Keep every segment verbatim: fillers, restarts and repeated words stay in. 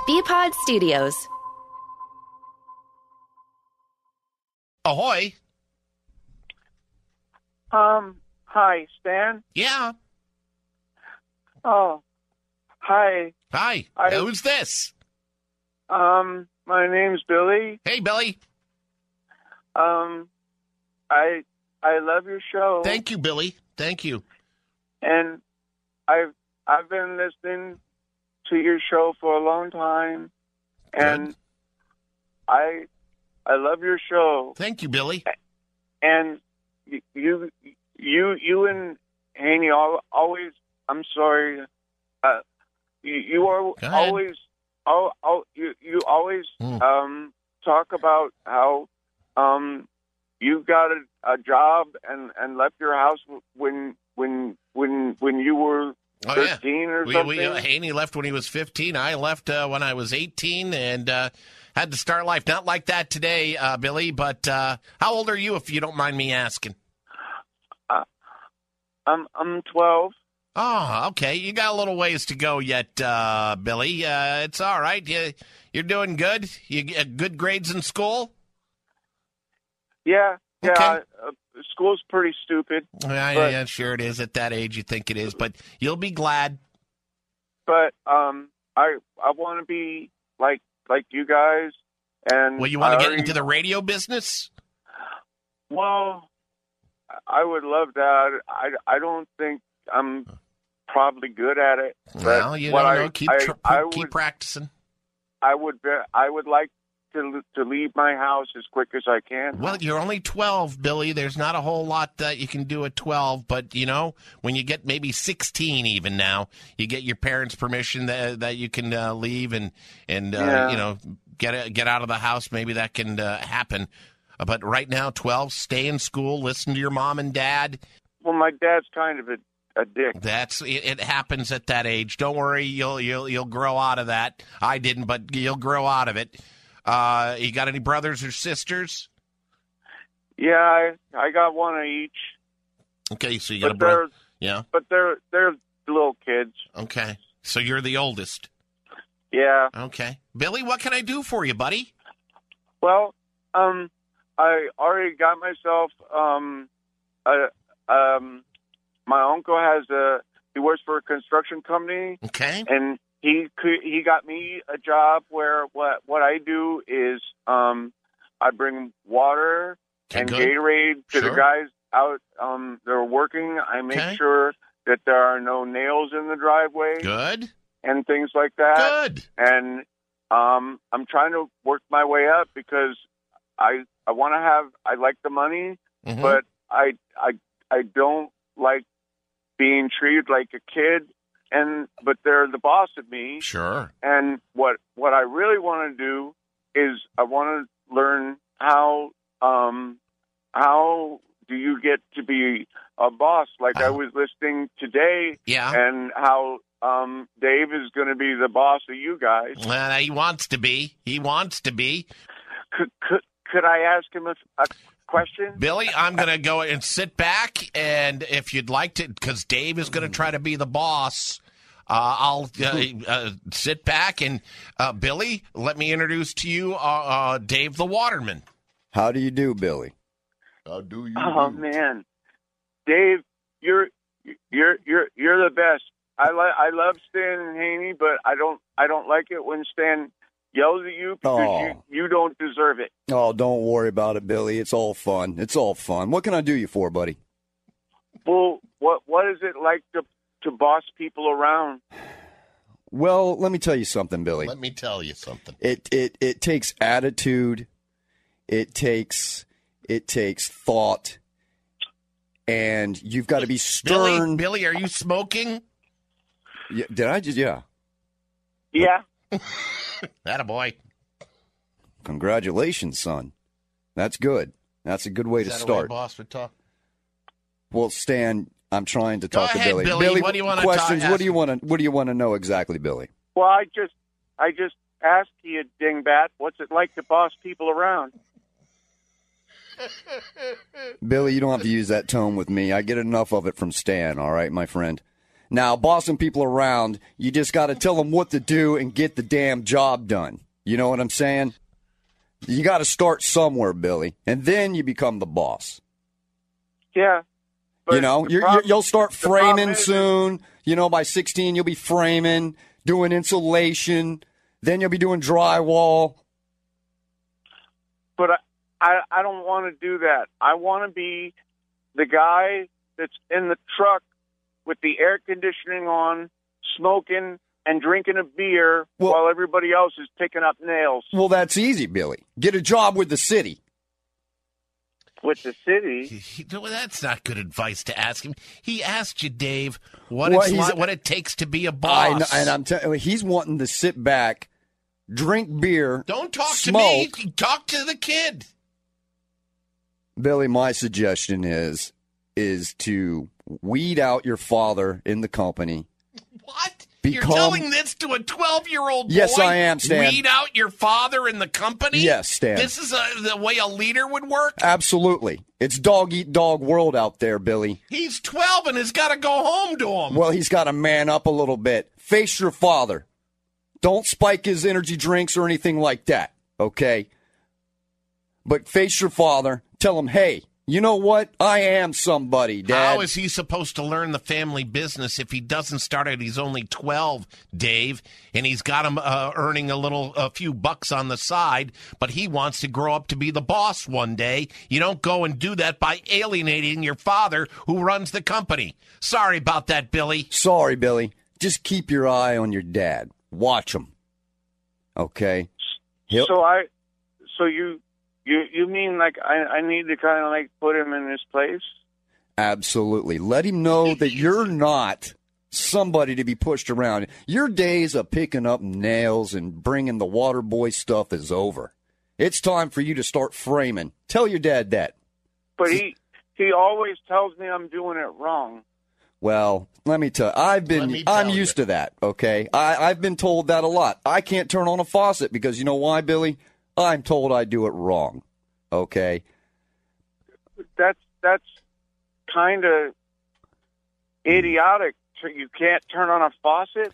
B-Pod Studios. Ahoy. Um, hi, Stan? Yeah. Oh, hi. Hi. I- Who's this? Um, my name's Billy. Hey, Billy. Um, I I love your show. Thank you, Billy. Thank you. And I've I've been listening to your show for a long time, and Good. I I love your show. Thank you, Billy. And you you you, you and Haney al- always. I'm sorry. Uh, you, you are Go ahead. always. Oh, oh, you you always Mm. um, talk about how um, you got a, a job and, and left your house when when when when you were Oh, yeah. thirteen or We, something. we, uh, Haney left when he was fifteen. I left uh, when I was eighteen and uh, had to start life. Not like that today, uh, Billy, but uh, how old are you, if you don't mind me asking? uh, I'm I'm twelve. Oh, okay. You got a little ways to go yet, uh, Billy. Uh, it's all right. You, you're doing good. You get good grades in school? Yeah, yeah. Okay. Uh, school's pretty stupid, Yeah, But- yeah, sure it is. At that age, you think it is, but you'll be glad. but um, I I want to be like like you guys. And Well, you want I to get already- into the radio business? Well, I would love that. I, I don't think I'm probably good at it. But Well, you what don't I, know. Keep I, tr- I keep would, practicing. I would be, I would like to to leave my house as quick as I can. Well, you're only twelve, Billy. There's not a whole lot that you can do at twelve, but you know, when you get maybe sixteen, even now, you get your parents' permission that that you can uh, leave and and uh, Yeah. you know get get out of the house. Maybe that can uh, happen. Uh, But right now, twelve, stay in school, listen to your mom and dad. Well, my dad's kind of a, a dick. That's it, it. Happens at that age. Don't worry, you'll you'll you'll grow out of that. I didn't, but you'll grow out of it. Uh, you got any brothers or sisters? Yeah, I I got one of each, Okay, so you got a but brother. they're Yeah. but they're they're little kids. Okay, so you're the oldest. Yeah. Okay, Billy, what can I do for you, buddy? Well, um, I already got myself um, a um, my uncle has a he works for a construction company, Okay. and he could, he got me a job where what what I do is um, I bring water Okay, and good. Gatorade to Sure. the guys out um, that are working. I make Okay. sure that there are no nails in the driveway Good. and things like that. Good. And um, I'm trying to work my way up because I I want to have I like the money, Mhm. but I I I don't like being treated like a kid. And but they're the boss of me. Sure. And what what I really want to do is I want to learn how um how do you get to be a boss? Like I Oh. was listening today, Yeah. and how um Dave is going to be the boss of you guys. Well, he wants to be. He wants to be. Could could, could I ask him a, a question? Billy, I'm going to go and sit back, and if you'd like to, because Dave is going to try to be the boss, uh, I'll uh, uh, sit back and, uh, Billy, let me introduce to you uh, uh, Dave the Waterman. How do you do, Billy? How do you Oh man, Dave, you're you're you're you're the best. I like I love Stan and Haney, but I don't I don't like it when Stan yells at you because Oh. you, you don't deserve it. Oh, don't worry about it, Billy. It's all fun. It's all fun. What can I do you for, buddy? Well, what what is it like to to boss people around? Well, let me tell you something, Billy. Let me tell you something. It it it takes attitude. It takes it takes thought, and you've got to be Billy, stern. Billy, are you smoking? Yeah, did I just? Yeah. Yeah. Attaboy. Congratulations, son. That's good. That's a good way Is to that a way start. boss would talk? Well, Stan, I'm trying to Go talk ahead, to Billy. Billy. What do you wanna questions? talk- what do you ask want to? What do you want to know exactly, Billy? Well, I just I just asked you, dingbat, what's it like to boss people around? Billy, you don't have to use that tone with me. I get enough of it from Stan, all right, my friend? Now, bossing people around, you just got to tell them what to do and get the damn job done. You know what I'm saying? You got to start somewhere, Billy, and then you become the boss. Yeah. But You know, the you're, problem- you're, you'll start the problem framing is- soon. You know, by sixteen, you'll be framing, doing insulation. Then you'll be doing drywall. But I, I, I don't want to do that. I want to be the guy that's in the truck with the air conditioning on, smoking and drinking a beer Well- while everybody else is picking up nails. Well, that's easy, Billy. Get a job with the city. With the city, He- well, that's not good advice to ask him. He asked you, Dave, what Well, it's he's- like, what it takes to be a I boss. know, and I'm telling you, he's wanting to sit back, drink beer. Don't talk smoke. to me. Talk to the kid. Billy, my suggestion is is to weed out your father in the company. What? Become- You're telling this to a twelve-year-old boy? Yes, I am, Stan. Weed out your father in the company? Yes, Stan. This is a, the way a leader would work? Absolutely. It's dog eat dog world out there, Billy. He's twelve and has got to go home to him. Well, he's got to man up a little bit. Face your father. Don't spike his energy drinks or anything like that, okay? But face your father. Tell him, hey, you know what? I am somebody, Dad. How is he supposed to learn the family business if he doesn't start at he's only twelve, Dave, and he's got him uh, earning a little, a few bucks on the side, but he wants to grow up to be the boss one day? You don't go and do that by alienating your father who runs the company. Sorry about that, Billy. Sorry, Billy. Just keep your eye on your dad. Watch him. Okay? He'll- so I, so you, you, you mean like I, I need to kind of like put him in his place? Absolutely. Let him know that you're not somebody to be pushed around. Your days of picking up nails and bringing the water boy stuff is over. It's time for you to start framing. Tell your dad that. But he, he always tells me I'm doing it wrong. Well, let me tell you, I've Let been, me tell I'm you. used to that, okay? I, I've been told that a lot. I can't turn on a faucet because you know why, Billy? I'm told I do it wrong, okay? That's that's kind of idiotic. So you can't turn on a faucet.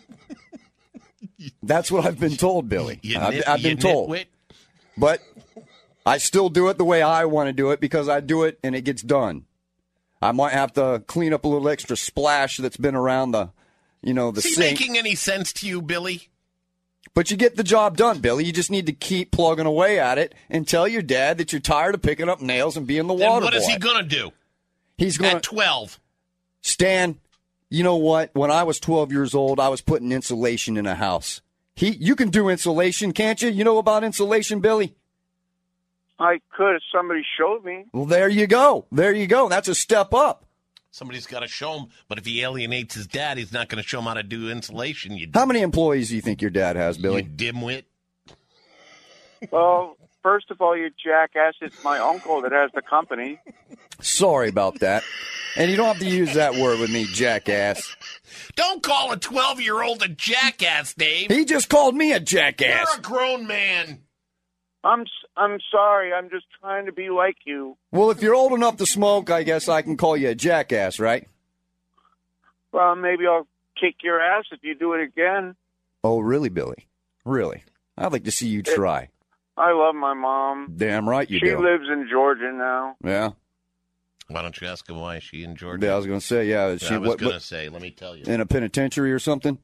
That's what I've been told, Billy. You I've, nit- I've you been told. nitwit. But I still do it the way I want to do it because I do it and it gets done. I might have to clean up a little extra splash that's been around the, you know, the Is he sink. making any sense to you, Billy? But you get the job done, Billy. You just need to keep plugging away at it and tell your dad that you're tired of picking up nails and being the Then water what boy. is he going to do He's going at to twelve? Stan, you know what? When I was twelve years old, I was putting insulation in a house. He, you can do insulation, can't you? You know about insulation, Billy? I could if somebody showed me. Well, there you go. There you go. That's a step up. Somebody's got to show him, but if he alienates his dad, he's not going to show him how to do insulation. You, How many employees do you think your dad has, you Billy? dimwit. Well, first of all, you jackass, it's my uncle that has the company. Sorry about that. And you don't have to use that word with me, jackass. Don't call a twelve-year-old a jackass, Dave. He just called me a jackass. You're a grown man. I'm s- I'm sorry. I'm just trying to be like you. Well, if you're old enough to smoke, I guess I can call you a jackass, right? Well, maybe I'll kick your ass if you do it again. Oh, really, Billy? Really? I'd like to see you try. I love my mom. Damn right you She do. lives in Georgia now. Yeah. Why don't you ask him why is she in Georgia? Yeah, I was going to say, yeah. She, I was what, going to what, say, let me tell you. in a penitentiary or something?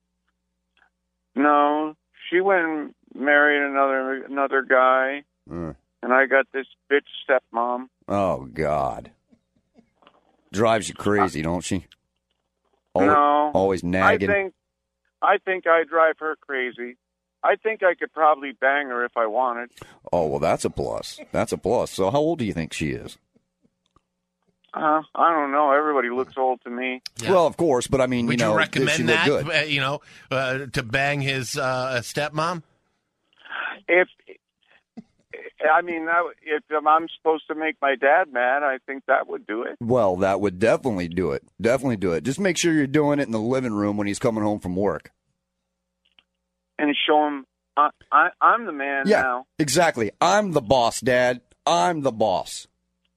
No, she went and married another another guy, Uh, and I got this bitch stepmom. oh, God. Drives you crazy, don't she? Always, No, Always nagging. I think I think I drive her crazy. I think I could probably bang her if I wanted. Oh, well, that's a plus. That's a plus. So how old do you think she is? Uh, I don't know. Everybody looks old to me. Yeah. Well, of course, but I mean, Would you you, know, does she recommend look that, good? uh, you know, uh, to bang his uh, stepmom? If I mean, that, if I'm supposed to make my dad mad, I think that would do it. Well, that would definitely do it. Definitely do it. Just make sure you're doing it in the living room when he's coming home from work. And show him I, I, I'm the man Yeah, now. exactly. I'm the boss, Dad. I'm the boss.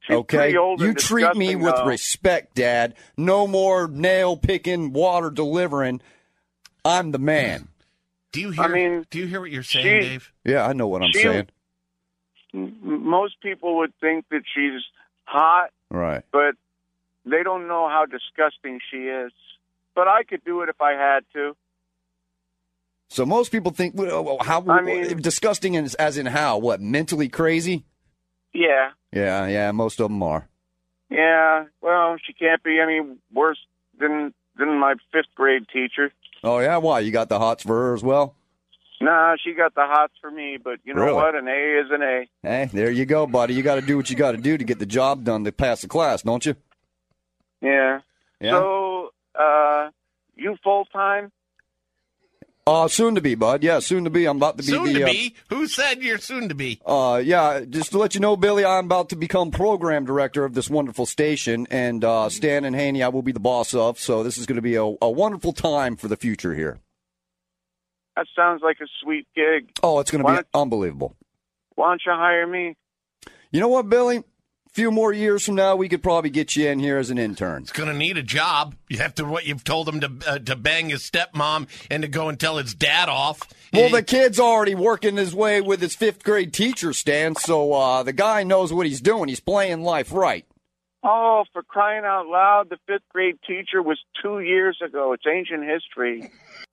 She's Okay, pretty old you and treat me disgusting, with though. respect, Dad. No more nail picking, water delivering. I'm the man. Do you hear? I mean, do you hear what you're saying, she- Dave? Yeah, I know what I'm She- saying. M- Most people would think that she's hot, Right. but they don't know how disgusting she is. But I could do it if I had to. So most people think well, how I mean- disgusting as, as in how? What, mentally crazy? Yeah. Yeah, yeah, most of them are. Yeah, well, she can't be any worse than than my fifth grade teacher. Oh, yeah? Why? You got the hots for her as well? Nah, she got the hots for me, but you know Really? what? An A is an A. Hey, there you go, buddy. You got to do what you got to do to get the job done to pass the class, don't you? Yeah. Yeah. So, uh, you full time? Uh, soon to be, bud. Yeah, soon to be. I'm about to be Soon the. to uh, be? Who said you're soon to be? Uh, yeah, just to let you know, Billy, I'm about to become program director of this wonderful station, and uh, Stan and Haney I will be the boss of, so this is going to be a, a wonderful time for the future here. That sounds like a sweet gig. Oh, it's going to Why be don't- unbelievable. Why don't you hire me? You know what, Billy? A few more years from now, we could probably get you in here as an intern. He's going to need a job. You have to what you've told him to uh, to bang his stepmom and to go and tell his dad off. Well, And the kid's already working his way with his fifth grade teacher, Stan, so uh, the guy knows what he's doing. He's playing life right. Oh, for crying out loud, the fifth grade teacher was two years ago. It's ancient history.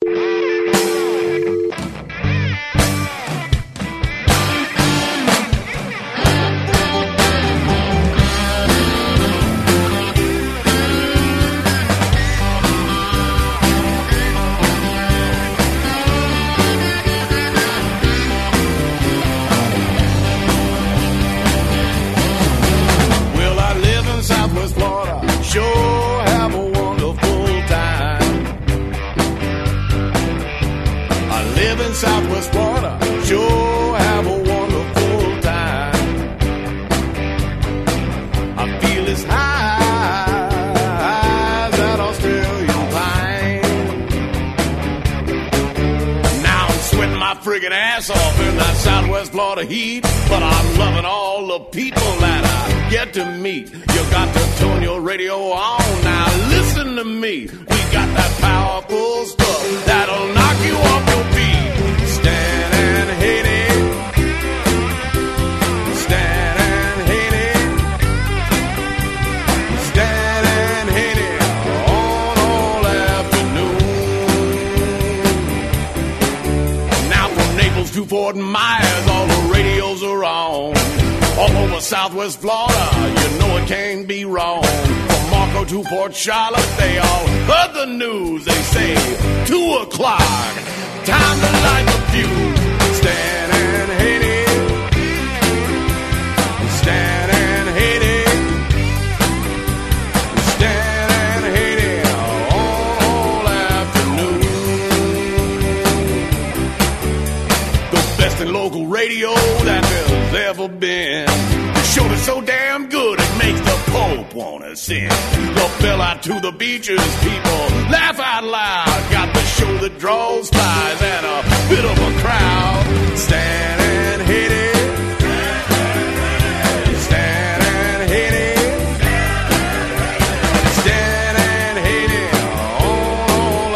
Well, I live in Southwest Florida. Sure have a wonderful time. I live in Southwest Florida. Sure have a wonderful time. I feel as high as that Australian pine. Now I'm sweating my friggin' ass off in that Southwest Florida heat, but I'm loving all the people that I get to meet. You got to turn your radio on now. Listen to me. We got that powerful stuff that'll knock you off your feet. Stan and Haney. Stan and Haney. Stan and Haney on all afternoon. Now from Naples to Fort Myers, all the radios are on. All over Southwest Florida, you know it can't be wrong. From Marco to Port Charlotte, they all heard the news. They say, two o'clock, time to light the fuse. Stan and Haney. Stan and Haney. Stan and Haney on all afternoon. The best in local radio that there's ever been. The show is so damn good it makes the Pope wanna sing. The bell out to the beaches, people laugh out loud. Got the show that draws flies and a bit of a crowd. Stan and Haney. Stan and Haney. Stan and Haney all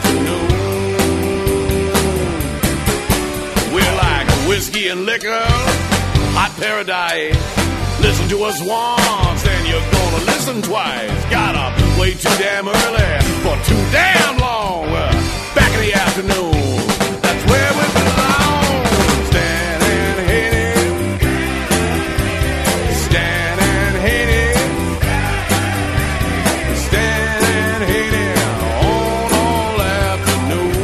afternoon. We're like whiskey and liquor, hot paradise. Listen to us once, then you're gonna listen twice. Got up way too damn early for too damn long. Uh, back in the afternoon, that's where we belong. Stan and Haney. Stan and Haney. Stan and Haney on all afternoon.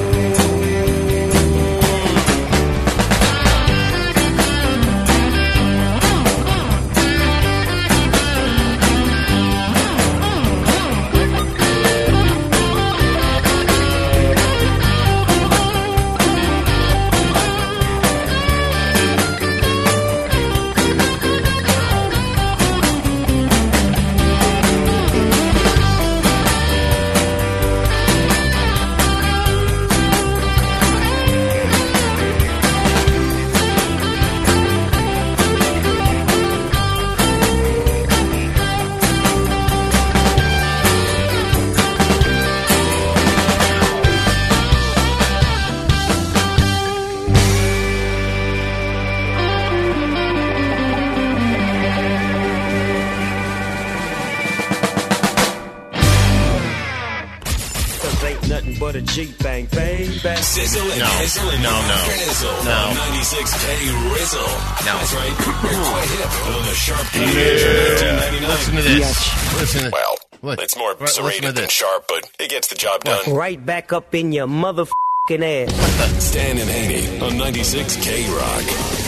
gang, baby. Sizzle and No. Hizzle and No, no. Frizzle No. on ninety-six K Rizzle. No. That's right. You're quite hip on the Sharp Yeah. nineteen ninety-nine. Listen to this. Listen to Well, Look, it's more listen to serrated than this. sharp, but it gets the job done. Right back up in your motherfucking ass. Stan and Haney on ninety-six K Rock.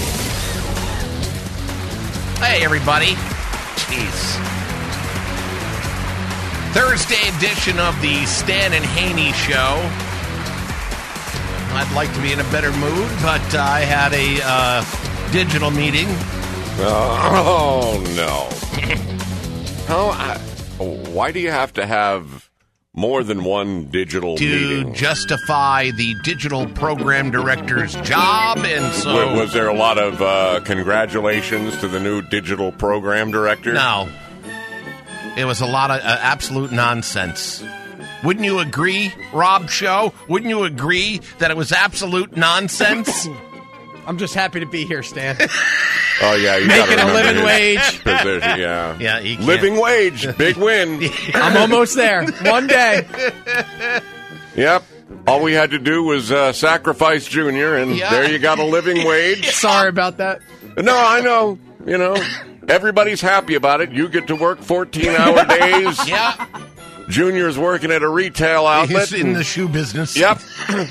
Hey, everybody. Jeez. Thursday edition of the Stan and Haney Show. I'd like to be in a better mood, but uh, I had a uh, digital meeting. Oh, no. How? I, why do you have to have more than one digital To meeting? justify the digital program director's job, and so... W- Was there a lot of uh, congratulations to the new digital program director? No. It was a lot of uh, absolute nonsense. Wouldn't you agree, Rob Show? Wouldn't you agree that it was absolute nonsense? I'm just happy to be here, Stan. Oh, yeah. You Making gotta a living remember wage. his position, yeah. Yeah, he can't. Living wage. Big win. I'm almost there. One day. Yep. All we had to do was uh, sacrifice Junior, and Yeah. there you got a living wage. Sorry about that. No, I know. You know, everybody's happy about it. You get to work fourteen-hour days. Yeah. Junior's working at a retail outlet. He's in the shoe business. Yep.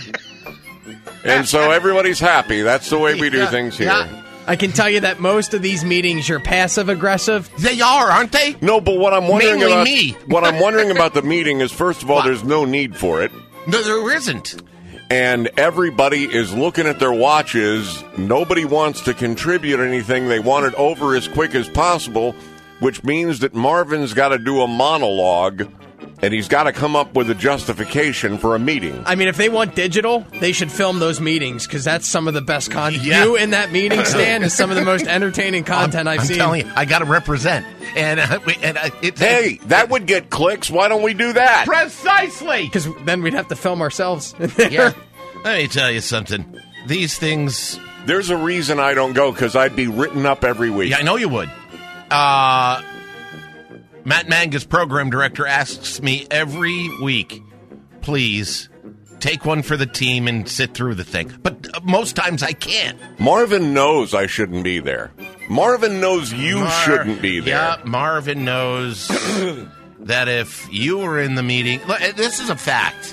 And so everybody's happy. That's the way we do Yeah. things here. Yeah. I can tell you that most of these meetings, you're passive aggressive. They are, aren't they? No, but what I'm wondering Mainly about me. what I'm wondering about the meeting is, first of all, What? there's no need for it, No, there isn't. and everybody is looking at their watches. Nobody wants to contribute anything. They want it over as quick as possible, which means that Marvin's got to do a monologue, and he's got to come up with a justification for a meeting. I mean, if they want digital, they should film those meetings because that's some of the best content. Yeah. You in that meeting, Stan, is some of the most entertaining content I'm, I've I'm seen. telling you, I got to represent. And, uh, we- and uh, it's Hey, that would get clicks. Why don't we do that? precisely. Because then we'd have to film ourselves. Yeah. Let me tell you something. These things. There's a reason I don't go, because I'd be written up every week. Yeah, I know you would. Uh, Matt Mangus, program director, asks me every week, please take one for the team and sit through the thing. But uh, most times I can't. Marvin knows I shouldn't be there. Marvin knows you Mar- shouldn't be there. Yeah, Marvin knows that if you were in the meeting, look, this is a fact.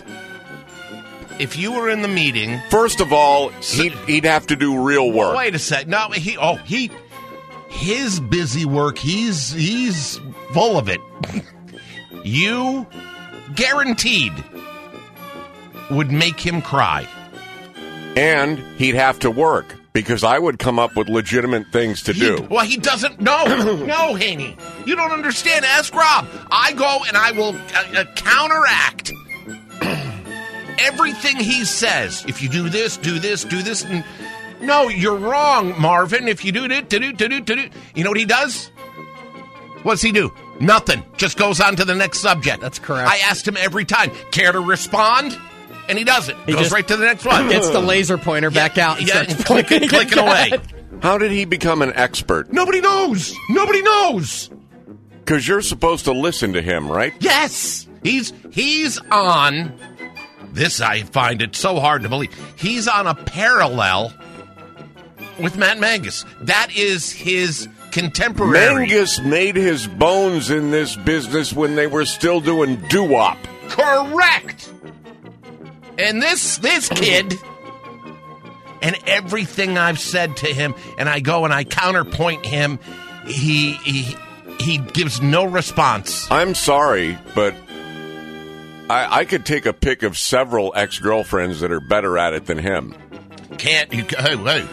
If you were in the meeting, First of all, he'd, he'd have to do real work. wait a sec. No, he. Oh, he. His busy work. He's he's full of it. You, guaranteed, would make him cry. And he'd have to work, because I would come up with legitimate things to He- do. Well, he doesn't. No, no, Haney. You don't understand. Ask Rob. I go and I will uh, uh, counteract everything he says. If you do this, do this, do this. And no, you're wrong, Marvin. If you do it, do do do do. You know what he does? What's he do? Nothing. Just goes on to the next subject. That's correct. I asked him every time. Care to respond? And he doesn't. He Goes just right to the next one. Gets the laser pointer back out and yeah, starts and clicking, pointing clicking at away. How did he become an expert? Nobody knows. Nobody knows. Because you're supposed to listen to him, right? Yes, he's he's on. This I find it so hard to believe. He's on a parallel with Matt Mangus. That is his contemporary. Mangus made his bones in this business when they were still doing doo-wop. Correct. And this this kid, and everything I've said to him, and I go and I counterpoint him, he he he gives no response. I'm sorry, but I, I could take a pic of several ex-girlfriends that are better at it than him. Can't you? Hey, hey.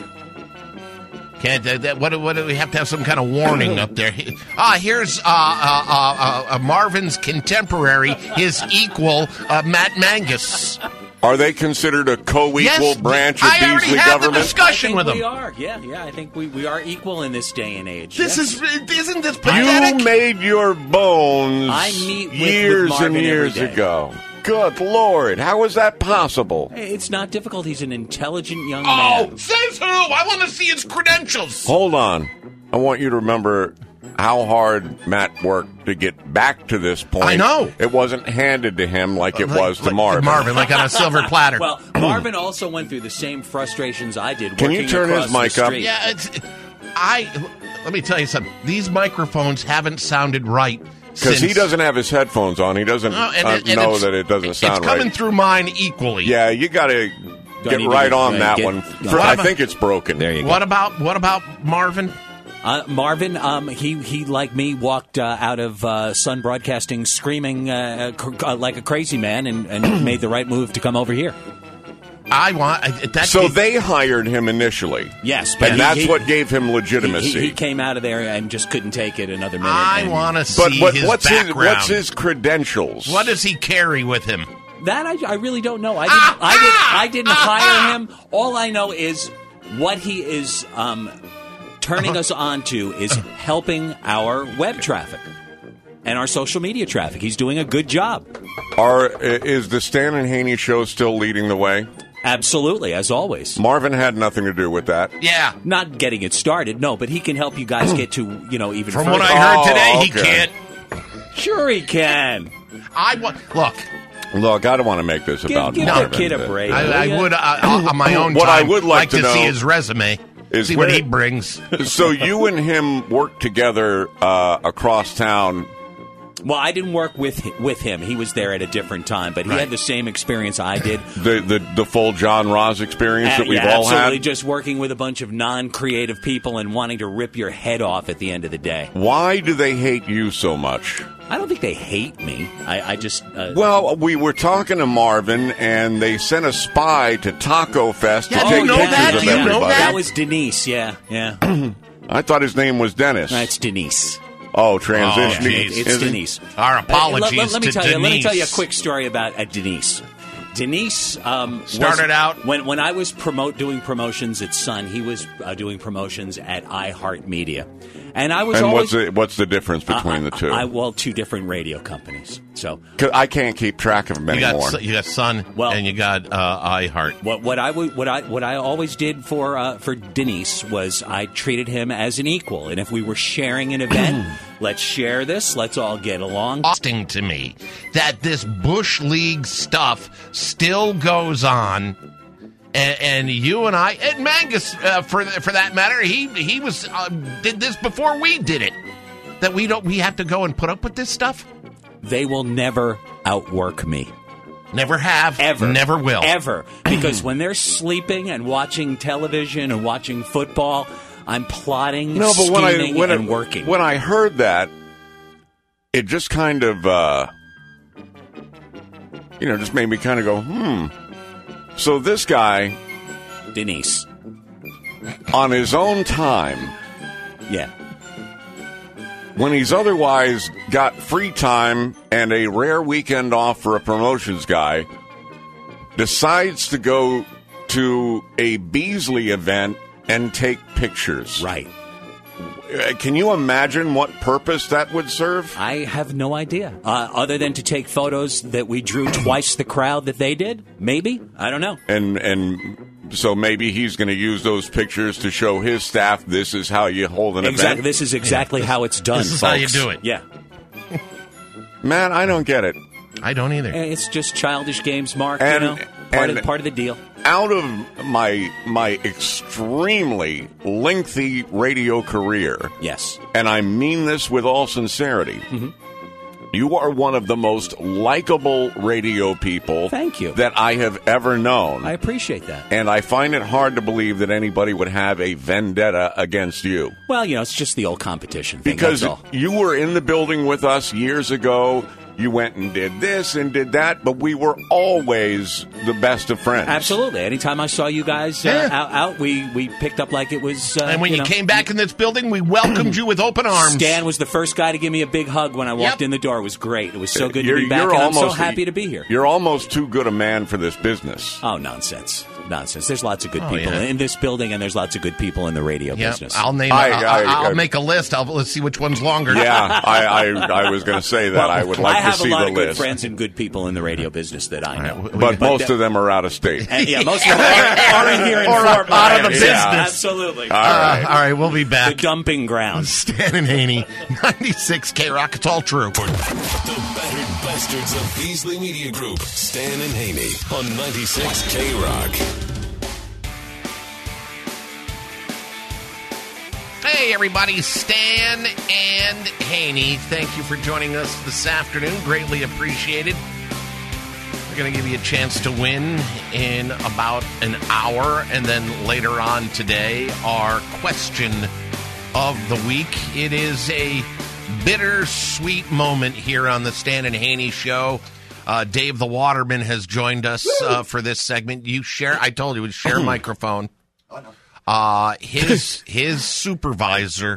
Can't uh, that? What? What do we have to have some kind of warning up there? Ah, here's uh, uh, uh, uh, Marvin's contemporary, his equal, uh, Matt Mangus. Are they considered a co-equal Yes, branch of I already Beasley had the government? discussion I think with we him. are. Yeah, yeah. I think we, we are equal in this day and age. This Yes. is isn't this pathetic? You made your bones I meet with- with years Marvin and every years day. ago. Good Lord, how is that possible? Hey, it's not difficult. He's an intelligent young Oh, man. says who? I want to see his credentials. Hold on. I want you to remember how hard Matt worked to get back to this point. I know. It wasn't handed to him like it Like- was to like Marvin. Marvin, like on a silver platter. Well, Marvin also went through the same frustrations I did. Can you working turn his across the mic up? street. yeah, it's, I. Let me tell you something. These microphones haven't sounded right Because he doesn't have his headphones on. He doesn't No, and uh, it- and know it's- that it doesn't sound It's coming right. through mine equally. Yeah, you got to get even right get- on uh, that get- one. What For, I about- think it's broken. There you go. What about what about Marvin? Uh, Marvin, um, he he like me walked uh, out of uh, Sun Broadcasting screaming uh, cr- uh, like a crazy man, and, and made the right move to come over here. I want I- that. So it- they hired him initially. Yes, but And he- that's he- what gave him He, legitimacy. he, he came out of there and just couldn't take it another minute. I and- want to but see what, his what's his background. what's his credentials? What does he carry with him? That I, I really don't know. I didn't. I didn't. I didn't hire him. All I know is what he is um, turning us on to is helping our web traffic and our social media traffic. He's doing a good job. Are is the Stan and Haney show still leading the way? Absolutely, as always. Marvin had nothing to do with that. Yeah. Not getting it started, no, but he can help you guys get to you know even From further. what I heard Oh, today, he okay. can't. Sure, he can. I want look. Look, I don't want to make this Give, about give Marvin. the kid a break. I, I will ya? would uh, on my own What I time would like to to, know see his resume, is see what where- he brings. So you and him worked together uh, across town. Well, I didn't work with with him. He was there at a different time, but he Right. had the same experience I did. The the, the full John Ross experience that Uh, we've yeah, all absolutely. had. Just working with a bunch of non-creative people and wanting to rip your head off at the end of the day. Why do they hate you so much? I don't think they hate me. I, I just uh, Well, we were talking to Marvin, and they sent a spy to Taco Fest Yeah, to do you take know pictures that? of Do you know everybody. that was Denise. Yeah, yeah. I thought his name was Dennis. That's Denise. Oh, Oh, transition. geez. It's Is it? Denise. Our Uh, apologies let, let, let me to tell you. Let me tell you a Denise. quick story about uh, Denise. Denise um, Started was- out- when when I was promote doing promotions at Sun. He was uh, doing promotions at iHeartMedia, and I was And always what's the, what's the difference between I- the two? I, well, two different radio companies. So 'Cause I can't keep track of them You anymore. got you got Sun Well- and you got uh, iHeart. what what I would what I what I always did for uh, for Denise was I treated him as an equal, and if we were sharing an event, let's share this. Let's all get along. Interesting to me that this Bush League stuff still goes on, and, and you and I, and Mangus, uh, for for that matter, he he was uh, did this before we did it. That we don't we have to go and put up with this stuff. They will never outwork me. Never have, Ever. never will. Ever. Because when they're sleeping and watching television and watching football, I'm plotting, no, but when I scheming, when and I, working. when I heard that, it just kind of uh, you know just made me kind of go, hmm. So this guy, Denise. on his own time, Yeah. when he's otherwise got free time and a rare weekend off for a promotions guy, decides to go to a Beasley event and take pictures. Right. Uh, Can you imagine what purpose that would serve? I have no idea. Uh, other than to take photos that we drew twice the crowd that they did? Maybe? I don't know. And and so maybe he's going to use those pictures to show his staff this is how you hold an Exactly. event. This is exactly how it's done, This is folks. how you do it. Yeah. Man, I don't get it. I don't either. Eh, It's just childish games, Mark, And- you know? Part, and- of, part of the deal. Out of my my extremely lengthy radio career, Yes. and I mean this with all sincerity, Mm-hmm. you are one of the most likable radio people Thank you. that I have ever known. I appreciate that. and I find it hard to believe that anybody would have a vendetta against you. Well, you know, it's just the old competition thing. Because that's all. you were in the building with us years ago. You went and did this and did that, but we were always the best of friends. Absolutely. Anytime I saw you guys uh, Yeah. out, out, we, we picked up like it was. Uh, and when you, know, came back in this building, we welcomed you with open arms. Stan was the first guy to give me a big hug when I walked Yep. in the door. It was great. It was so good You're- to be back, you're and I'm so almost- happy to be here. You're almost too good a man for this business. Oh, nonsense. nonsense. There's lots of good Oh, people yeah. in this building, and there's lots of good people in the radio Yeah, business. I'll name. I- I'll, I- I'll I- make a list. I'll let's see which one's longer. Yeah, I, I, I was going to say that. I would like I have to see a lot the of good list. friends and good people in the radio business that I know. right, we- But most that- of them are out of state. And, yeah, most of them are, are in here in Or Fort out of the Myers. business. Yeah, absolutely. All right. Uh, all right, we'll be The back. dumping ground. Stan and Haney, ninety-six K Rock. It's all true. The battered bastards of Beasley Media Group. Stan and Haney on ninety-six K Rock. Hey, everybody, Stan and Haney. Thank you for joining us this afternoon. Greatly appreciated. We're going to give you a chance to win in about an hour. And then later on today, our question of the week. It is a bittersweet moment here on the Stan and Haney Show. Uh, Dave the Waterman has joined us uh, for this segment. You share, I told you, share a microphone. Uh, his his supervisor,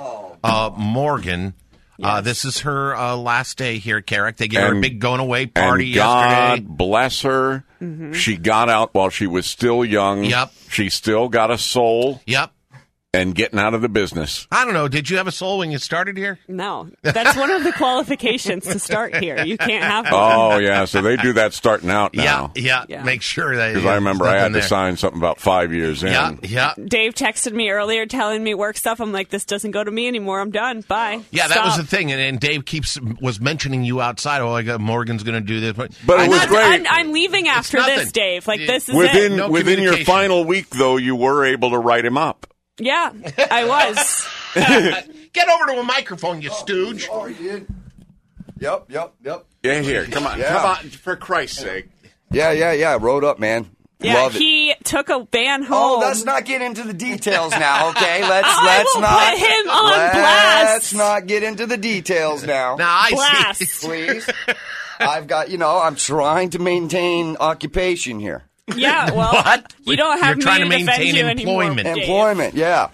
uh, Morgan. Uh, this is her uh, last day here at Carrick. They gave her a And- big going away party And God yesterday. bless her. She got out while she was still young. Yep. She still got a soul Yep. and getting out of the business. I don't know. Did you have a soul when you started here? No, that's one of the qualifications to start here. You can't have one. Oh, yeah. So they do that starting out now. Yeah, yeah. Yeah. Make sure that. Because I remember I had to sign something about five years in. Yeah, yeah. Dave texted me earlier telling me work stuff. I'm like, this doesn't go to me anymore. I'm done. Bye. Yeah, that was Stop. the thing, and, and Dave keeps was mentioning you outside. Oh, I got Morgan's going to do this, but, But it I'm, was not- great. I'm, I'm leaving after nothing. this, Dave. Like, this is Within it. No within your communication. final week, though, you were able to write him up. Yeah, I was. Get over to a microphone, you stooge. Oh, you did? Yep, yep, yep. Yeah, here, come on, Yeah. come on, for Christ's sake. Yeah, yeah, yeah. Wrote up, man. Yeah, Love it. he took a van home. Oh, let's not get into the details now, okay? Let's I let's will not put him on let's blast. not get into the details now. Now I Blast. see. Please. I've got, you know, I'm trying to maintain occupation here. Yeah, well, What? you don't have You're trying me to defend maintain you anymore, employment. Dave. Employment, yeah.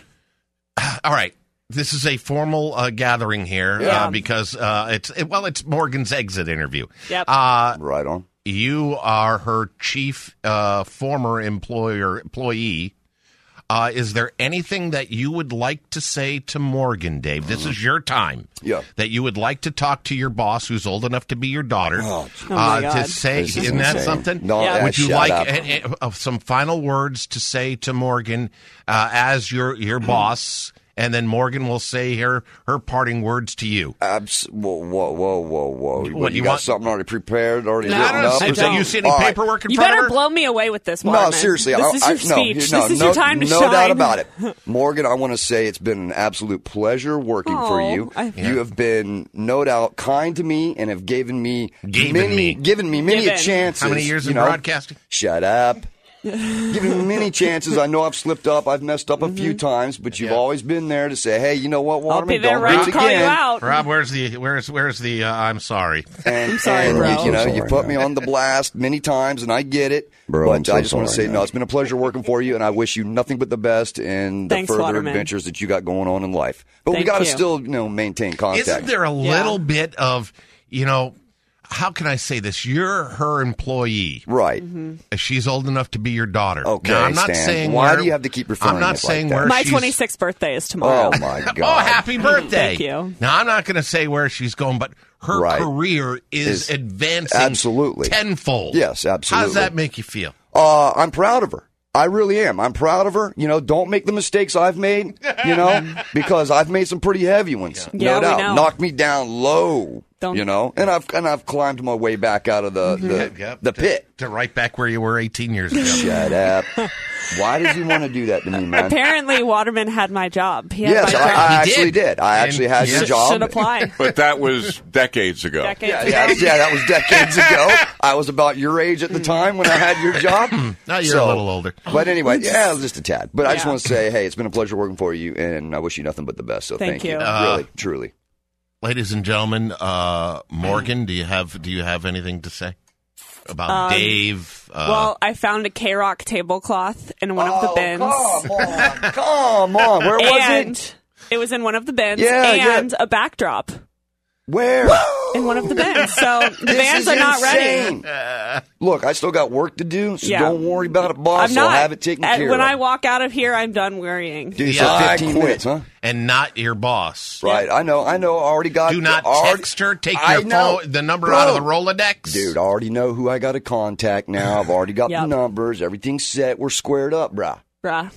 All right. This is a formal uh, gathering here Yeah. uh, because uh, it's it, well, it's Morgan's exit interview. Yep. Uh, Right on. you are her chief uh, former employer employee. Uh, is there anything that you would like to say to Morgan, Dave? This is your time. Yeah. That you would like to talk to your boss, who's old enough to be your daughter, Oh, Oh, my uh, God. to say, This is isn't that insane. something? No, Yeah. yeah, Would you shut like up. uh, uh, uh, some final words to say to Morgan uh, as your your boss? And then Morgan will say her her parting words to you. Abs- whoa, whoa, whoa, whoa, whoa. What, What, you you got want- something already prepared, already No, written I don't up? know. or I Do something? you see any All right. paperwork in You front better of her? blow me away with this, No, Waterman. seriously. This I, is I, your no, speech. you- no, this is no, your time to no shine. doubt about it. Morgan, I want to say it's been an absolute pleasure working for Aw, you. I- You have been, no doubt, kind to me and have given me Given many, me. given me many Given. chances. How many years you in know? broadcasting? Shut up. Giving me many chances. I know I've slipped up. I've messed up a few times, but you've Yeah. always been there to say, "Hey, you know what, I'll Waterman? be there Don't right do to it call you again." out. Rob, where's the where's where's the uh, I'm sorry. And, I'm sorry, and, bro. You know, I'm you put me on the blast many times, and I get it. Bro, I'm but so I just want to sorry, say, man. no, it's been a pleasure working for you, and I wish you nothing but the best in the Thanks, further Waterman. adventures that you got going on in life. But we Thank got to you. still, you know, maintain contact. Isn't there a little bit of, you know, how can I say this? You're her employee. Right. She's old enough to be your daughter. Okay, Now, I'm not Stan. saying Why where- do you have to keep referring I'm not it like saying that? where My she's, twenty-sixth birthday is tomorrow. Oh my God! Oh, happy birthday! Thank you. Now I'm not going to say where she's going, but her Right. career is, Is- advancing absolutely. tenfold. Yes, How absolutely. does that make you feel? Uh, I'm proud of her. I really am. I'm proud of her. You know, don't make the mistakes I've made, you know, because I've made some pretty heavy ones. Yeah, no we doubt. know. Knocked me down low, Don't- you know, and I've and I've climbed my way back out of the, the, Yep, yep. the pit. To right back where you were eighteen years ago. Shut up. Why did you want to do that to me, man? Apparently, Waterman had my job. He had Yes, my I, job. I He actually did. did. I And actually had he your should- job. Should apply. But that was decades ago. Decades Yeah, ago. yeah, yeah, that was decades ago. I was about your age at the time when I had your job. Now you're So- a little older. But anyway, yeah, just a tad. But I just Yeah. want to say, hey, it's been a pleasure working for you, and I wish you nothing but the best. So Thank thank, you, you. Uh, really, truly. Ladies and gentlemen, uh, Morgan, do you have do you have anything to say about Um, Dave? Uh, Well, I found a K-Rock tablecloth in one of the bins. Oh, come on, come on. Where was and it? it was in one of the bins. Yeah, yeah. and a backdrop. Where? In one of the vans. So the This vans is are not insane. ready. Look, I still got work to do, so Yeah. don't worry about it, boss. I'm not. I'll have it taken and care when of. I walk out of here, I'm done worrying. Dude, Yeah, for I fifteen quit. minutes, huh? And not your boss. Right, I know, I know. I already got. Do not already, text her. Take I your know. phone, the number Bro. out of the Rolodex. Dude, I already know who I got to contact now. I've already got Yep. the numbers. Everything's set. We're squared up, brah. Bruh.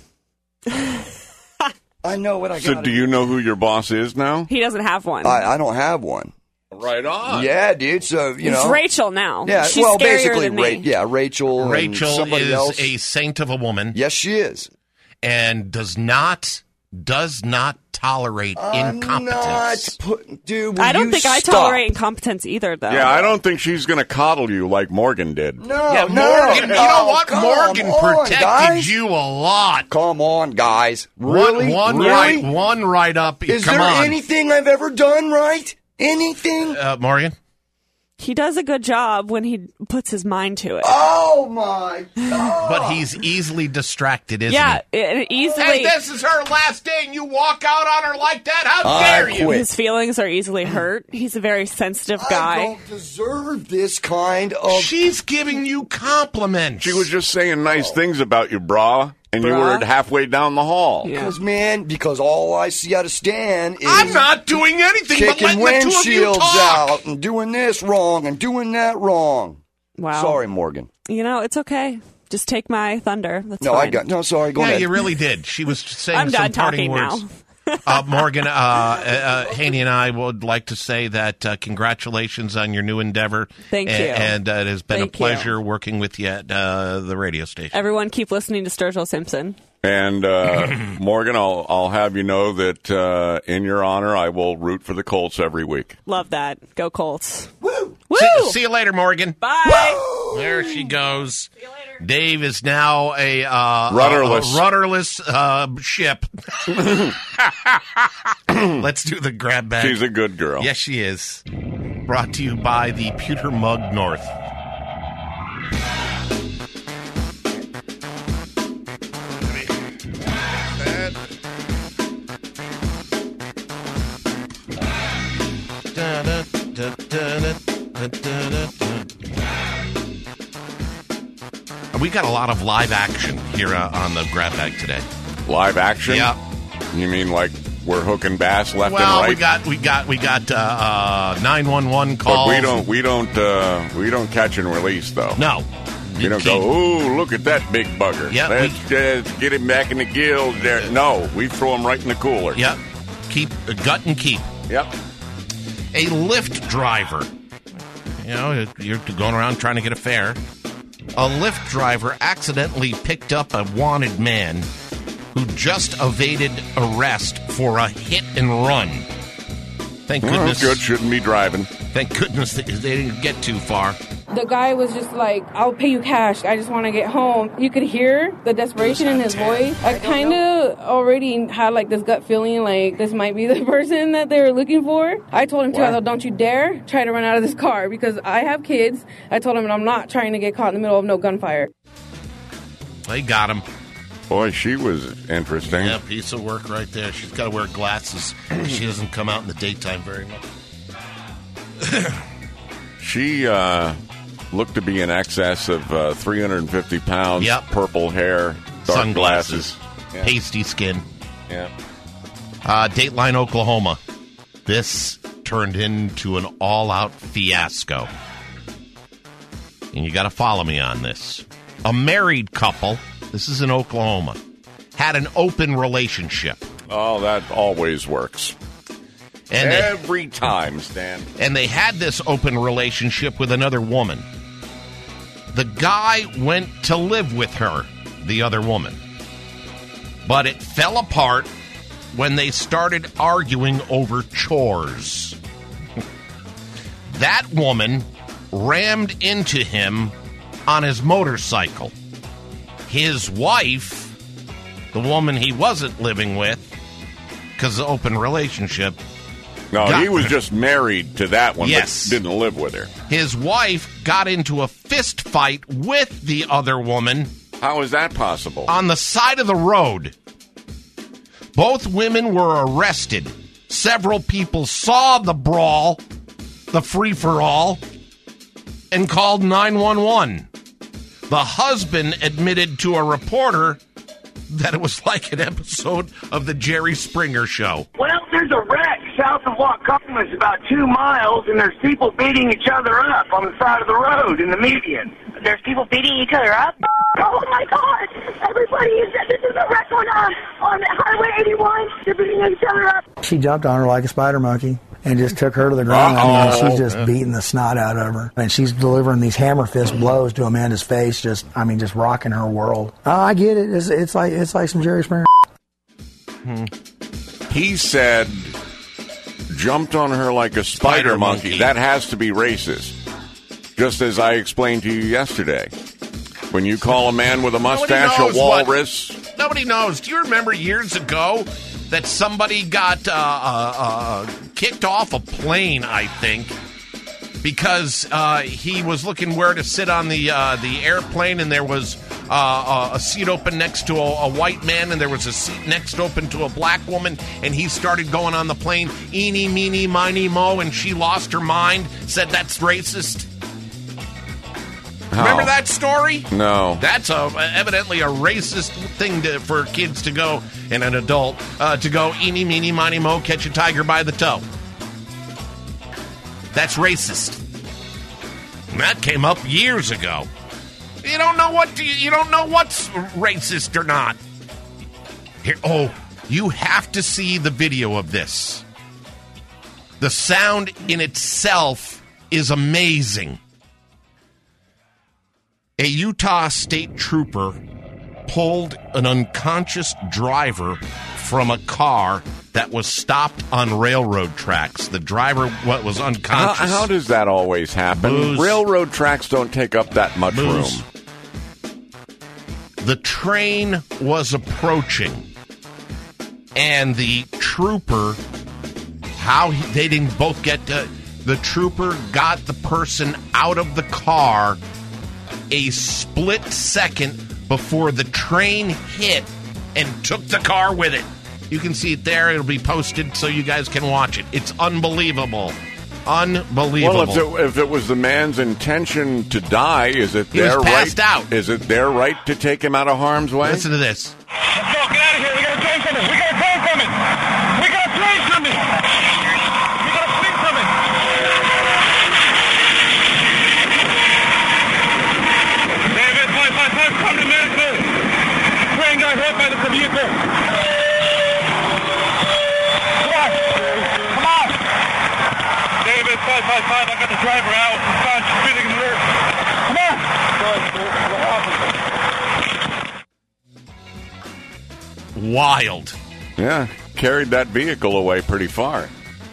I know what I got. So, do you know who your boss is now? He doesn't have one. I, I don't have one. Right on. Yeah, dude. So you it's know, Rachel now. Yeah, She's well, scarier basically, than me. Ra- yeah, Rachel. Rachel and somebody is else. a saint of a woman. Yes, she is. And does not does not tolerate I'm incompetence. not put, dude. will I don't you think I stop? tolerate incompetence either, though. Yeah, I don't think she's going to coddle you like Morgan did. No, Yeah, no. Morgan. no, you know what? come Morgan on, protected guys. you a lot. Come on, guys. Really? One, one really? right, one right up. Is Come there on, anything I've ever done right? Anything? uh, Morgan. He does a good job when he puts his mind to it. Oh my God! But he's easily distracted, isn't yeah, he? it, it easily. Hey, this is her last day, and you walk out on her like that? How I dare you? quit. His feelings are easily hurt. He's a very sensitive I guy. don't deserve this kind of. She's giving you compliments. She was just saying nice things about you, brah, and you Brah? were halfway down the hall. Yeah. Because man, because all I see out of Stan is I'm not doing anything but kicking letting the two of you windshields talk. out and doing this wrong and doing that wrong. Wow. Sorry, Morgan. You know, it's okay. Just take my thunder. That's No, fine. I got no. Sorry, go Yeah, ahead. you really did. She was saying I'm some done parting talking words. now. uh, Morgan, uh, uh, Haney and I would like to say that uh, congratulations on your new endeavor. Thank A- you. And uh, it has been Thank a pleasure working with you at uh, the radio station. Everyone keep listening to Sturgill Simpson. And uh, Morgan, I'll I'll have you know that uh, in your honor, I will root for the Colts every week. Love that. Go Colts. Woo! Woo! See, see you later, Morgan. Bye. There she goes. Dave is now a uh, Rudderless. a, a rudderless uh, ship. Let's do the grab bag. She's a good girl. Yes, she is. Brought to you by the Pewter Mug North. We got a lot of live action here uh, on the grab bag today. Live action? Yeah. You mean like we're hooking bass left Well, and right? we got we got we got uh, uh, nine one one calls. But we don't we don't uh, we don't catch and release though. No. You don't go, ooh, look at that big bugger. Yeah, let's, uh, let's get him back in the gills there. No, we throw him right in the cooler. Yep. Keep uh, gut and keep. Yep. A Lyft driver. You know, you're going around trying to get a fare. A Lyft driver accidentally picked up a wanted man who just evaded arrest for a hit and run. Thank Well, goodness. good, shouldn't be driving. Thank goodness that they didn't get too far. The guy was just like, I'll pay you cash. I just want to get home. You could hear the desperation in his voice. I kind of already had like this gut feeling like this might be the person that they were looking for. I told him too, I thought, don't you dare try to run out of this car because I have kids. I told him I'm not trying to get caught in the middle of no gunfire. They got him. Boy, she was interesting. Yeah, piece of work right there. She's got to wear glasses. She doesn't come out in the daytime very much. She uh, looked to be in excess of uh, three hundred fifty pounds, Yep. purple hair, dark Sunglasses, glasses. Yeah. pasty skin. Yeah. Uh, Dateline, Oklahoma. This turned into an all-out fiasco. And you got to follow me on this. A married couple, this is in Oklahoma, had an open relationship. Oh, that always works. And they, Every time, Stan. and they had this open relationship with another woman. The guy went to live with her, the other woman. But it fell apart when they started arguing over chores. That woman rammed into him on his motorcycle. His wife, the woman he wasn't living with, because of the open relationship, No, got- he was just married to that one, Yes. but didn't live with her. his wife got into a fist fight with the other woman How is that possible? on the side of the road. Both women were arrested. Several people saw the brawl the free-for-all and called nine one one. The husband admitted to a reporter that it was like an episode of the Jerry Springer Show. Well, there's a wreck south of Waukegan. It's about two miles, and there's people beating each other up on the side of the road in the median. There's people beating each other up? Oh, my God. Everybody is, this is a wreck on, uh, on Highway eighty-one. They're beating each other up. She jumped on her like a spider monkey and just took her to the ground. I mean, she's just beating the snot out of her. And she's delivering these hammer fist blows to Amanda's face, just, I mean, just rocking her world. Oh, I get it. It's, it's like it's like some Jerry Springer. Hmm. He said, jumped on her like a spider, spider monkey. monkey. That has to be racist. Just as I explained to you yesterday. When you call a man with a mustache a walrus. What, nobody knows. Do you remember years ago that somebody got uh, uh, uh, kicked off a plane, I think, because uh, he was looking where to sit on the uh, the airplane, and there was uh, a seat open next to a, a white man, and there was a seat next open to a black woman, and he started going on the plane, eeny, meeny, miny, mo, and she lost her mind, said that's racist. How? Remember that story? No. That's a, evidently a racist thing to, for kids to go, and an adult, uh, to go eeny, meeny, miny, mo, catch a tiger by the toe. That's racist. And that came up years ago. You don't know what you, you don't know what's racist or not. Here, oh, you have to see the video of this. The sound in itself is amazing. A Utah state trooper pulled an unconscious driver from a car that was stopped on railroad tracks. The driver what was unconscious. How, how does that always happen? Booze. Railroad tracks don't take up that much Booze. room. The train was approaching, and the trooper, how he, they didn't both get to, the trooper got the person out of the car a split second before the train hit and took the car with it. You can see it there. It'll be posted so you guys can watch it. It's unbelievable. Unbelievable. Well, if it, if it was the man's intention to die, is it he their was passed right? out. Is it their right to take him out of harm's way? Listen to this. Let's go. Get out of here. We got a plane coming. We got a plane coming. We got a plane coming. We got a plane coming. David, five five five, come to medical. Plane got hit by the vehicle. Come on. Come on. David, five five five, I got the driver out. He's gone spitting in the earth. Come on. Wild. Yeah, carried that vehicle away pretty far.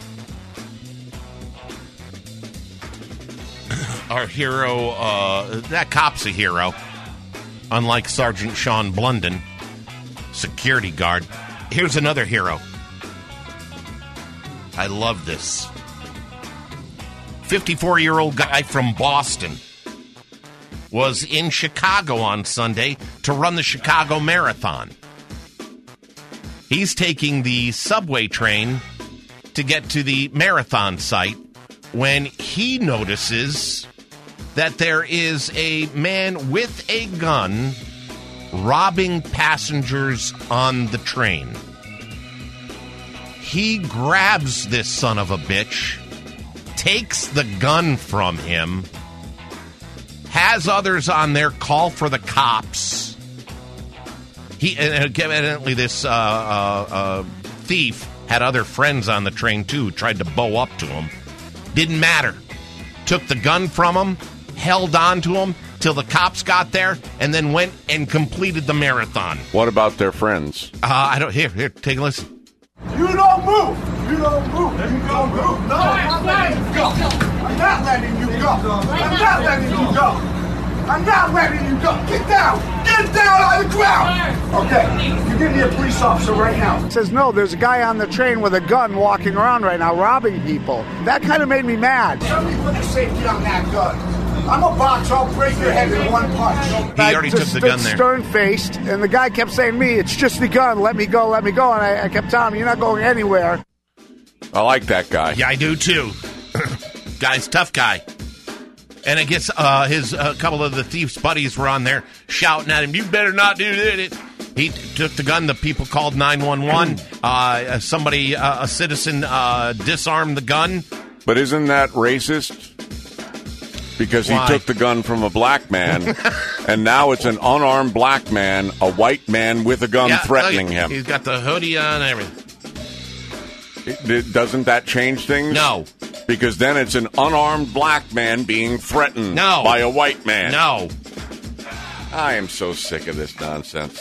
Our hero, uh, that cop's a hero. Unlike Sergeant Sean Blunden, security guard. Here's another hero. I love this. fifty-four-year-old guy from Boston was in Chicago on Sunday to run the Chicago Marathon. He's taking the subway train to get to the marathon site when he notices that there is a man with a gun robbing passengers on the train. He grabs this son of a bitch, takes the gun from him, has others on there call for the cops. He and evidently this uh, uh, uh, thief had other friends on the train too, tried to bow up to him. Didn't matter. Took the gun from him, held on to him till the cops got there, and then went and completed the marathon. What about their friends? Uh, I don't. Here, here, take a listen. You don't move. You don't move. You don't move. No, I'm not letting you go. I'm not letting you go. I'm not letting you go. I'm not letting you go. Get down. Get down on the ground. Okay. You give me a police officer right now. It says, no, there's a guy on the train with a gun walking around right now robbing people. That kind of made me mad. Tell me put the safety on that gun. I'm a boxer. I'll break your head in one punch. He already took the gun there. Stern-faced, and the guy kept saying to me, it's just the gun. Let me go, let me go. And I, I kept telling him, you're not going anywhere. I like that guy. Yeah, I do too. Guy's tough guy. And I guess uh, his a uh, couple of the thief's buddies were on there shouting at him, "You better not do that." He took the gun. The people called nine one one. Uh, somebody, uh, a citizen, uh, disarmed the gun. But isn't that racist? Because he Why? took the gun from a black man, and now it's an unarmed black man, a white man with a gun Yeah, threatening look, him. He's got the hoodie on and everything. It- it- doesn't that change things? No. Because then it's an unarmed black man being threatened No. by a white man. No. I am so sick of this nonsense.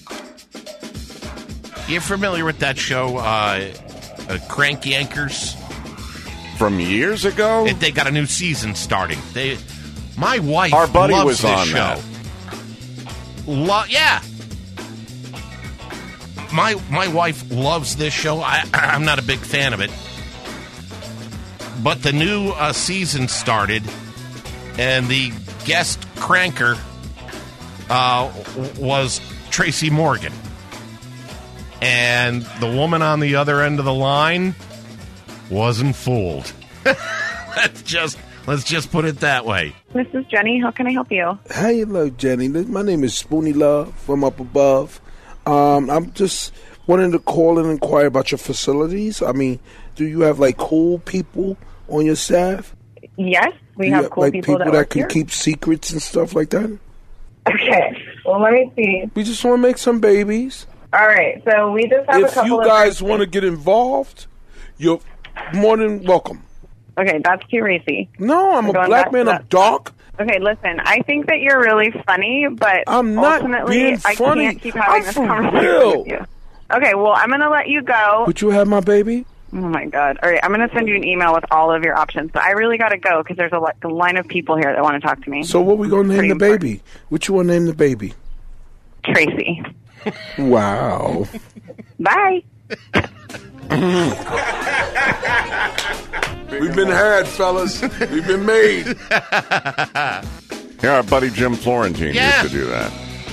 You're familiar with that show, uh, uh, Crank Yankers? From years ago? It, they got a new season starting. They, my wife Our buddy loves was this on show. that. Lo- yeah. My my wife loves this show. I, I'm not a big fan of it. But the new uh, season started, and the guest cranker uh, w- was Tracy Morgan. And the woman on the other end of the line wasn't fooled. Let's just let's just put it that way. This is Jenny. How can I help you? How you look, Jenny? My name is Spoonie Love from up above. Um, I'm just wanting to call and inquire about your facilities. I mean, do you have like cool people on your staff? Yes, we Do you have cool like people, people that, that work can here. keep secrets and stuff like that. Okay, well, let me see. We just want to make some babies. All right, so we just have a If couple you of... guys want to get involved, you're more than welcome. Okay, that's too racy. No, I'm We're a going black back man. to I'm that. dark. Okay, listen, I think that you're really funny, but I'm not ultimately, being I funny. can't keep having I'm this for conversation real. with you. Okay, well, I'm going to let you go. Would you have my baby? Oh, my God. All right, I'm going to send you an email with all of your options, but I really got to go because there's a, li- a line of people here that want to talk to me. So what we gonna name Pretty the baby? What you want to name the baby? Tracy. Wow. Bye. We've been had, fellas. We've been made. Yeah, our buddy Jim Florentine Yeah. used to do that.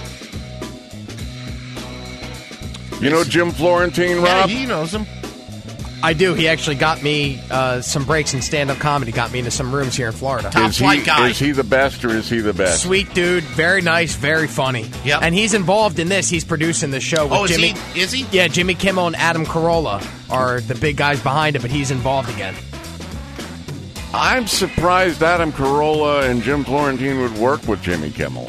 You know Jim Florentine, Yeah, Rob? he knows him. I do. He actually got me uh, some breaks in stand-up comedy. Got me into some rooms here in Florida. Is he, is he the best or is he the best? Sweet dude, very nice, very funny. Yep. And he's involved in this. He's producing the show with Oh, is Jimmy. he? Is he? Yeah, Jimmy Kimmel and Adam Carolla are the big guys behind it, but he's involved again. I'm surprised Adam Carolla and Jim Florentine would work with Jimmy Kimmel.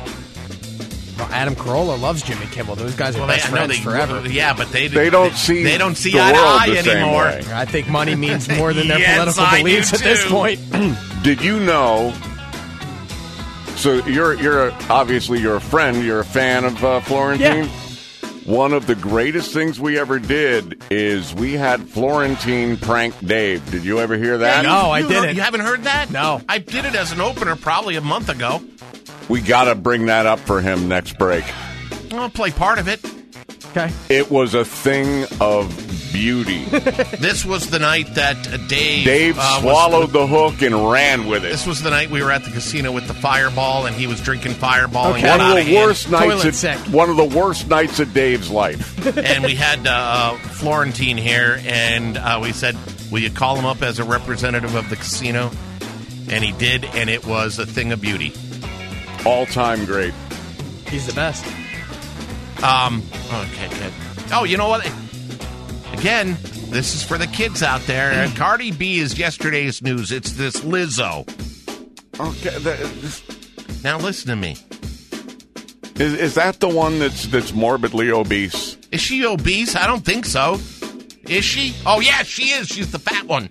Well, Adam Carolla loves Jimmy Kimmel. Those guys are Well, they, best I know friends they, forever. Yeah, but they They don't see they don't see the eye to world eye the same anymore. way. I think money means more than their Yes, political I do beliefs at this too. point. Did you know? So you're you're a, obviously you're a friend. You're a fan of uh, Florentine. Yeah. One of the greatest things we ever did is we had Florentine prank Dave. Did you ever hear that? You- No, I you didn't. heard- you haven't heard that? No. I did it as an opener probably a month ago. We got to bring that up for him next break. I'll play part of it. Okay. It was a thing of beauty. This was the night that uh, Dave Dave uh, was- swallowed the hook and ran with it. This was the night we were at the casino with the Fireball, and he was drinking Fireball. Okay. And got One out of the hand. worst nights. Toilet Of, sick. one of the worst nights of Dave's life. And we had uh, Florentine here, and uh, we said, will you call him up as a representative of the casino? And he did, and it was a thing of beauty. All time great. He's the best. Um, okay, good. Oh, you know what? Again, this is for the kids out there. And Cardi B is yesterday's news. It's this Lizzo. Okay, the, this, Now listen to me. is is that the one that's that's morbidly obese? Is she obese? I don't think so. Is she? Oh, yeah, she is. She's the fat one.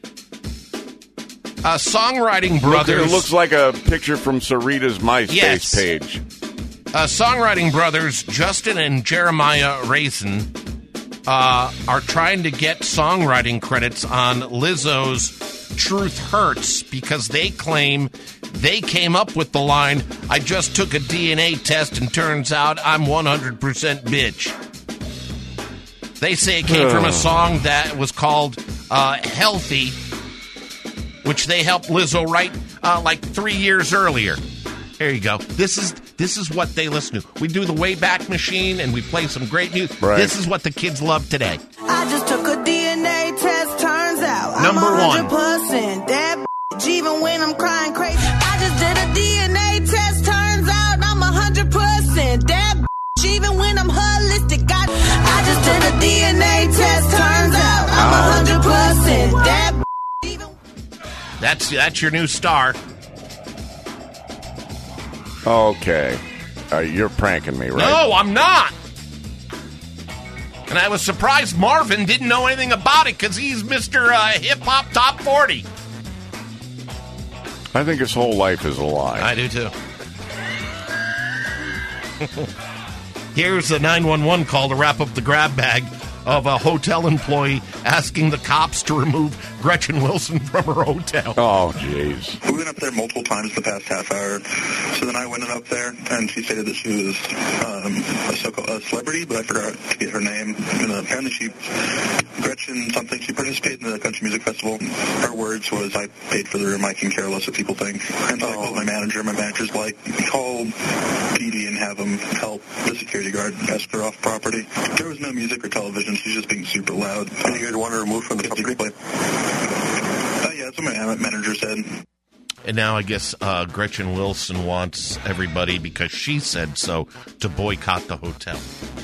Uh, songwriting brothers. Look, it looks like a picture from Sarita's MySpace Yes. page. Uh, songwriting brothers Justin and Jeremiah Raisin uh, are trying to get songwriting credits on Lizzo's Truth Hurts because they claim they came up with the line, I just took a D N A test and turns out I'm one hundred percent bitch. They say it came from a song that was called uh, Healthy, which they helped Lizzo write uh, like three years earlier. There you go. This is this is what they listen to. We do the Wayback Machine, and we play some great music. Right. This is what the kids love today. I just took a D N A test, turns out Number I'm one. one hundred percent that Even when I'm crying crazy. I just did a D N A test. Turns out I'm one hundred percent that bitch. Even when I'm holistic. I, I just did a D N A test. Turns out I'm one hundred percent that bitch. That's, that's your new star. Okay. Uh, you're pranking me, right? No, I'm not. And I was surprised Marvin didn't know anything about it because he's Mister Uh, Hip Hop Top forty. I think his whole life is a lie. I do too. Here's a nine one one call to wrap up the grab bag of a hotel employee asking the cops to remove Gretchen Wilson from her hotel. Oh, jeez. We went up there multiple times the past half hour. So then I went up there, and she stated that she was um, a, so-called, a celebrity, but I forgot to get her name. And uh, apparently she, Gretchen something, she participated in the country music festival. Her words was, I paid for the room, I can care less what people think. And so I called my manager. My manager's like, call P D and have them help the security guard escort her off property. There was no music or television. She's just being super loud. And you guys want her removed from the property? Oh, yeah, that's what my manager said. And now I guess uh, Gretchen Wilson wants everybody, because she said so, to boycott the hotel.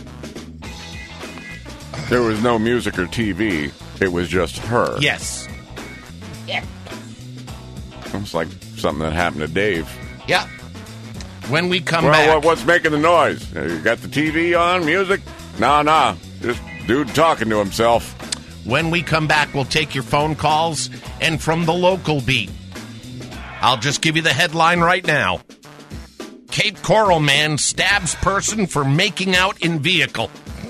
There was no music or T V. It was just her. Yes. Yeah. It's like something that happened to Dave. Yeah. When we come well, back... Well, what's making the noise? You got the T V on, music? Nah, nah. Just dude talking to himself. When we come back, we'll take your phone calls, and from the local beat, I'll just give you the headline right now. Cape Coral man stabs person for making out in vehicle.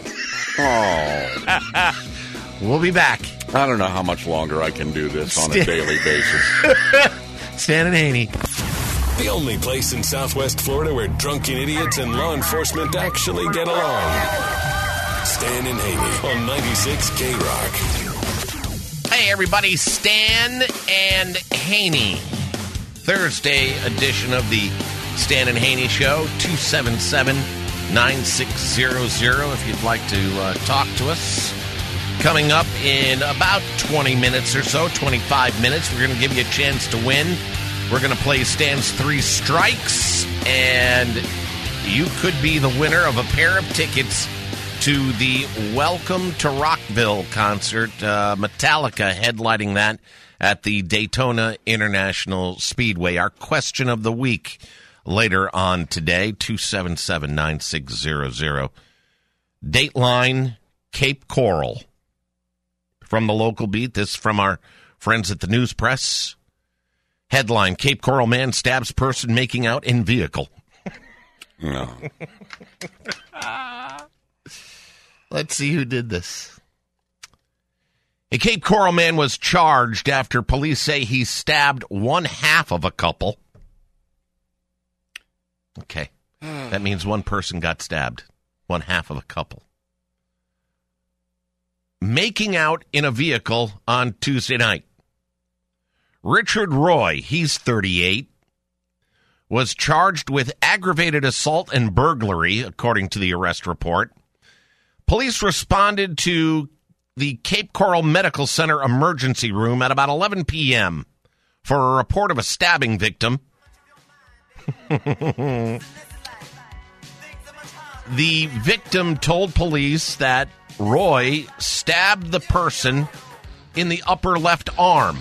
Oh. We'll be back. I don't know how much longer I can do this on a daily basis. Stan and Haney. The only place in Southwest Florida where drunken idiots and law enforcement actually get along. Stan and Haney on ninety-six K Rock. Hey, everybody. Stan and Haney. Thursday edition of the Stan and Haney Show. two seven seven, nine six zero zero if you'd like to uh, talk to us. Coming up in about twenty minutes or so, twenty-five minutes, we're going to give you a chance to win. We're going to play Stan's Three Strikes, and you could be the winner of a pair of tickets to the Welcome to Rockville concert. Uh, Metallica headlining that at the Daytona International Speedway. Our question of the week later on today, two seven seven, nine six zero zero. Dateline Cape Coral. From the local beat, this from our friends at the News Press. Headline, Cape Coral man stabs person making out in vehicle. No. Let's see who did this. A Cape Coral man was charged after police say he stabbed one half of a couple. Okay. That means one person got stabbed. One half of a couple. Making out in a vehicle on Tuesday night. Richard Roy, he's thirty-eight, was charged with aggravated assault and burglary, according to the arrest report. Police responded to the Cape Coral Medical Center emergency room at about eleven p.m. for a report of a stabbing victim. The victim told police that Roy stabbed the person in the upper left arm.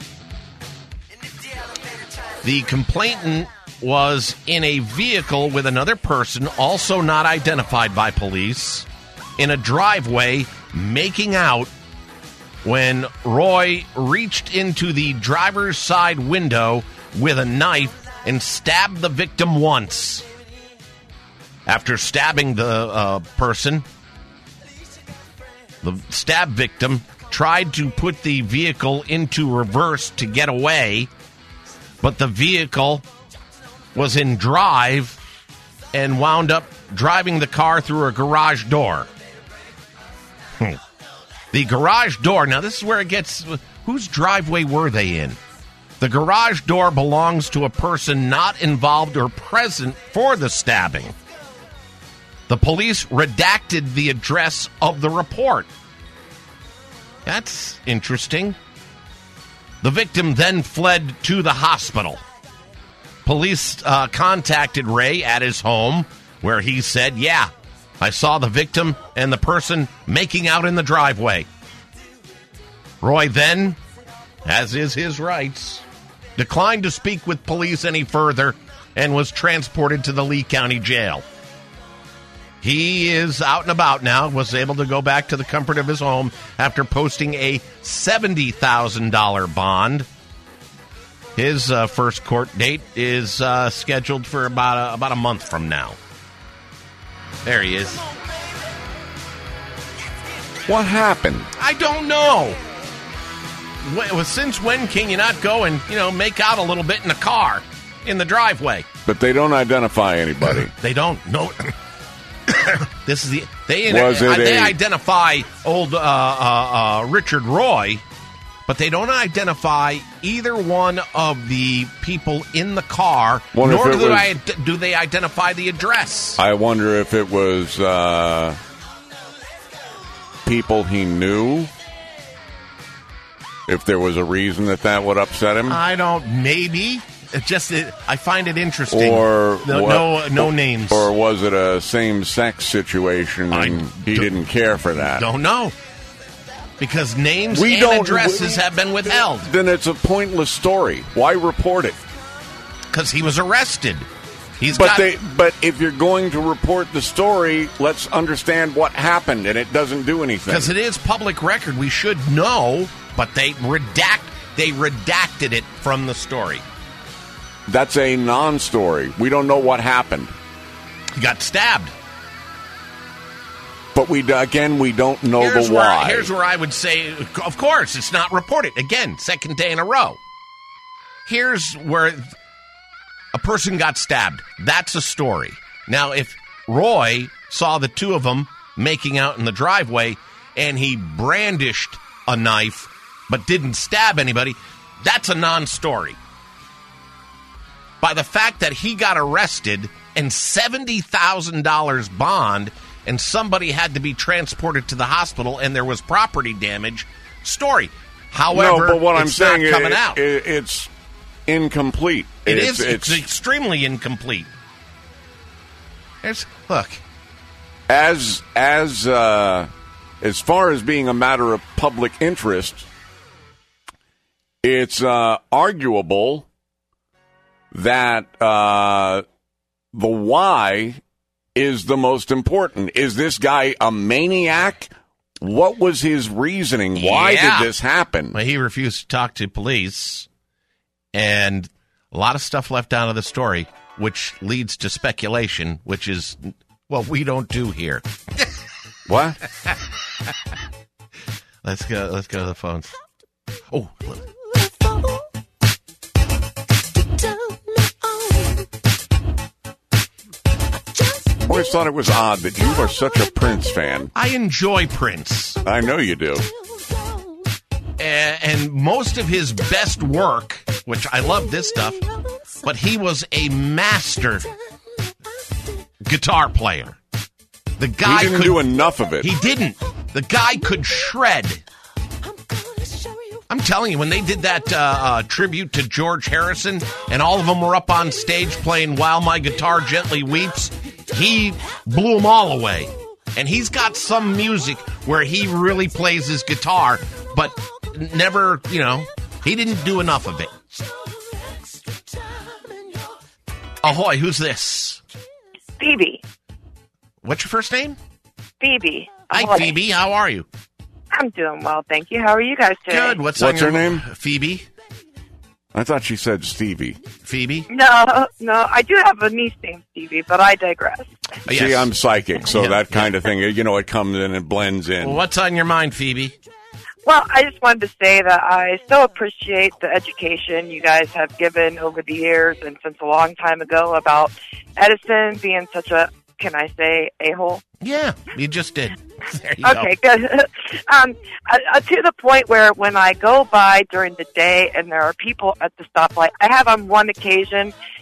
The complainant was in a vehicle with another person, also not identified by police, in a driveway making out when Roy reached into the driver's side window with a knife and stabbed the victim once. After stabbing the uh, person, the stab victim tried to put the vehicle into reverse to get away, but the vehicle was in drive and wound up driving the car through a garage door. The garage door, now this is where it gets, whose driveway were they in? The garage door belongs to a person not involved or present for the stabbing. The police redacted the address of the report. That's interesting. The victim then fled to the hospital. Police uh, contacted Ray at his home, where he said, yeah, I saw the victim and the person making out in the driveway. Roy then, as is his rights, declined to speak with police any further and was transported to the Lee County Jail. He is out and about now, was able to go back to the comfort of his home after posting a seventy thousand dollars bond. His uh, first court date is uh, scheduled for about a, about a month from now. There he is. What happened? I don't know. When, since when can you not go and, you know, make out a little bit in a car in the driveway? But they don't identify anybody. They don't. No. This is the they. Was uh, it they a- identify old uh, uh, uh, Richard Roy, but they don't identify either one of the people in the car. What if nor it do, was- I, do they identify the address. I wonder if it was uh, people he knew. If there was a reason that that would upset him. I don't. Maybe. It just it, I find it interesting. Or no, what- no, no names. Or was it a same-sex situation and he didn't care for that? Don't know. Because names We and don't- addresses have been withheld. Then it's a pointless story. Why report it? Because he was arrested. He's but got, they. But if you're going to report the story, let's understand what happened, and it doesn't do anything. Because it is public record. We should know, but they redact. They redacted it from the story. That's a non-story. We don't know what happened. He got stabbed. But we again, we don't know Here's the where, why. here's where I would say, of course, it's not reported. Again, second day in a row. Here's where a person got stabbed. That's a story. Now, if Roy saw the two of them making out in the driveway and he brandished a knife but didn't stab anybody, that's a non-story. By the fact that he got arrested and seventy thousand dollars bond and somebody had to be transported to the hospital and there was property damage, story. However, no, but what I'm it's saying not coming it, out. It, it's incomplete. It it's, is. It's, It's extremely incomplete. There's look. as as uh, as far as being a matter of public interest, it's uh, arguable that uh, the why is the most important. Is this guy a maniac? What was his reasoning? Why Yeah. did this happen? Well, he refused to talk to police, and a lot of stuff left out of the story, which leads to speculation, which is what we don't do here. What? Let's go. Let's go to the phones. Oh. I always thought it was odd that you are such a Prince fan. I enjoy Prince. I know you do. And, and most of his best work, which I love this stuff, but he was a master guitar player. The guy He didn't could, do enough of it. He didn't. The guy could shred. I'm telling you, when they did that uh, uh, tribute to George Harrison, and all of them were up on stage playing "While My Guitar Gently Weeps," he blew them all away. And he's got some music where he really plays his guitar, but never, you know, he didn't do enough of it. Ahoy, who's this? Phoebe. What's your first name? Phoebe. Hi, Ahoy. Phoebe. How are you? I'm doing well, thank you. How are you guys doing? Good. What's, What's on her your- name? Phoebe. I thought she said Stevie. Phoebe? No, no, I do have a niece named Stevie, but I digress. See, I'm psychic, so Yeah. that kind of thing, you know, it comes in and blends in. Well, what's on your mind, Phoebe? Well, I just wanted to say that I so appreciate the education you guys have given over the years and since a long time ago about Edison being such a, can I say, a-hole? Yeah, you just did. There you Okay, go. good. um, uh, uh, to the point where when I go by during the day and there are people at the stoplight, I have on one occasion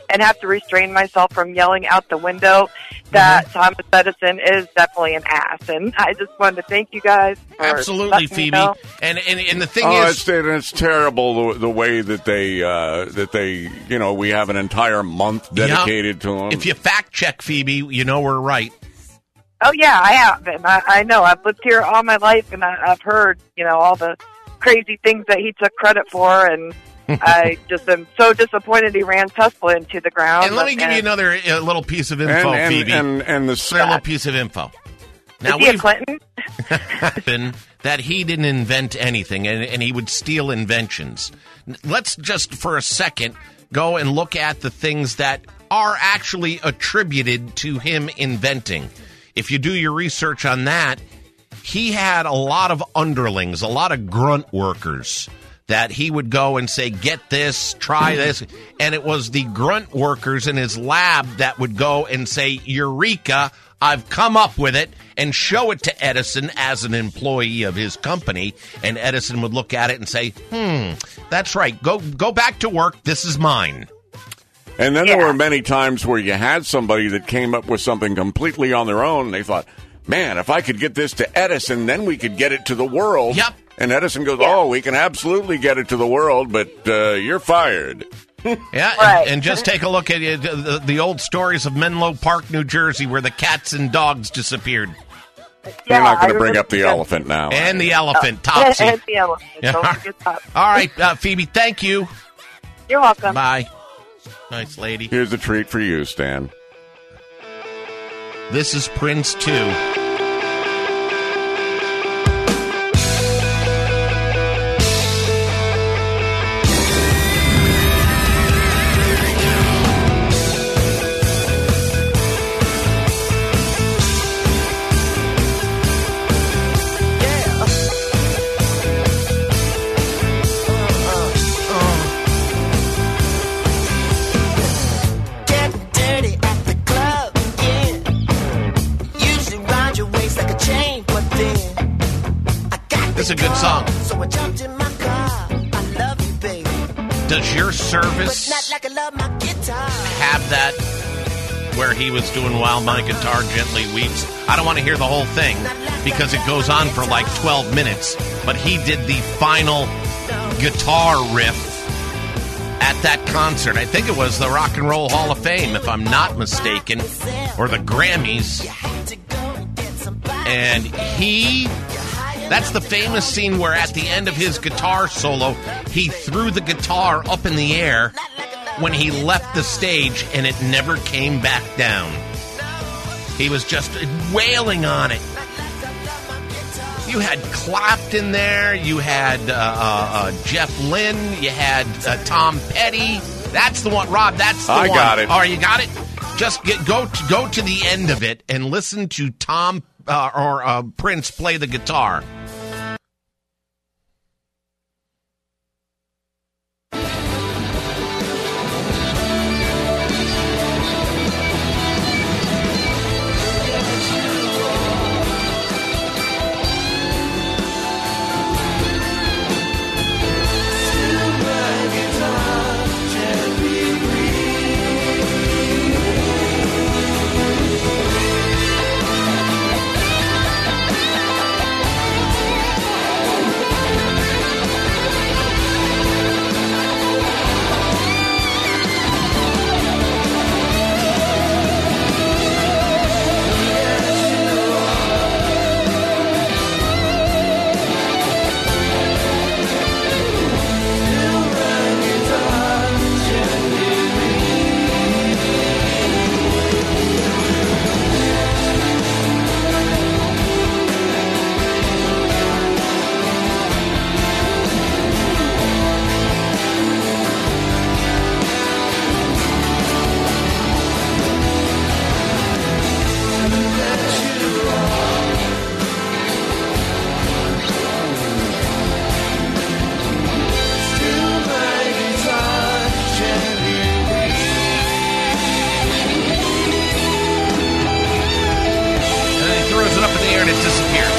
and have to restrain myself from yelling out the window that Mm-hmm. Thomas Edison is definitely an ass. And I just wanted to thank you guys for Absolutely, letting me Phoebe. know. And, and and the thing oh, is, it's, and it's terrible the, the way that they uh, that they you know we have an entire month dedicated to them. if you fact check Phoebe, you know we're right. Oh yeah, I have, and I, I know I've lived here all my life, and I, I've heard you know all the crazy things that he took credit for, and I just am so disappointed he ran Tesla into the ground. And let me give you another uh, little piece of info, and, and, Phoebe. and, and the Another little piece of info. Now Is he a we've Clinton? happened that he didn't invent anything, and, and he would steal inventions. Let's just for a second go and look at the things that are actually attributed to him inventing. If you do your research on that, he had a lot of underlings, a lot of grunt workers that he would go and say, get this, try this. And it was the grunt workers in his lab that would go and say, Eureka, I've come up with it, and show it to Edison as an employee of his company. And Edison would look at it and say, hmm, that's right. Go, go back to work. This is mine. And then there were many times where you had somebody that came up with something completely on their own, and they thought, man, if I could get this to Edison, then we could get it to the world. Yep. And Edison goes, oh, we can absolutely get it to the world, but uh, you're fired. Yeah, Right. and, and just take a look at it, the, the old stories of Menlo Park, New Jersey, where the cats and dogs disappeared. You're not going I to bring up the remember- elephant now. And the elephant, Oh, Topsy. and the elephant. Yeah. Don't forget Topsy. All right, uh, Phoebe, thank you. You're welcome. Bye. Nice lady. Here's a treat for you, Stan. This is Prince two. Get dirty at the club, yeah. Usually round your waist like a chain, but then I got This is a good song. so I jumped in my car. I love you, baby, Does your but service not like I love my guitar. have that where he was doing While My Guitar Gently Weeps? I don't want to hear the whole thing because it goes on for like twelve minutes, but he did the final guitar riff at that concert. I think it was the Rock and Roll Hall of Fame, if I'm not mistaken, or the Grammys. And he, that's the famous scene where at the end of his guitar solo, he threw the guitar up in the air when he left the stage, and it never came back down. He was just wailing on it. You had Clapton there. You had uh, uh, uh, Jeff Lynne. You had uh, Tom Petty. That's the one, Rob. That's the I one. got it. Oh, you got it. Just get, go to, go to the end of it and listen to Tom uh, or uh, Prince play the guitar. And then he throws it up in the air and it disappears.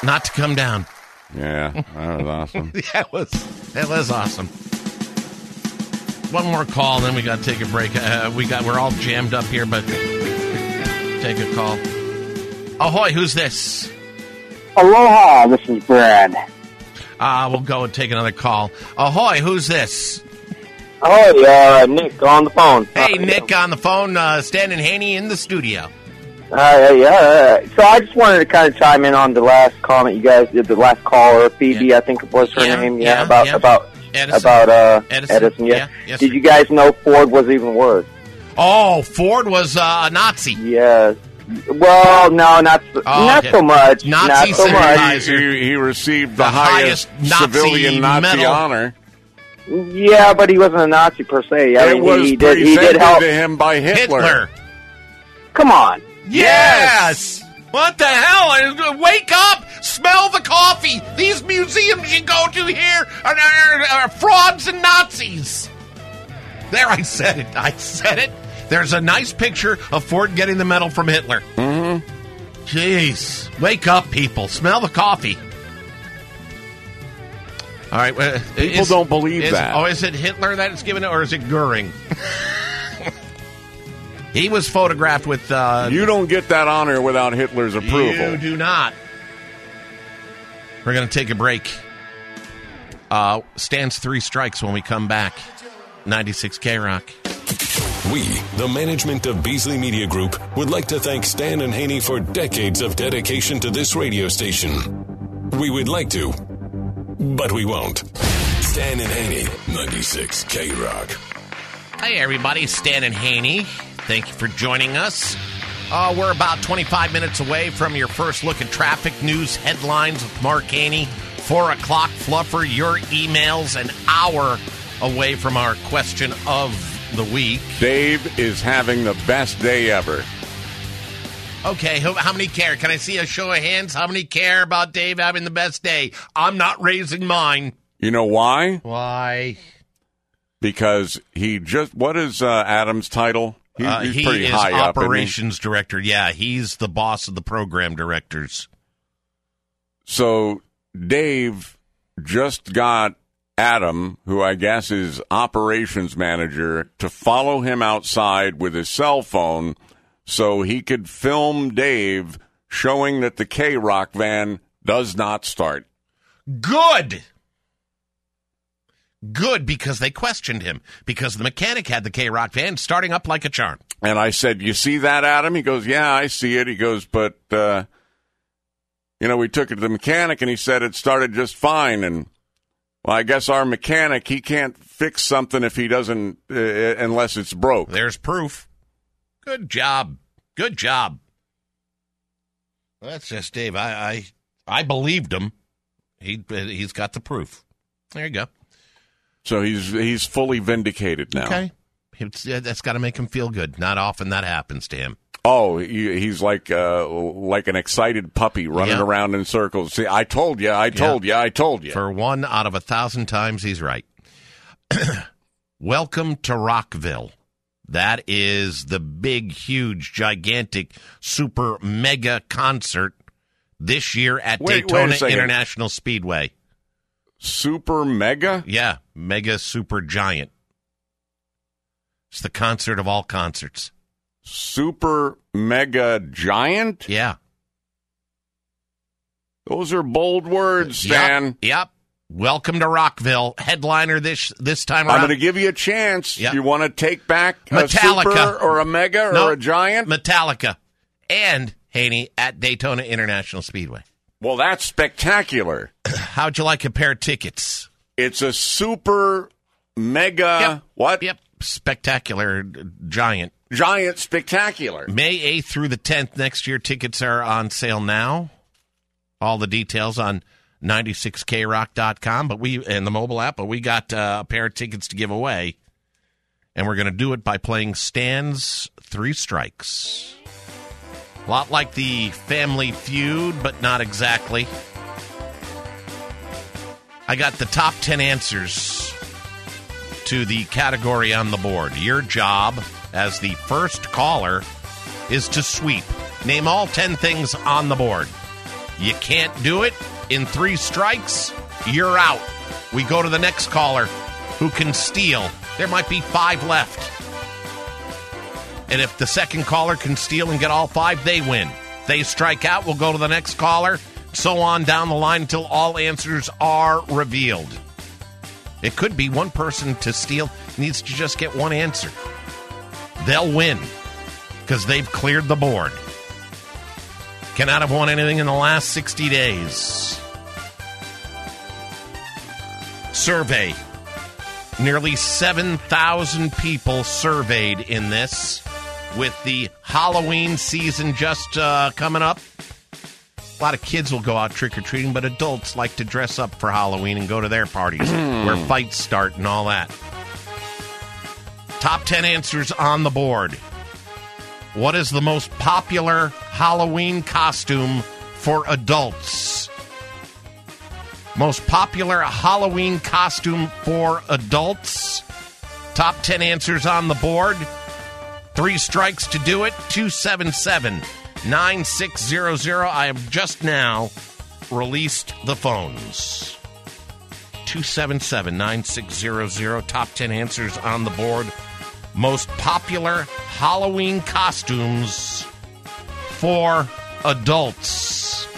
not to come down. Yeah, that was awesome. that was that was awesome. One more call, then we got to take a break. Uh, we got we're all jammed up here, but take a call. Ahoy! Who's this? Aloha. This is Brad. Uh, we'll go and take another call. Ahoy! Who's this? Ahoy! Uh, Nick on the phone. Hey, Nick on the phone. Uh, Stan and Haney in the studio. Uh, yeah. So I just wanted to kind of chime in on the last comment you guys did. The last caller, Phoebe, yeah. I think it was her yeah, name. Yeah, yeah about yeah. about Edison. about uh Edison. Edison. Yeah. yeah yes, Did sir. you guys know Ford was even worse? Oh, Ford was uh, a Nazi. Yes. Well, no, not so, oh, not okay. so much. Nazi not so much. He, he received the, The highest, highest Nazi civilian Nazi medal. honor. Yeah, but he wasn't a Nazi per se. I It mean, was he did. He presented did help. to him by Hitler. Hitler. Come on. Yes. What the hell? Wake up! Smell the coffee! These museums you go to here are, are, are frauds and Nazis. There, I said it. I said it. There's a nice picture of Ford getting the medal from Hitler. Mm-hmm. Jeez. Wake up, people. Smell the coffee. All right. Uh, People is, don't believe is, that. Oh, is it Hitler that is giving it, or is it Goering? He was photographed with... Uh, you don't get that honor without Hitler's approval. You do not. We're going to take a break. Uh, stands three strikes when we come back. ninety-six K Rock. We, the management of Beasley Media Group, would like to thank Stan and Haney for decades of dedication to this radio station. We would like to, but we won't. Stan and Haney, ninety-six K Rock. Hey, everybody. Stan and Haney. Thank you for joining us. Uh, we're about twenty-five minutes away from your first look at traffic news headlines with Mark Haney. Four o'clock fluffer, your emails, an hour away from our question of the week. Dave is having the best day ever. Okay, how, how many care? Can I see a show of hands? How many care about Dave having the best day? I'm not raising mine. You know why? Why? Because he just, what is uh, Adam's title? He, Uh, he's he pretty is high up, isn't he? operations director. Yeah, he's the boss of the program directors. So Dave just got Adam, who I guess is operations manager, to follow him outside with his cell phone so he could film Dave showing that the K-Rock van does not start. Good. Good, because they questioned him. Because the mechanic had the K-Rock van starting up like a charm. And I said, you see that, Adam? He goes, yeah, I see it. He goes, but, uh, you know, we took it to the mechanic, and he said it started just fine. And, well, I guess our mechanic, he can't fix something if he doesn't, uh, unless it's broke. There's proof. Good job. Good job. Well, that's just Dave. I, I I believed him. He he's got the proof. There you go. So he's he's fully vindicated now. Okay, it's, that's got to make him feel good. Not often that happens to him. Oh, he, he's like uh, like an excited puppy running Yeah. around in circles. See, I told you, I told Yeah. you, I told you. For one out of a thousand times, he's right. Welcome to Rockville. That is the big, huge, gigantic, super mega concert this year at Wait- wait a Daytona second. International Speedway. Super mega? Yeah, mega super giant. It's the concert of all concerts. Super mega giant? Yeah. Those are bold words, Stan. Yep. yep. Welcome to Rockville. Headliner this this time around. I'm going to give you a chance. Yep. You want to take back a Metallica. super or a mega or No, a giant? Metallica. And, Haney, at Daytona International Speedway. Well, that's spectacular. How'd you like a pair of tickets? It's a super mega Yep. what? Yep. Spectacular giant. Giant spectacular. May eighth through the tenth next year. Tickets are on sale now. All the details on ninety-six K rock dot com, but we and the mobile app, but we got uh, a pair of tickets to give away. And we're going to do it by playing Stan's Three Strikes. A lot like the Family Feud, but not exactly. I got the top ten answers to the category on the board. Your job as the first caller is to sweep. Name all ten things on the board. You can't do it in three strikes, you're out. We go to the next caller who can steal. There might be five left. And if the second caller can steal and get all five, they win. They strike out, we'll go to the next caller, so on down the line until all answers are revealed. It could be one person to steal needs to just get one answer. They'll win because they've cleared the board. Cannot have won anything in the last sixty days. Survey. Nearly seven thousand people surveyed in this, with the Halloween season just uh, coming up. A lot of kids will go out trick-or-treating, but adults like to dress up for Halloween and go to their parties where fights start and all that. Top ten answers on the board. What is the most popular Halloween costume for adults? Most popular Halloween costume for adults. Top ten answers on the board. Three strikes to do it. two seven seven, nine six zero zero. I have just now released the phones. two seven seven, nine six zero zero. Top ten answers on the board. Most popular Halloween costumes for adults.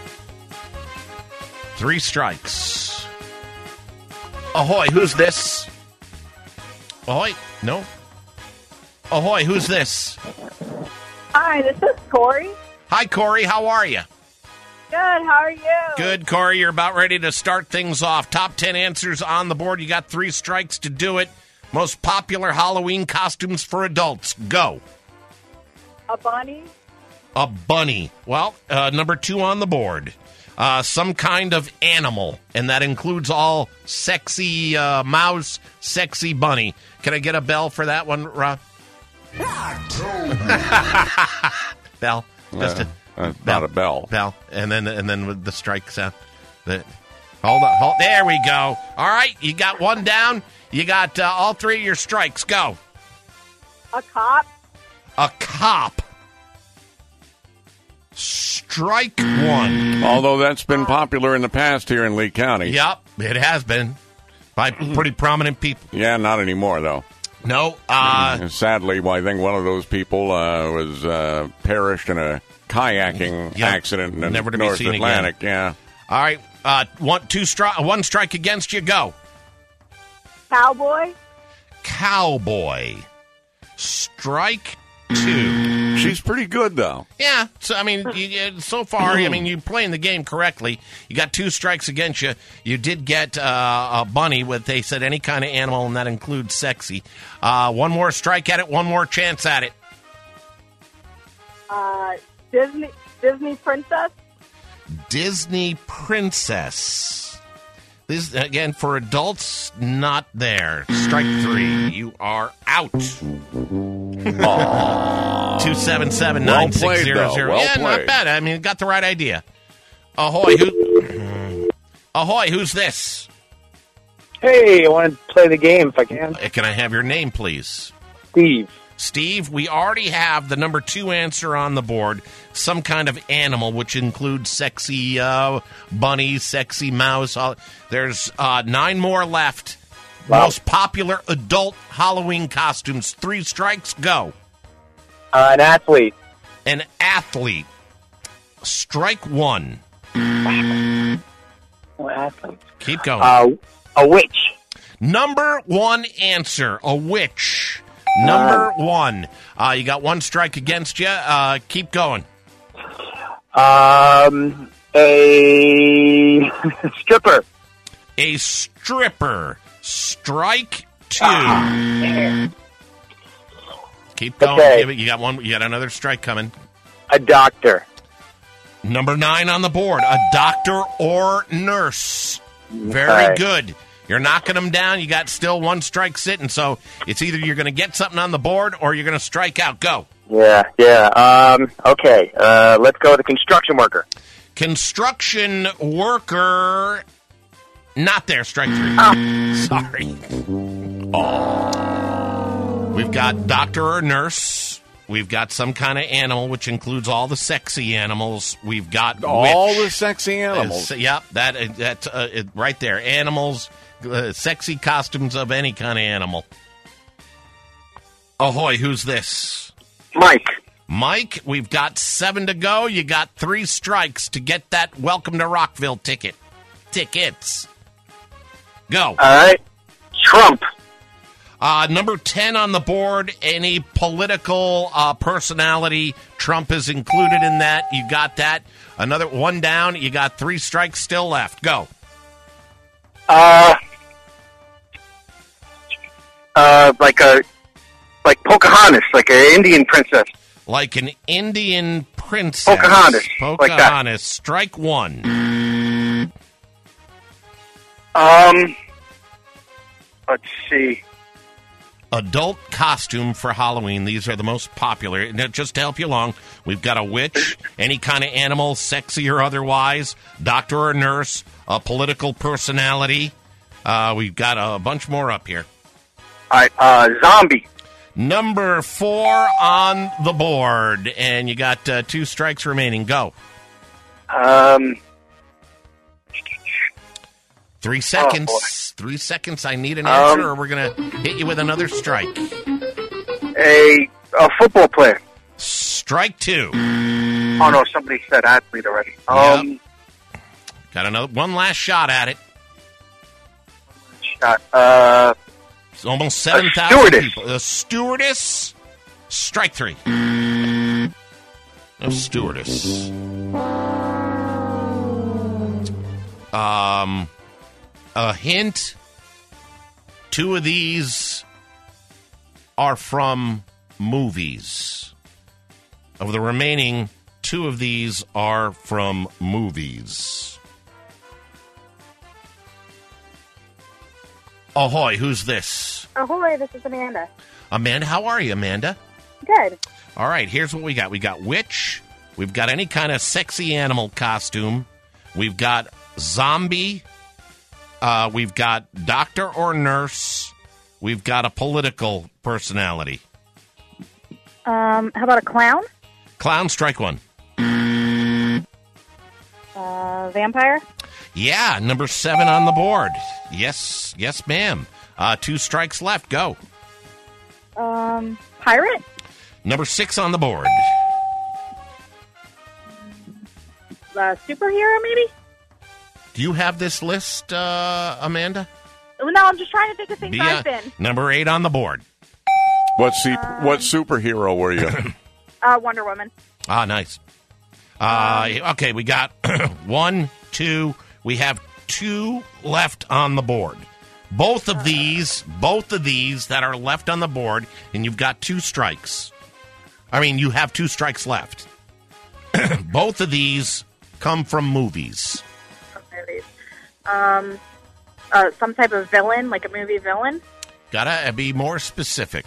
Three strikes. Ahoy, who's this? Ahoy, no? Ahoy, who's this? Hi, this is Corey. Hi, Corey, how are you? Good, how are you? Good, Corey, you're about ready to start things off. Top ten answers on the board. You got three strikes to do it. Most popular Halloween costumes for adults. Go. A bunny. A bunny. Well, uh, number two on the board. Uh, some kind of animal, and that includes all sexy uh, mouse, sexy bunny. Can I get a bell for that one, Rob? Bell. Just a, uh, not a bell. Bell. And then and then with the strike sound. The, hold on. Hold, there we go. All right, you got one down. You got uh, all three of your strikes. Go. A cop. A cop. Strike one. Although that's been popular in the past here in Lee County. Yep, it has been. By pretty prominent people. Yeah, not anymore, though. No. Uh, Sadly, well, I think one of those people uh, was uh, perished in a kayaking yep. accident in Never to North be seen Atlantic. Again. Yeah. All right. Uh, one, two stri- one strike against you. Go. Cowboy. Cowboy. Strike two. She's pretty good, though. Yeah. So, I mean, you, so far, I mean, you're playing the game correctly. You got two strikes against you. You did get uh, a bunny with, they said, any kind of animal, and that includes sexy. Uh, one more strike at it, one more chance at it. Uh, Disney Disney princess. Disney princess. This, again, for adults, not there. Strike three. You are out. two seven seven, nine six zero zero. Well Yeah, played. not bad. I mean, got the right idea. Ahoy, who? Ahoy, who's this? Hey, I want to play the game if I can. Uh, Can I have your name, please? Steve. Steve, we already have the number two answer on the board. Some kind of animal, which includes sexy uh, bunny, sexy mouse. All, there's uh, nine more left. Wow. Most popular adult Halloween costumes. Three strikes, go. Uh, an athlete. An athlete. Strike one. What athlete? Keep going. Uh, a witch. Number one answer, a witch. Number one. Uh, you got one strike against you. Uh, keep going. Um, a stripper. A stripper. Strike two. Ah, keep going. Okay. Give it. You got one. You got another strike coming. A doctor. Number nine on the board. A doctor or nurse. Very Okay. good. You're knocking them down. You got still one strike sitting, so it's either you're going to get something on the board or you're going to strike out. Go. Yeah, yeah. Um, okay, uh, let's go with the construction worker. Construction worker. Not there. Strike three. Oh. Sorry. Oh. We've got doctor or nurse. We've got some kind of animal, which includes all the sexy animals. We've got All witch. the sexy animals. Uh, yep, that uh, that uh, it, right there. Animals, uh, sexy costumes of any kind of animal. Ahoy! Who's this? Mike. Mike, we've got seven to go. You got three strikes to get that Welcome to Rockville ticket. Tickets. Go. All right. Trump. Uh, number ten on the board, any political uh, personality. Trump is included in that. You got that. Another one down. You got three strikes still left. Go. Uh, uh, like a, like Pocahontas, like an Indian princess. Like an Indian princess. Pocahontas. Like that. Pocahontas. Strike one. Um, let's see. Adult costume for Halloween. These are the most popular. Now, just to help you along, we've got a witch, any kind of animal, sexy or otherwise, doctor or nurse, a political personality. Uh, we've got a bunch more up here. All right, uh, zombie. Number four on the board, and you got uh, two strikes remaining. Go. Um, Three seconds. Oh, Three seconds. I need an answer, Um, or we're going to hit you with another strike. a a football player. Strike two. Oh no, somebody said athlete already. Um, Got another one last shot at it. shot. Uh, It's almost seven thousand stewardess. people. A stewardess. Strike three. A stewardess. Um, a hint. Two of these are from movies. Of the remaining, two of these are from movies. Ahoy, who's this? Ahoy, this is Amanda. Amanda, how are you, Amanda? Good. All right, here's what we got. We got witch. We've got any kind of sexy animal costume. We've got zombie. Uh, we've got doctor or nurse. We've got a political personality. Um, how about a clown? Clown, strike one. Uh, vampire? Yeah, number seven on the board. Yes, yes, ma'am. Uh, two strikes left. Go. Um, pirate? Number six on the board. Uh, superhero, maybe? Do you have this list, uh, Amanda? No, I'm just trying to think of things Be, I've uh, been. Number eight on the board. What, se- what superhero were you? Uh, Wonder Woman. Ah, nice. Uh, okay, we got one, two. We have two left on the board. Both of these, both of these that are left on the board, and you've got two strikes. I mean, you have two strikes left. Both of these come from movies. Movies. Um, uh, some type of villain, like a movie villain. Gotta be more specific.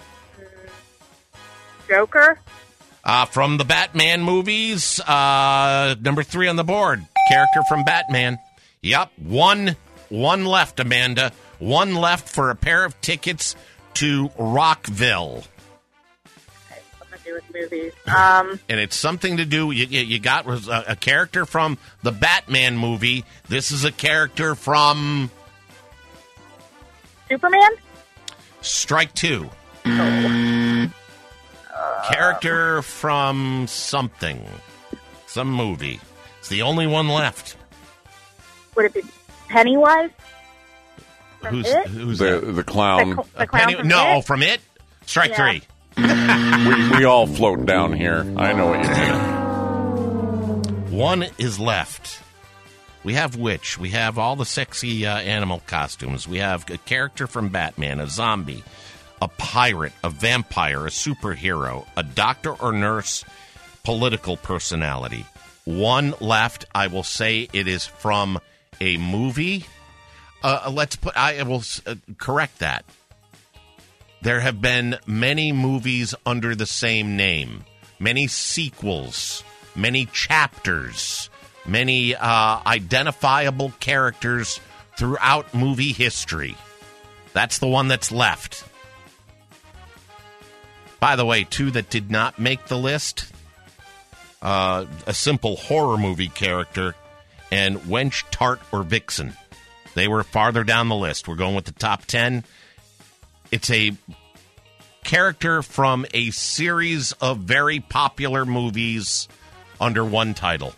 Joker. Uh, from the Batman movies, uh, number three on the board, character from Batman. Yep, one, one left, Amanda. One left for a pair of tickets to Rockville. Something to do with movies. Um, And it's something to do, you, you, you got a, a character from the Batman movie. This is a character from Superman. Strike Two. Uh, Character from something. Some movie. It's the only one left. Would it be Pennywise? From Who's It? who's the that? the clown? The, cl- the A clown Penny- from no, It? from It. Strike Yeah. three. we, we all float down here. I know what you mean. One is left. We have witch. We have all the sexy uh, animal costumes. We have a character from Batman, a zombie, a pirate, a vampire, a superhero, a doctor or nurse, political personality. One left. I will say it is from a movie. Uh, let's put. I will uh, correct that. There have been many movies under the same name, many sequels, many chapters, many uh, identifiable characters throughout movie history. That's the one that's left. By the way, two that did not make the list, uh, a simple horror movie character and Wench, Tart, or Vixen. They were farther down the list. We're going with the top ten. It's a character from a series of very popular movies under one title.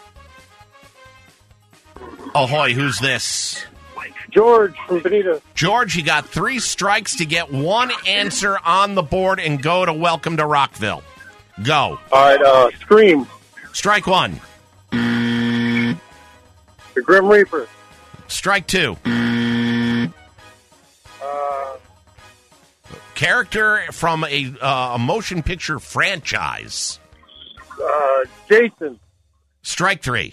Ahoy, who's this? George from Benita. George, you got three strikes to get one answer on the board and go to Welcome to Rockville. Go. All right, uh, Scream. Strike one. The Grim Reaper. Strike two. Uh, Character from a, uh, a motion picture franchise. uh, Jason. Strike three.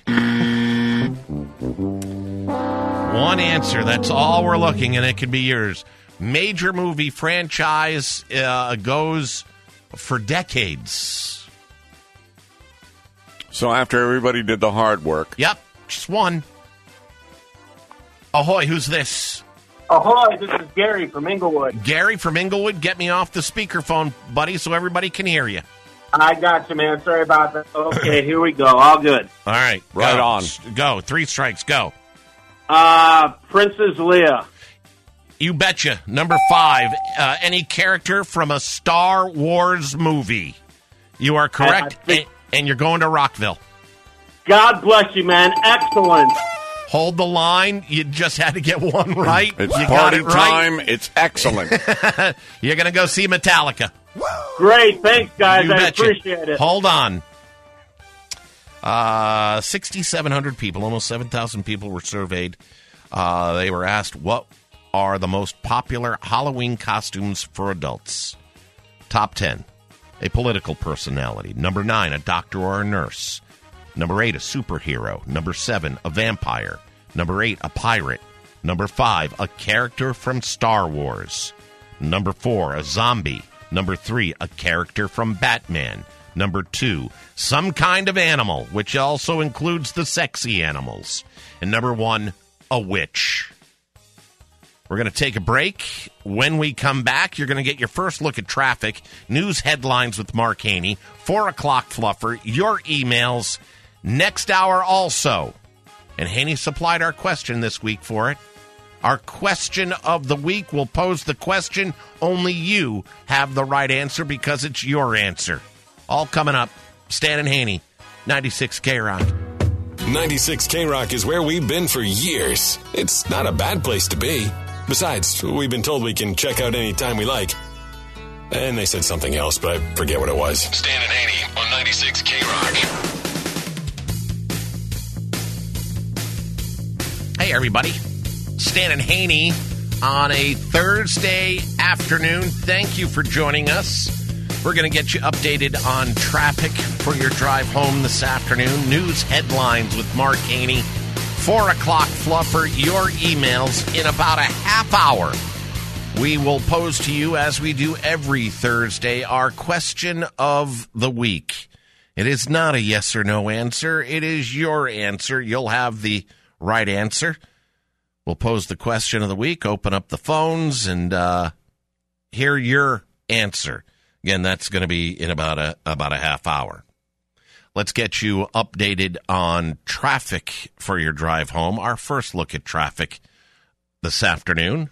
One answer. That's all we're looking, and it could be yours. Major movie franchise uh, goes for decades. So after everybody did the hard work. Yep, just one. Ahoy, who's this? Ahoy, this is Gary from Inglewood. Gary from Inglewood, get me off the speakerphone, buddy, so everybody can hear you. I got you, man. Sorry about that. Okay, here we go. All good. All right. Right go. on. Go. Three strikes. Go. Uh, Princess Leia. You betcha. Number five. Uh, any character from a Star Wars movie. You are correct, I, I think, and, and you're going to Rockville. God bless you, man. Excellent. Hold the line. You just had to get one right. It's you party got it right. time. It's excellent. You're going to go see Metallica. Great. Thanks, guys. You I betcha. appreciate it. Hold on. Uh, sixty-seven hundred people, almost seven thousand people were surveyed. Uh, they were asked, what are the most popular Halloween costumes for adults? Top ten, a political personality. Number nine, a doctor or a nurse. Number eight, a superhero. Number seven, a vampire. Number eight, a pirate. Number five, a character from Star Wars. Number four, a zombie. Number three, a character from Batman. Number two, some kind of animal, which also includes the sexy animals. And number one, a witch. We're going to take a break. When we come back, you're going to get your first look at traffic, news headlines with Mark Haney, four o'clock fluffer, your emails, next hour also. And Haney supplied our question this week for it. Our question of the week will pose the question. Only you have the right answer because it's your answer. All coming up. Stan and Haney, ninety-six K Rock. ninety-six K Rock is where we've been for years. It's not a bad place to be. Besides, we've been told we can check out any time we like. And they said something else, but I forget what it was. Stan and Haney on ninety-six K Rock. Hey, everybody. Stan and Haney on a Thursday afternoon. Thank you for joining us. We're going to get you updated on traffic for your drive home this afternoon. News headlines with Mark Haney. Four o'clock fluffer, your emails in about a half hour. We will pose to you, as we do every Thursday, our question of the week. It is not a yes or no answer. It is your answer. You'll have the right answer. We'll pose the question of the week, open up the phones, and uh, hear your answer. Again, that's going to be in about a about a half hour. Let's get you updated on traffic for your drive home. Our first look at traffic this afternoon.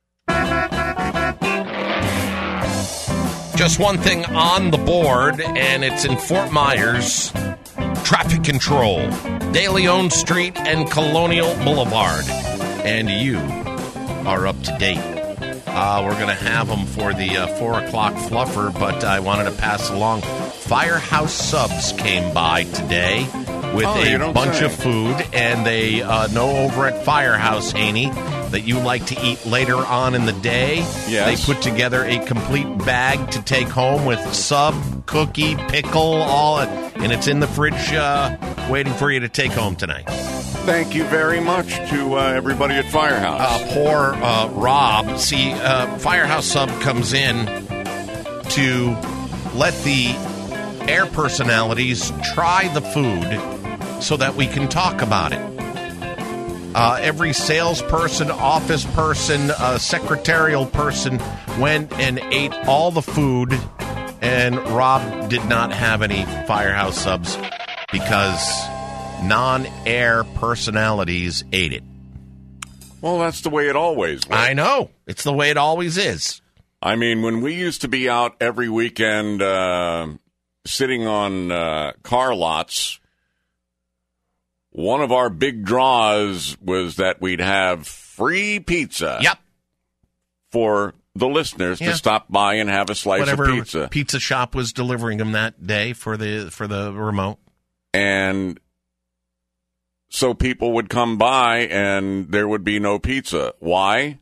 Just one thing on the board, and it's in Fort Myers. Traffic control, De Leon Street and Colonial Boulevard. And you are up to date. Uh, we're going to have them for the uh, four o'clock fluffer, but I wanted to pass along. Firehouse Subs came by today with oh, a bunch say. of food, and they uh, know over at Firehouse, Haney, that you like to eat later on in the day. Yes. They put together a complete bag to take home with sub, cookie, pickle, all, and it's in the fridge uh, waiting for you to take home tonight. Thank you very much to uh, everybody at Firehouse. Uh, poor uh, Rob. See, uh, Firehouse Sub comes in to let the air personalities try the food so that we can talk about it. Uh, every salesperson, office person, uh, secretarial person went and ate all the food And Rob did not have any Firehouse Subs because non-air personalities ate it. Well, that's the way it always was. I know. It's the way it always is. I mean, when we used to be out every weekend uh, sitting on uh, car lots, one of our big draws was that we'd have free pizza. Yep. For the listeners Yeah. to stop by and have a slice Whatever of pizza. pizza shop was delivering them that day for the for the remote. And so people would come by and there would be no pizza. Why?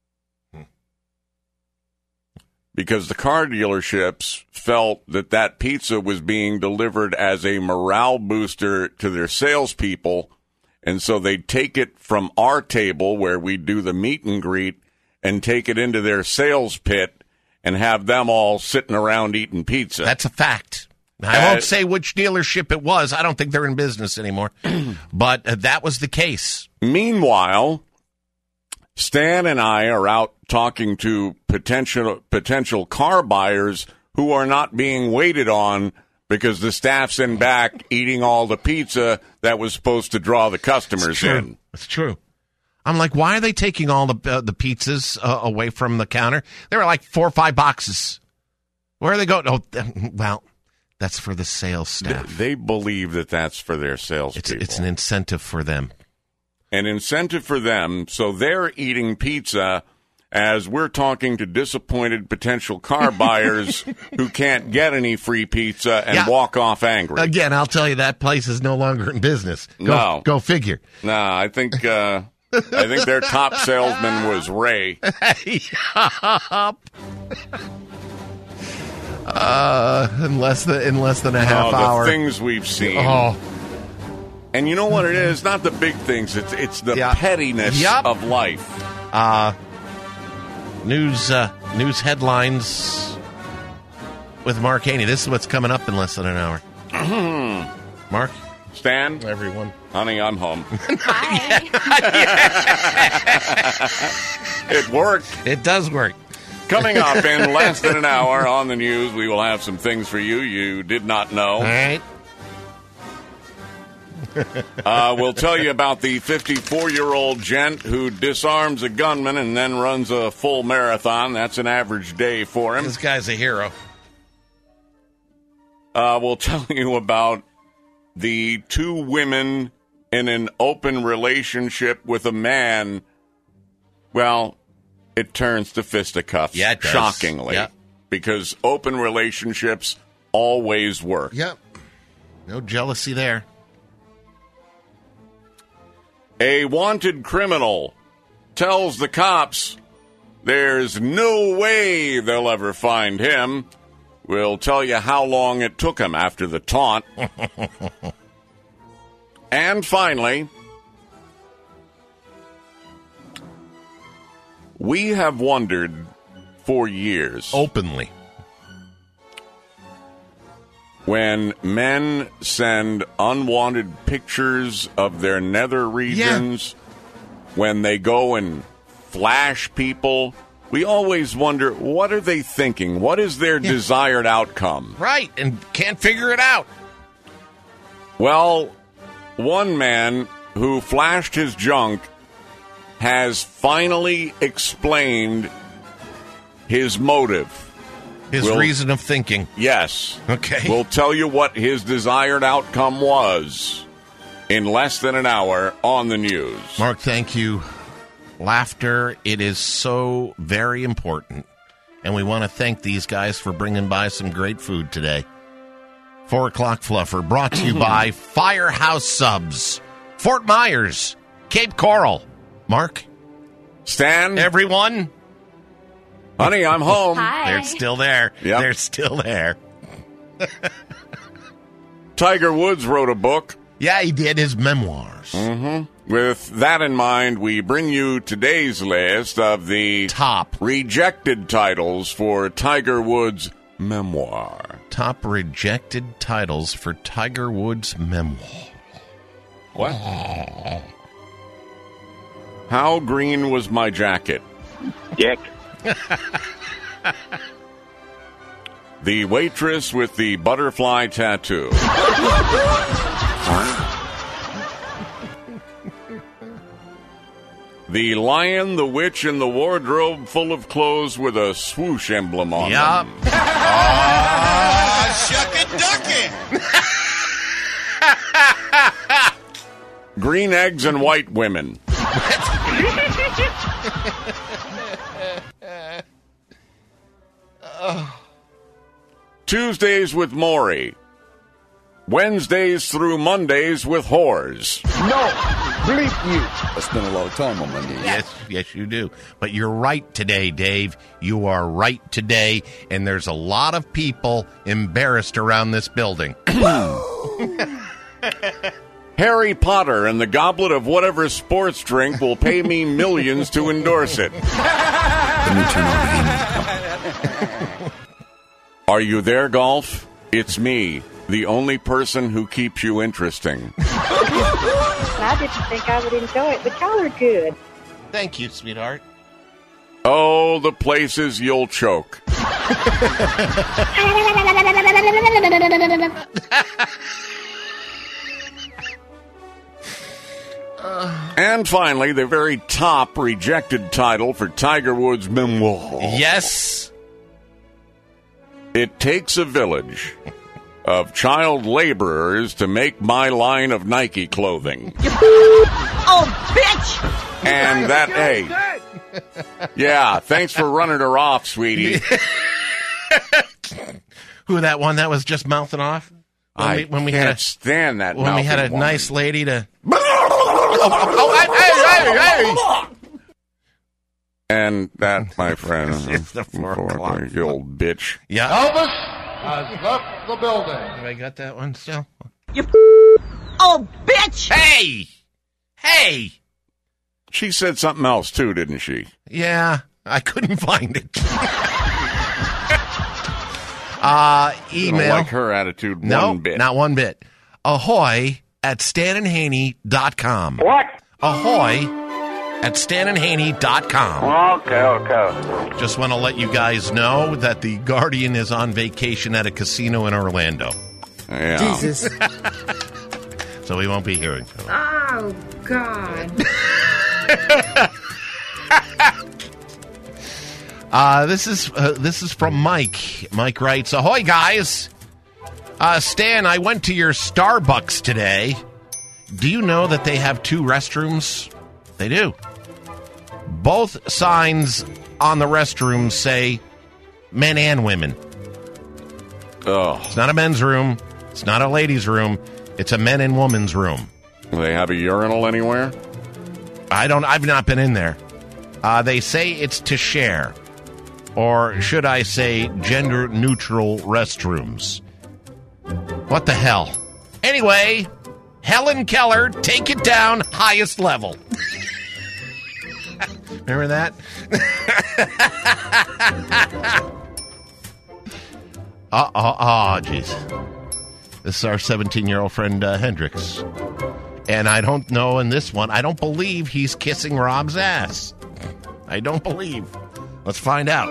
Because the car dealerships felt that that pizza was being delivered as a morale booster to their salespeople, and so they'd take it from our table where we do the meet and greet and take it into their sales pit and have them all sitting around eating pizza. That's a fact. I won't say which dealership it was. I don't think they're in business anymore. But uh, that was the case. Meanwhile, Stan and I are out talking to potential potential car buyers who are not being waited on because the staff's in back eating all the pizza that was supposed to draw the customers It's true. in. It's true. I'm like, why are they taking all the uh, the pizzas uh, away from the counter? There were like four or five boxes. Where are they going? Oh, well, that's for the sales staff. They, they believe that that's for their sales It's, people. it's an incentive for them. An incentive for them, so they're eating pizza as we're talking to disappointed potential car buyers who can't get any free pizza and Yeah. walk off angry. Again, I'll tell you, that place is no longer in business. Go, No. Go figure. No, I think uh, I think their top salesman was Ray. Yup. uh, in less than in less than a half oh, the hour. things we've seen. Oh. And you know what it is? Not the big things. It's it's the Yeah. pettiness Yep. of life. Uh, news uh, news headlines with Mark Haney. This is what's coming up in less than an hour. Mark? Stan? Everyone. Honey, I'm home. It worked. It does work. Coming up in less than an hour on the news, we will have some things for you you did not know. All right. Uh, we'll tell you about the fifty-four-year-old gent who disarms a gunman and then runs a full marathon. That's an average day for him. This guy's a hero. Uh, we'll tell you about the two women in an open relationship with a man. Well, it turns to fisticuffs. Yeah, it does. Shockingly. Yeah. Because open relationships always work. Yep. No jealousy there. A wanted criminal tells the cops there's no way they'll ever find him. We'll tell you how long it took him after the taunt. And finally, we have wondered for years. Openly. When men send unwanted pictures of their nether regions, when they go and flash people, we always wonder, what are they thinking? What is their Yeah. desired outcome? Right, and can't figure it out. Well, one man who flashed his junk has finally explained his motive. His We'll- reason of thinking. Yes. Okay. We'll tell you what his desired outcome was in less than an hour on the news. Mark, thank you. Laughter, it is so very important. And we want to thank these guys for bringing by some great food today. Four o'clock Fluffer, brought to you by Firehouse Subs, Fort Myers, Cape Coral. Mark? Stan? Everyone? Honey, I'm home. Hi. They're still there. Yep. They're still there. Tiger Woods wrote a book. Yeah, he did his memoirs. Mm-hmm. With that in mind, we bring you today's list of the top rejected titles for Tiger Woods' memoir. Top rejected titles for Tiger Woods' memoir. What? How green was my jacket? Dick. The waitress with the butterfly tattoo. The lion, the witch, and the wardrobe full of clothes with a swoosh emblem on Yup. them. Ah, shuck it, duck it. Green eggs and white women. Tuesdays with Maury. Wednesdays through Mondays with whores. No, bleep you. I spend a lot of time on Monday. Yes, yes, you do. But you're right today, Dave. You are right today, and there's a lot of people embarrassed around this building. Harry Potter and the goblet of whatever sports drink will pay me millions to endorse it. Let me turn on the Are you there, Golf? It's me, the only person who keeps you interesting. I didn't think I would enjoy it, but y'all are good. Thank you, sweetheart. Oh, the places you'll choke. And finally, the very top rejected title for Tiger Woods' memoir. Yes. It takes a village of child laborers to make my line of Nike clothing. Oh, bitch! And that, hey, yeah, thanks for running her off, sweetie. Who, that one that was just mouthing off? When I we, when we can't had a, stand that When we had a mouthing nice woman. lady to... Oh, oh, hey, hey, hey, hey. And that, my friend, It's the four o'clock. you old bitch. Yeah. Elvis has left the building. Have I got that one still? You oh, bitch! Hey! Hey! She said something else, too, didn't she? Yeah, I couldn't find it. uh, email. I don't like her attitude no, one bit. not one bit. Ahoy at stan and haney dot com. What? Ahoy at stan and haney dot com. Okay, okay. Just want to let you guys know that the Guardian is on vacation at a casino in Orlando. Yeah. Jesus. So we won't be hearing from him. Oh, God. Uh, this is uh, this is from Mike. Mike writes, "Ahoy, guys! Uh, Stan, I went to your Starbucks today. Do you know that they have two restrooms? They do. Both signs on the restrooms say men and women. Oh, It's not a men's room. It's not a ladies' room. It's a men and women's room. do they have a urinal anywhere? I don't. I've not been in there. Uh, they say it's to share, or should I say, gender-neutral restrooms. What the hell? Anyway, Helen Keller, take it down, highest level." Remember that? uh oh, oh, jeez. This is our seventeen-year-old friend uh, Hendrix. And I don't know in this one, I don't believe he's kissing Rob's ass. I don't believe. Let's find out.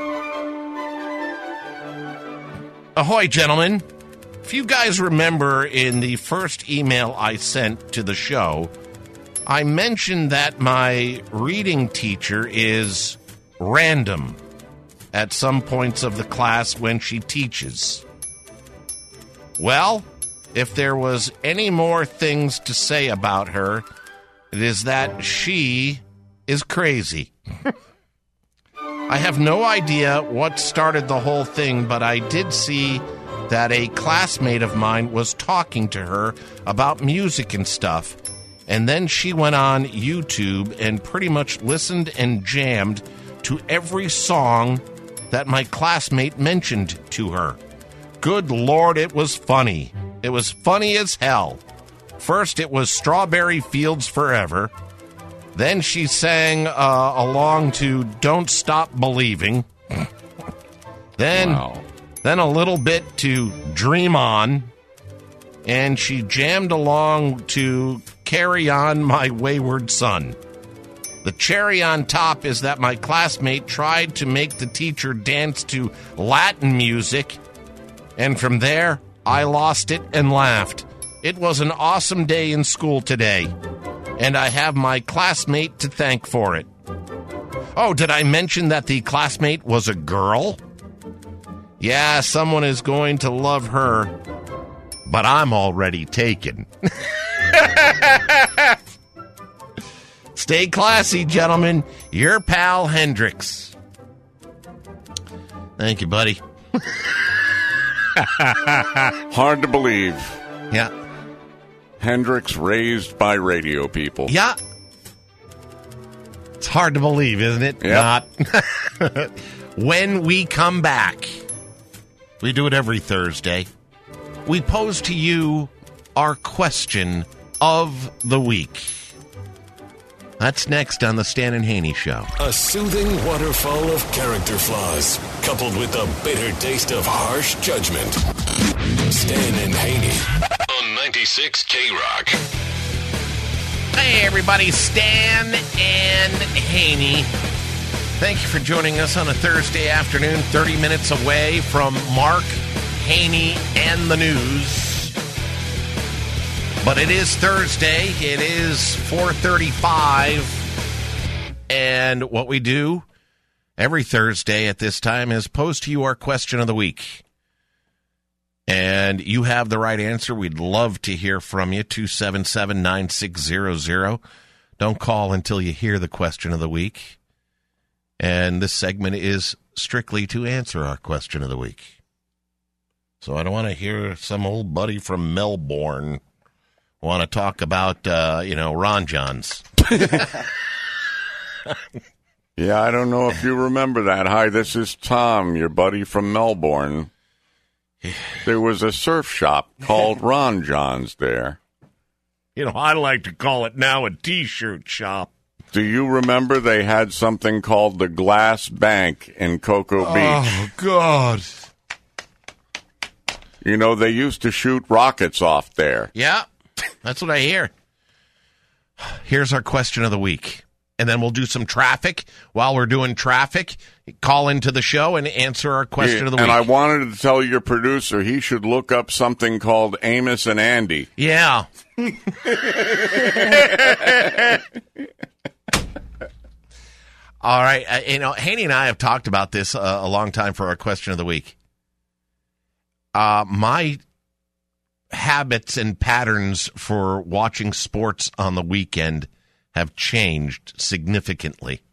Ahoy, gentlemen. If you guys remember in the first email I sent to the show, I mentioned that my reading teacher is random at some points of the class when she teaches. Well, if there was any more things to say about her, it is that she is crazy. I have no idea what started the whole thing, but I did see that a classmate of mine was talking to her about music and stuff, and then she went on YouTube and pretty much listened and jammed to every song that my classmate mentioned to her. Good Lord, it was funny. It was funny as hell. First, it was Strawberry Fields Forever. Then she sang uh, along to Don't Stop Believing. Then, Wow. then a little bit to Dream On. And she jammed along to Carry On My Wayward Son. The cherry on top is that my classmate tried to make the teacher dance to Latin music, And from there, I lost it and laughed. It was an awesome day in school today, and I have my classmate to thank for it. Oh, did I mention that the classmate was a girl? Yeah, someone is going to love her, but I'm already taken. Stay classy, gentlemen. Your pal Hendrix. Thank you, buddy. Hard to believe. Yeah. Hendrix raised by radio people. Yeah. It's hard to believe, isn't it? Yep. Not. When we come back, we do it every Thursday. We pose to you our question of the week. That's next on the Stan and Haney Show. A soothing waterfall of character flaws, coupled with the bitter taste of harsh judgment. Stan and Haney on ninety-six K-Rock. Hey, everybody. Stan and Haney. Thank you for joining us on a Thursday afternoon, thirty minutes away from Mark, Haney, and the news. But it is Thursday. It is four thirty-five. And what we do every Thursday at this time is pose to you our question of the week. And you have the right answer. We'd love to hear from you. two seven seven, nine six zero zero. Don't call until you hear the question of the week. And this segment is strictly to answer our question of the week. So I don't want to hear some old buddy from Melbourne want to talk about, uh, you know, Ron Johns. Yeah, I don't know if you remember that. Hi, this is Tom, your buddy from Melbourne. There was a surf shop called Ron Johns there. You know, I like to call it now a T-shirt shop. Do you remember they had something called the Glass Bank in Cocoa Beach? Oh, God. You know, they used to shoot rockets off there. Yeah, that's what I hear. Here's our question of the week. And then we'll do some traffic. While we're doing traffic, call into the show and answer our question Yeah, of the and week. I wanted to tell your producer he should look up something called Amos and Andy. Yeah. All right. Uh, you know, Haney and I have talked about this uh, a long time for our question of the week. Uh, my habits and patterns for watching sports on the weekend have changed significantly.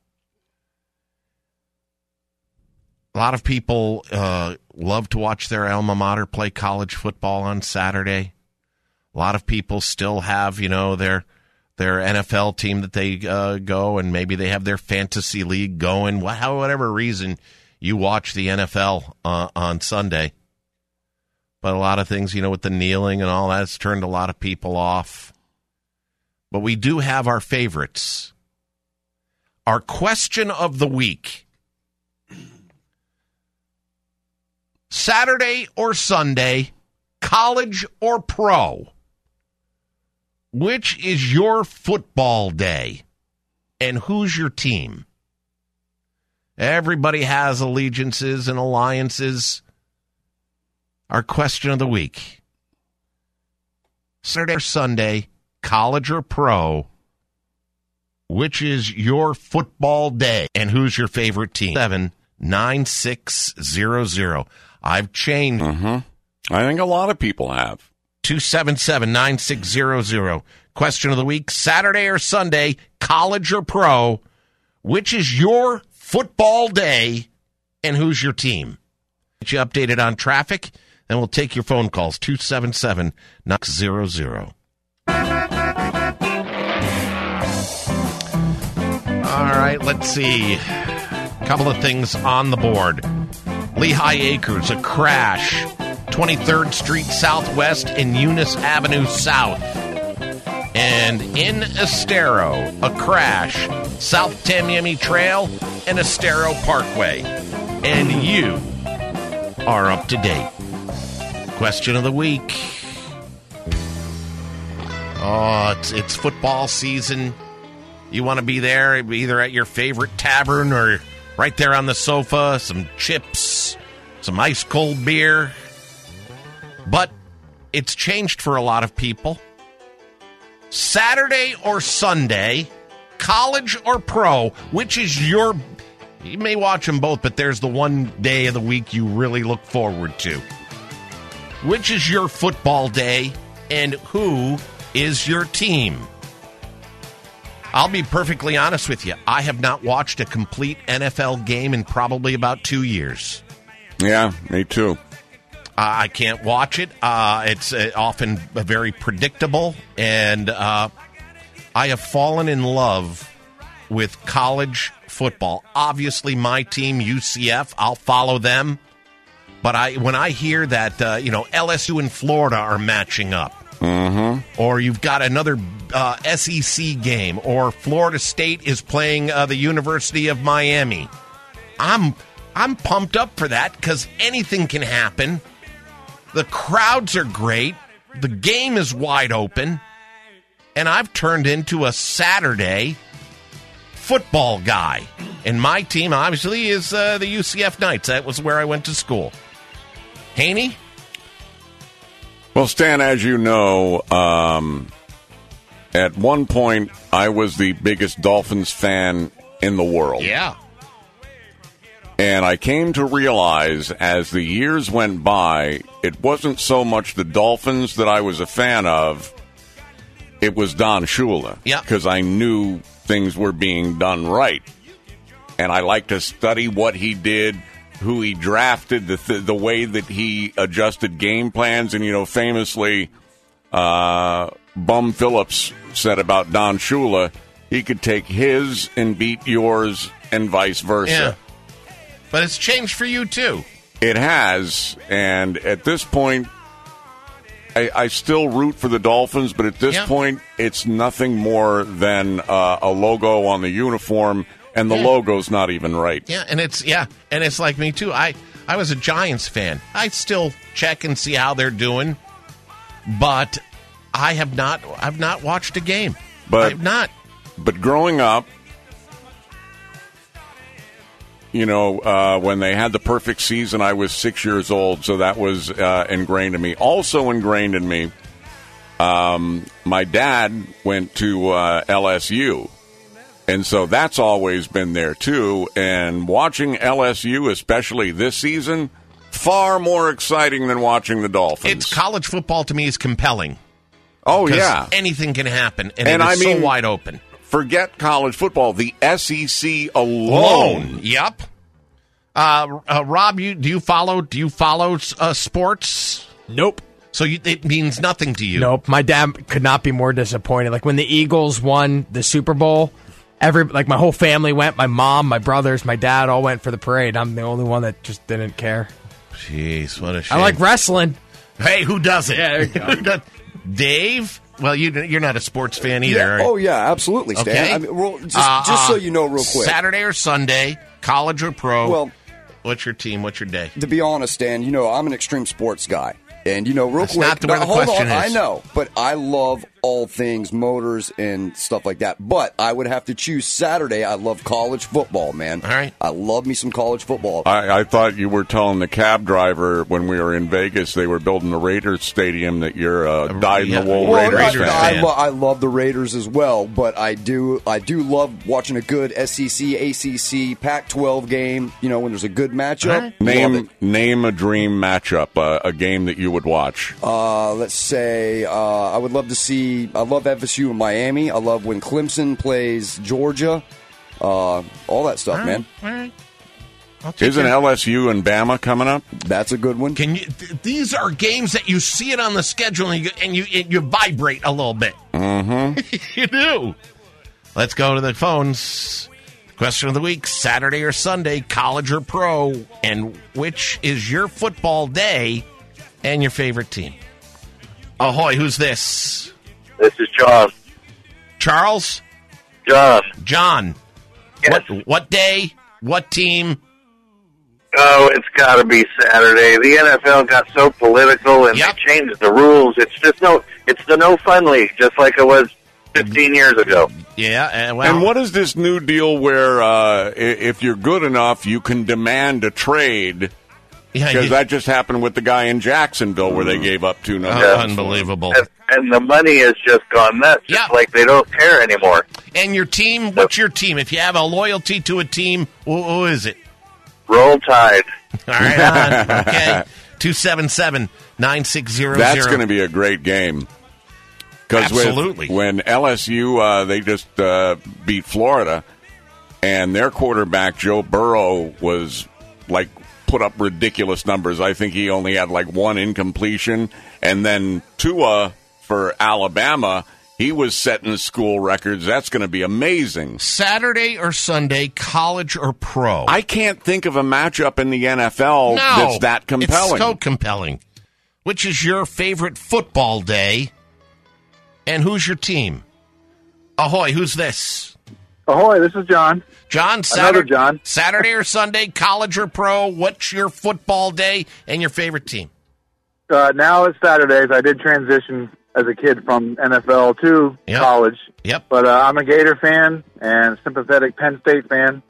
A lot of people uh, love to watch their alma mater play college football on Saturday. A lot of people still have, you know, their their N F L team that they uh, go, and maybe they have their fantasy league going. Whatever reason you watch the N F L uh, on Sunday. But a lot of things, you know, with the kneeling and all that, it's turned a lot of people off. But we do have our favorites. Our question of the week. Saturday or Sunday, college or pro, which is your football day and who's your team? Everybody has allegiances and alliances. Our question of the week. Saturday or Sunday, college or pro, which is your football day and who's your favorite team? seven nine six zero zero. I've changed. Mm-hmm. I think a lot of people have. two seven seven, nine six zero zero. Question of the week, Saturday or Sunday, college or pro, which is your football day and who's your team? Get you updated on traffic, and we'll take your phone calls, two seven seven, nine six zero zero. All right, let's see. A couple of things on the board. Lehigh Acres, a crash. twenty-third Street Southwest and Eunice Avenue South. And in Estero, a crash. South Tamiami Trail and Estero Parkway. And you are up to date. Question of the week. Oh, it's, it's football season. You want to be there, either at your favorite tavern or right there on the sofa, some chips, some ice cold beer. but it's changed for a lot of people. Saturday or Sunday, college or pro, which is your... You may watch them both, but there's the one day of the week you really look forward to. Which is your football day, and who is your team? I'll be perfectly honest with you. I have not watched a complete N F L game in probably about two years. Yeah, me too. Uh, I can't watch it. Uh, it's uh, often very predictable, and uh, I have fallen in love with college football. Obviously, my team, U C F, I'll follow them. But I, when I hear that, uh, you know, L S U and Florida are matching up, mm-hmm. or you've got another uh, S E C game, or Florida State is playing uh, the University of Miami, I'm I'm pumped up for that because anything can happen. The crowds are great. The game is wide open. And I've turned into a Saturday football guy. And my team, obviously, is uh, the U C F Knights. That was where I went to school. Haney? Well, Stan, as you know, um, at one point, I was the biggest Dolphins fan in the world. Yeah. And I came to realize as the years went by, it wasn't so much the Dolphins that I was a fan of, it was Don Shula. Yeah. Because I knew things were being done right. And I like to study what he did, who he drafted, the th- the way that he adjusted game plans. And, you know, famously, uh, Bum Phillips said about Don Shula, he could take his and beat yours and vice versa. Yeah. But it's changed for you, too. It has. And at this point, I, I still root for the Dolphins, but at this yeah. point, it's nothing more than uh, a logo on the uniform. And the yeah. logo's not even right. Yeah, and it's yeah, and it's like me too. I, I was a Giants fan. I still check and see how they're doing, but I have not I've not watched a game. But I've not. But growing up, you know, uh, when they had the perfect season, I was six years old, so that was uh, ingrained in me. Also ingrained in me, um, my dad went to uh, L S U. And so that's always been there, too. And watching L S U, especially this season, far more exciting than watching the Dolphins. It's college football to me is compelling. Oh, yeah. Anything can happen, and, and it is I mean, so wide open. Forget college football. The S E C alone. Alone. Yep. Uh, uh, Rob, you do you follow? Do you follow uh, sports? Nope. So you, it means nothing to you. Nope. My dad could not be more disappointed. Like when the Eagles won the Super Bowl. Every like my whole family went. My mom, my brothers, my dad all went for the parade. I'm the only one that just didn't care. Jeez, what a shame. I like wrestling. Hey, who doesn't? Yeah, there you go. Dave? Well, you, you're not a sports fan either. Yeah. Right? Oh, yeah, absolutely, Stan. Okay. I mean, well, just, uh, just so you know real quick. Saturday or Sunday, college or pro, well, what's your team? What's your day? To be honest, Stan, you know, I'm an extreme sports guy. And, you know, real That's quick. not the where the hold question on, is. I know, but I love all things motors and stuff like that. But I would have to choose Saturday. I love college football, man. All right. I love me some college football. I, I thought you were telling the cab driver when we were in Vegas they were building the Raiders stadium that you're a dyed-in-the-wool well, Raiders I, fan. I, lo- I love the Raiders as well, but I do I do love watching a good S E C, A C C, Pac twelve game, you know, when there's a good matchup. Right. Name name a dream matchup, uh, a game that you would watch. Uh, let's say uh, I would love to see, I love F S U and Miami. I love when Clemson plays Georgia. Uh, all that stuff, all right, man. All right. Isn't your... L S U and Bama coming up? That's a good one. Can you? Th- these are games that you see it on the schedule and you and you, and you vibrate a little bit. Mm-hmm. You do. Let's go to the phones. Question of the week: Saturday or Sunday, college or pro, and which is your football day and your favorite team? Ahoy! Who's this? This is John. Charles. John. John. Yes. What, what day? What team? Oh, it's got to be Saturday. The N F L got so political, and yep. they changed the rules. It's just no. It's the no fun league, just like it was fifteen years ago. Yeah, and, well, and what is this new deal where uh, if you're good enough, you can demand a trade Because Yeah, you- that just happened with the guy in Jacksonville where they gave up two numbers. Oh, unbelievable. And, and the money has just gone nuts. Yeah. It's like they don't care anymore. And your team, what's your team? If you have a loyalty to a team, who, who is it? Roll Tide. All right, on. Okay. two seven seven, nine six zero zero. That's going to be a great game. Because Absolutely. when L S U, uh, they just uh, beat Florida, and their quarterback, Joe Burrow, was like put up ridiculous numbers. I think he only had like one incompletion. And then Tua for Alabama, he was setting school records. That's going to be amazing. Saturday or Sunday, college or pro? I can't think of a matchup in the N F L no, that's that compelling. It's so compelling. Which is your favorite football day? And who's your team? Ahoy, who's this? Ahoy, this is John. John, Another Saturday, John. Saturday or Sunday, college or pro, what's your football day and your favorite team? Uh, now it's Saturdays. I did transition as a kid from N F L to Yep. college. Yep. But uh, I'm a Gator fan and sympathetic Penn State fan.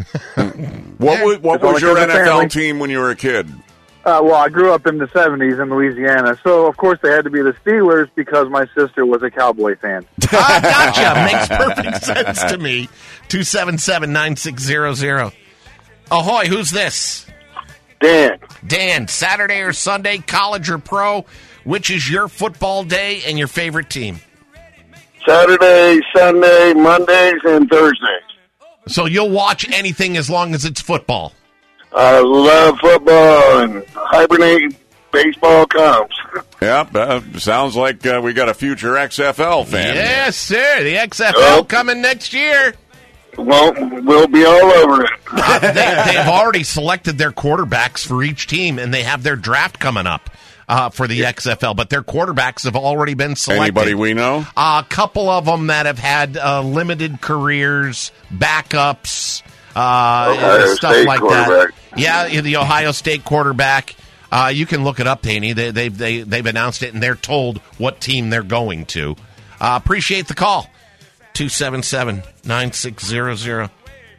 What was, what It's all was your because N of F L family. team when you were a kid? Uh, well, I grew up in the seventies in Louisiana, so of course they had to be the Steelers because my sister was a Cowboy fan. Ah, gotcha. Makes perfect sense to me. two seven seven, nine six zero zero. Ahoy, who's this? Dan. Dan, Saturday or Sunday, college or pro, which is your football day and your favorite team? Saturday, Sunday, Mondays, and Thursdays. So you'll watch anything as long as it's football. I love football and hibernate baseball comes. Yep, uh, sounds like uh, we got a future X F L fan. Yes, sir. The X F L coming next year. Well, we'll be all over it. Uh, they, they've already selected their quarterbacks for each team, and they have their draft coming up uh, for the X F L. But their quarterbacks have already been selected. Anybody we know? A couple of them that have had uh, limited careers, backups, uh, Ohio stuff State like quarterback. that. Yeah, the Ohio State quarterback. Uh, you can look it up, Haney. They, they've they, they've announced it, and they're told what team they're going to. Uh, appreciate the call. two seven seven, nine six zero zero.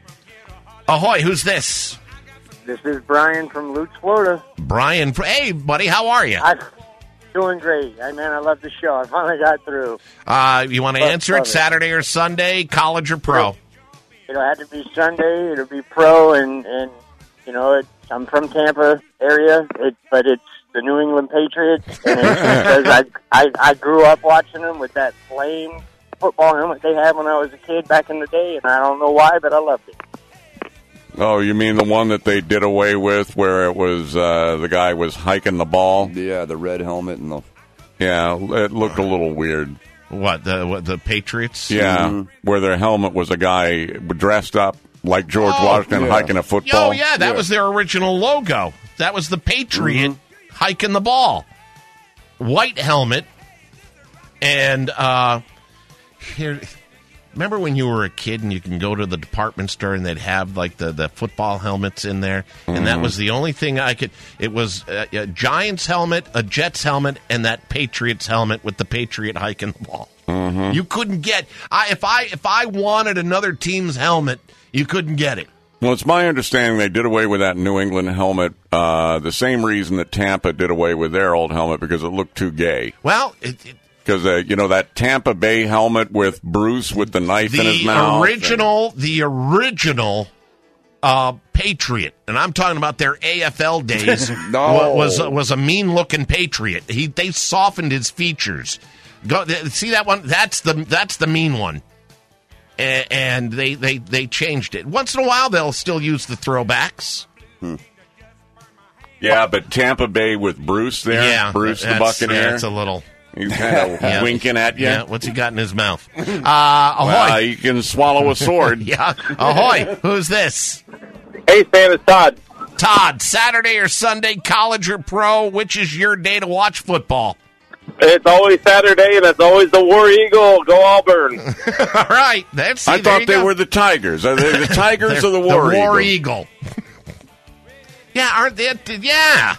Ahoy, who's this? This is Brian from Lutz, Florida. Brian. Hey, buddy, how are you? I'm doing great. I man, I love the show. I finally got through. Uh, you want to Love- answer love it it. Saturday or Sunday, college or pro? It'll have to be Sunday. It'll be pro, and and you know, it, I'm from Tampa area, it, but it's the New England Patriots, and it's because I, I I grew up watching them with that flame football helmet they had when I was a kid back in the day, and I don't know why, but I loved it. Oh, you mean the one that they did away with where it was uh, the guy was hiking the ball? Yeah, the red helmet and the... Yeah, it looked a little weird. What, the what, the Patriots? Yeah, Mhm. where their helmet was a guy dressed up like George Oh, Washington yeah. hiking a football. Oh, yeah, that was their original logo. That was the Patriot hiking the ball. White helmet. And uh, here, remember when you were a kid and you can go to the department store and they'd have like the, the football helmets in there? And that Mhm. was the only thing I could. It was a, a Giants helmet, a Jets helmet, and that Patriots helmet with the Patriot hiking the ball. Mhm. You couldn't get. I if I if I wanted another team's helmet, you couldn't get it. Well, it's my understanding they did away with that New England helmet uh, the same reason that Tampa did away with their old helmet, because it looked too gay. Well, it, it, Because, uh, you know, that Tampa Bay helmet with Bruce with the knife in his the mouth. original, the original uh, Patriot, and I'm talking about their A F L days. No. wa- was was a mean looking Patriot. He they softened his features. Go th- see that one. That's the that's the mean one. A- and they, they, they changed it. Once in a while, they'll still use the throwbacks. Yeah, but Tampa Bay with Bruce there, Yeah, Bruce the that's- Buccaneer. yeah, it's a little. He's kind of Yeah. winking at you. Yeah, what's he got in his mouth? Uh, ahoy! Well, he can swallow a sword. Yeah, ahoy! Who's this? Hey, Sam, it's Todd. Todd, Saturday or Sunday, college or pro? Which is your day to watch football? It's always Saturday, and it's always the War Eagle. Go Auburn. All right, that's. I there thought you they go. were the Tigers. Are they the Tigers or the They're War the War Eagle? Eagle. Yeah, aren't they? Yeah.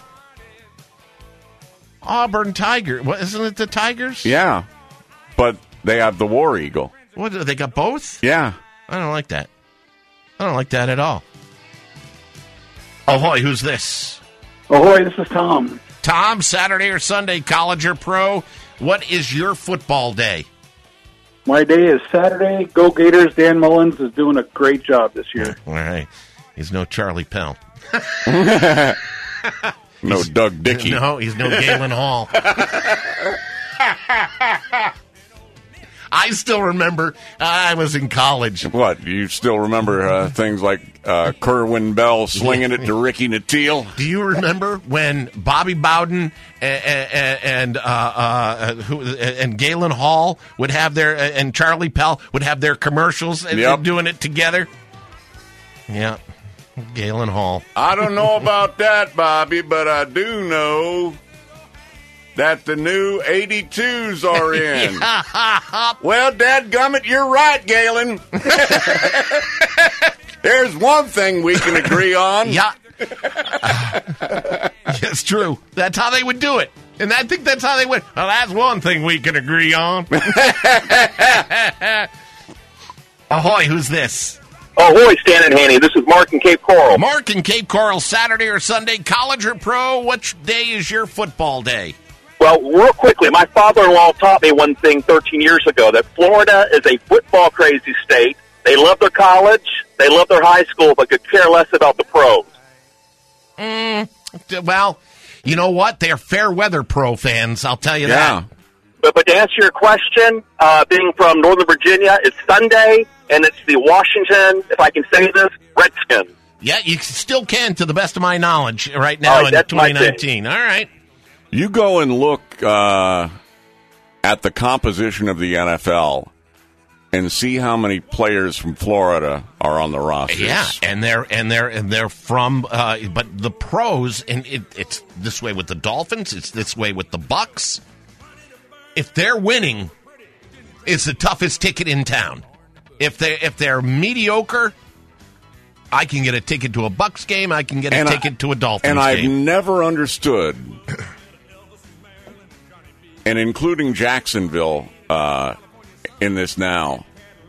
Auburn Tiger. What, isn't it the Tigers? Yeah, but they have the War Eagle. What, they got both? Yeah. I don't like that. I don't like that at all. Ahoy, who's this? Ahoy, this is Tom. Tom, Saturday or Sunday, college or pro, what is your football day? My day is Saturday. Go Gators. Dan Mullins is doing a great job this year. All right. He's no Charlie Pell. No He's- Doug Dickey. No, he's no Galen Hall. I still remember uh, I was in college. What? You still remember uh, things like uh, Kerwin Bell slinging it to Ricky Natile? Do you remember when Bobby Bowden and and, uh, uh, who, and Galen Hall would have their and Charlie Pell would have their commercials and Yep. doing it together? Yeah, Galen Hall. I don't know about that, Bobby, but I do know that the new eighty-twos are in. Well, dadgummit, you're right, Galen. There's one thing we can agree on. Yeah. It's true. That's how they would do it. And I think that's how they would. Well, that's one thing we can agree on. Ahoy, who's this? Ahoy, Stan and Haney. This is Mark in Cape Coral. Mark in Cape Coral, Saturday or Sunday, college or pro, which day is your football day? Well, real quickly, my father-in-law taught me one thing thirteen years ago, that Florida is a football-crazy state. They love their college, they love their high school, but could care less about the pros. Mm, well, you know what? They're fair weather pro fans, I'll tell you that. But, but to answer your question, uh, being from Northern Virginia, it's Sunday, and it's the Washington, if I can say this, Redskins. Yeah, you still can, to the best of my knowledge, right now All right, in that's my twenty nineteen. All right. You go and look uh, at the composition of the N F L and see how many players from Florida are on the roster. Yeah, and they're and they're and they're from, uh, but the pros, and it, it's this way with the Dolphins. It's this way with the Bucks. If they're winning, it's the toughest ticket in town. If they if they're mediocre, I can get a ticket to a Bucks game. I can get a And I- ticket to a Dolphins And I've game. never understood, and including Jacksonville uh, in this now,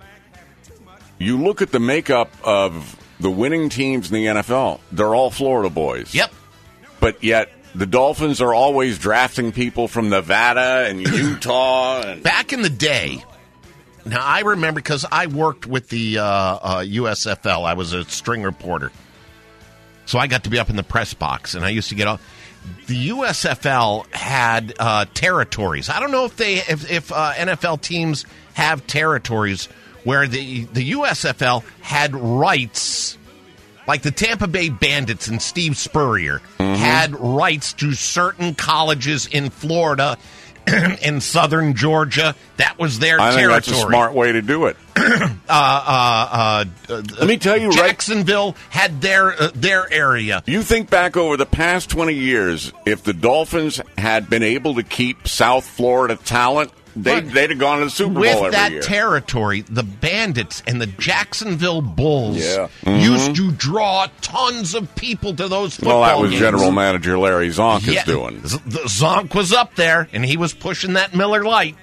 you look at the makeup of the winning teams in the N F L, they're all Florida boys. Yep. But yet the Dolphins are always drafting people from Nevada and Utah. And Back in the day, now I remember because I worked with the uh, uh, U S F L. I was a string reporter. So I got to be up in the press box, and I used to get off. The U S F L had uh, territories. I don't know if they if, if uh, N F L teams have territories where the the U S F L had rights, like the Tampa Bay Bandits and Steve Spurrier had rights to certain colleges in Florida in southern Georgia. That was their I think territory. that's a smart way to do it. uh, uh, uh, Let me tell you, right- Jacksonville had their uh, their area. You think back over the past twenty years, if the Dolphins had been able to keep South Florida talent, they'd, they'd have gone to the Super With Bowl every that year. territory, the Bandits and the Jacksonville Bulls Yeah. Mhm. used to draw tons of people to those football Well, that was games. General Manager Larry Zonk Yeah, is doing. Z- the Zonk was up there, and he was pushing that Miller Lite.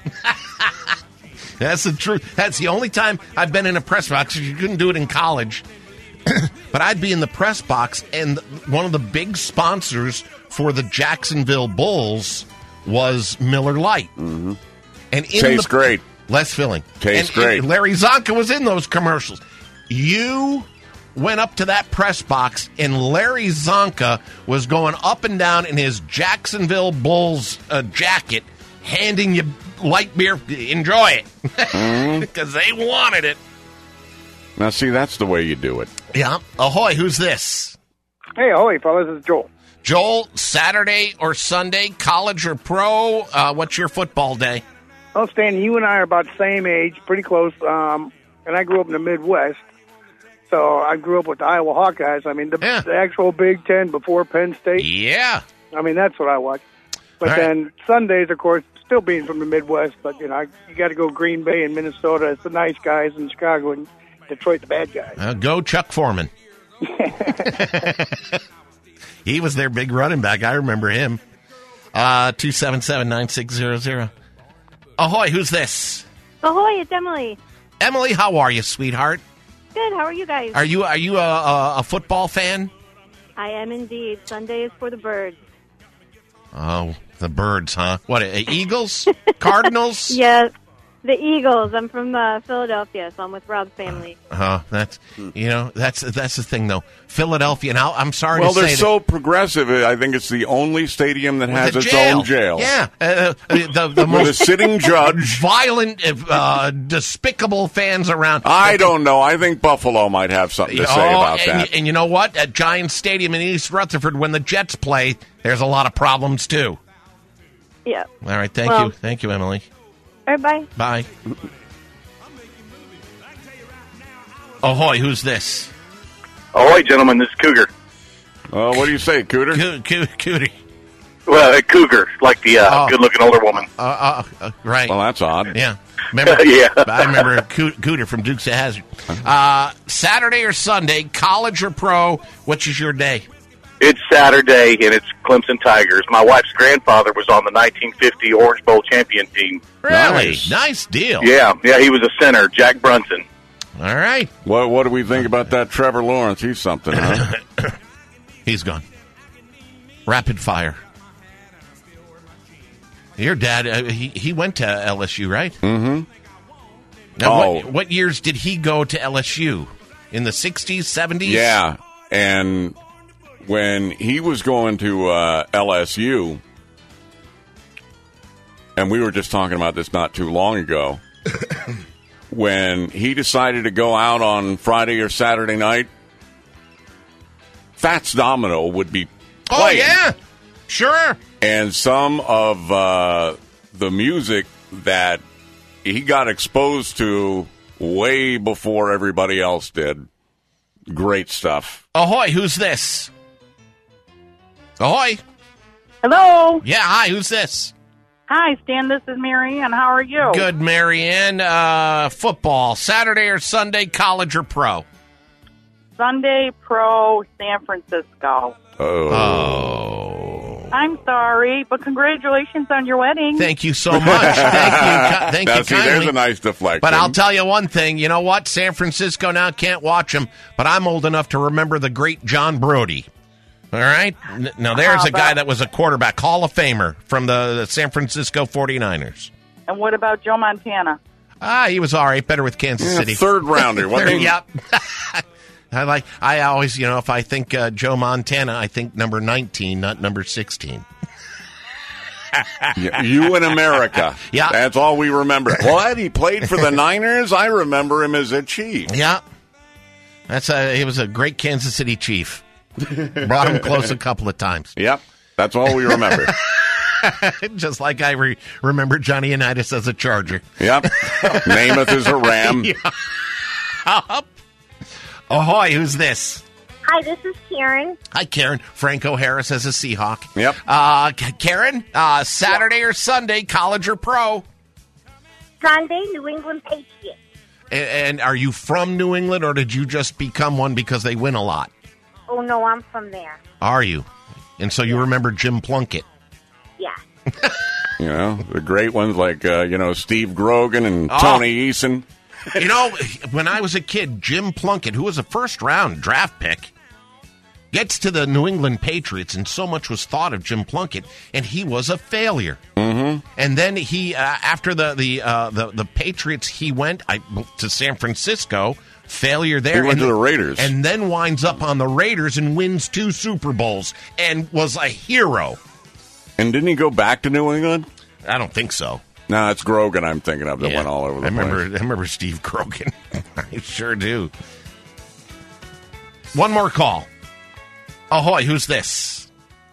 That's the truth. That's the only time I've been in a press box. You couldn't do it in college. But I'd be in the press box, and one of the big sponsors for the Jacksonville Bulls was Miller Lite. Mm-hmm. And in Tastes the, great. Less filling. Tastes and, great. and Larry Zonka was in those commercials. You went up to that press box, and Larry Zonka was going up and down in his Jacksonville Bulls uh, jacket, handing you light beer. Enjoy it. Because they wanted it. Now, see, that's the way you do it. Yeah. Ahoy, who's this? Hey, ahoy, fellas. This is Joel. Joel, Saturday or Sunday, college or pro? Uh, what's your football day? Oh, Stan, you and I are about the same age, pretty close. Um, and I grew up in the Midwest. So I grew up with the Iowa Hawkeyes. I mean, the, Yeah. the actual Big Ten before Penn State. Yeah. I mean, that's what I watch. But All right. then Sundays, of course, still being from the Midwest, but, you know, I, you got to go Green Bay and Minnesota. It's the nice guys, in Chicago and Detroit, the bad guys. Uh, go Chuck Foreman. He was their big running back. I remember him. Uh, two seven seven, nine six zero zero. Ahoy, who's this? Ahoy, it's Emily. Emily, how are you, sweetheart? Good, how are you guys? Are you are you a, a, a football fan? I am indeed. Sunday is for the birds. Oh, the birds, huh? What, uh, Eagles? Cardinals? Yes, the Eagles. I'm from uh, Philadelphia, so I'm with Rob's family. Oh, that's, you know, that's that's the thing, though. Philadelphia, now, I'm sorry Well, to say they're so progressive. I think it's the only stadium that has a its jail. own jail. Yeah. Uh, the the With most a sitting judge. violent, uh, despicable fans around. I don't know. I think Buffalo might have something to say Oh, about and, that. And you know what? At Giants Stadium in East Rutherford, when the Jets play, there's a lot of problems, too. Yeah. All right. Thank Well- you. Thank you, Emily. All right, bye. Bye. Ahoy, who's this? Ahoy, gentlemen, this is Cougar. Uh, what do you say, Cooter? Co- co- cootie. Well, a cougar, like the uh, Oh. good-looking older woman. Uh, uh, uh, right. Well, that's odd. Yeah. Remember, Yeah. I remember Coo- Cooter from Dukes of Hazzard. Uh, Saturday or Sunday, college or pro, which is your day? It's Saturday, and it's Clemson Tigers. My wife's grandfather was on the nineteen fifty Orange Bowl champion team. Really? Nice, deal. Yeah, yeah, he was a center, Jack Brunson. All right. What, what do we think about that Trevor Lawrence? He's something, huh? He's gone. Rapid fire. Your dad, uh, he, he went to L S U, right? Mm-hmm. Now, Oh. what, what years did he go to L S U? In the sixties, seventies? Yeah, and when he was going to uh, L S U, and we were just talking about this not too long ago, when he decided to go out on Friday or Saturday night, Fats Domino would be Oh, playing. yeah. Sure. And some of uh, the music that he got exposed to way before everybody else did. Great stuff. Ahoy, who's this? Ahoy. Hello. Yeah, hi, who's this? Hi, Stan. This is Marianne. How are you? Good, Marianne. Uh, football, Saturday or Sunday, college or pro? Sunday Pro San Francisco. Oh. I'm sorry, but congratulations on your wedding. Thank you so much. Thank you. Thank Now, you see, kindly. there's a nice deflection. But I'll tell you one thing. You know what? San Francisco now can't watch them, but I'm old enough to remember the great John Brody. All right? N- Now, there's How a guy about- that was a quarterback, Hall of Famer from the, the San Francisco forty-niners. And what about Joe Montana? Ah, he was all right. Better with Kansas Yeah, City. third rounder, wasn't Third- he? Yep. I like. I always, you know, if I think uh, Joe Montana, I think number nineteen, not number sixteen. Yeah, you in America. Yeah. That's all we remember. What? He played for the Niners? I remember him as a Chief. Yeah. That's a, he was a great Kansas City Chief. Brought him close a couple of times. Yep. That's all we remember. Just like I re- remember Johnny Unitas as a Charger. Yep. Namath is a Ram. Yeah. Ahoy, who's this? Hi, this is Karen. Hi, Karen. Franco Harris as a Seahawk. Yep. Uh, K- Karen, uh, Saturday or Sunday, college or pro? Sunday, New England Patriots. And, and are you from New England, or did you just become one because they win a lot? Oh, no, I'm from there. Are you? And so you remember Jim Plunkett. Yeah. You know, the great ones like, uh, you know, Steve Grogan and Oh. Tony Eason. You know, when I was a kid, Jim Plunkett, who was a first-round draft pick, gets to the New England Patriots, and so much was thought of Jim Plunkett, and he was a failure. Mm-hmm. And then he, uh, after the the, uh, the the Patriots, he went I, to San Francisco. Failure there. He went and, to the Raiders. and then winds up on the Raiders and wins two Super Bowls, and was a hero. And didn't he go back to New England? I don't think so. No, it's Grogan I'm thinking of that Yeah. went all over the I remember, place. I remember Steve Grogan. I sure do. One more call. Ahoy, who's this?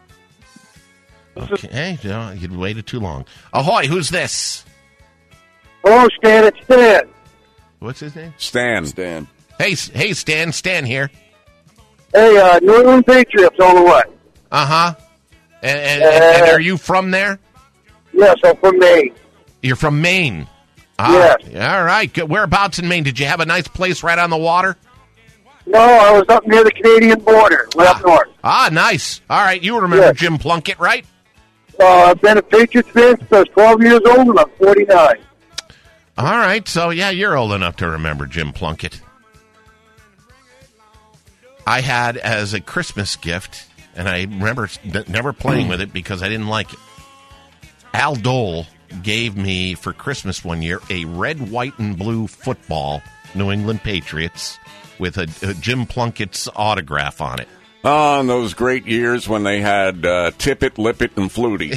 Okay, no, you waited too long. Ahoy, who's this? Hello, Stan. It's Stan. What's his name? Stan. Stan. Hey, S- hey, Stan. Stan here. Hey, uh, New England Patriots all the way. Uh huh. And, and, and, and are you from there? Yes, I'm from Maine. You're from Maine. Ah, Yes. All right. Good. Whereabouts in Maine? Did you have a nice place right on the water? No, I was up near the Canadian border, way up north. Ah, nice. All right. You remember Yes. Jim Plunkett, right? Uh, I've been a Patriots fan since I was twelve years old, and I'm forty-nine. All right. So, yeah, you're old enough to remember Jim Plunkett. I had as a Christmas gift, and I remember never playing with it because I didn't like it. Al Dole gave me for Christmas one year a red, white, and blue football, New England Patriots, with a, a Jim Plunkett's autograph on it. Oh, and those great years when they had uh, Tippett, Lippett, and Flutie.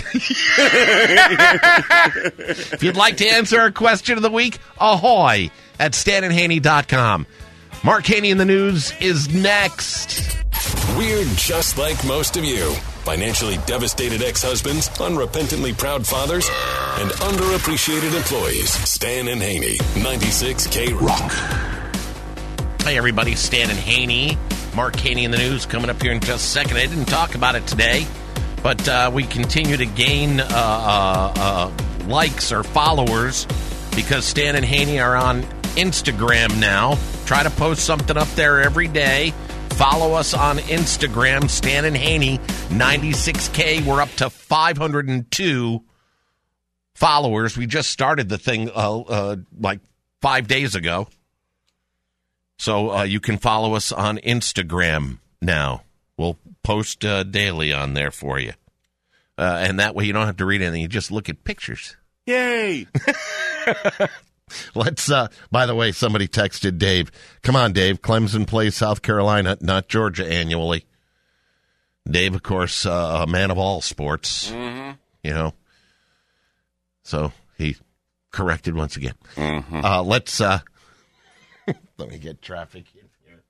If you'd like to answer our question of the week, ahoy at stan and haney dot com. Mark Haney in the news is next. We're just like most of you. Financially devastated ex-husbands, unrepentantly proud fathers, and underappreciated employees. Stan and Haney, ninety-six K Rock. Hey, everybody. Stan and Haney. Mark Haney in the news coming up here in just a second. I didn't talk about it today, but uh, we continue to gain uh, uh, uh, likes or followers because Stan and Haney are on Instagram now. Try to post something up there every day. Follow us on Instagram, Stan and Haney, ninety-six K. We're up to five hundred two followers. We just started the thing uh, uh, like five days ago. So uh, you can follow us on Instagram now. We'll post uh, daily on there for you. Uh, and that way you don't have to read anything. You just look at pictures. Yay! Let's, uh, by the way, somebody texted Dave. Come on, Dave. Clemson plays South Carolina, not Georgia, annually. Dave, of course, uh, a man of all sports, mm-hmm. you know. So he corrected once again. Mm-hmm. Uh, let's, uh, let me get traffic in here.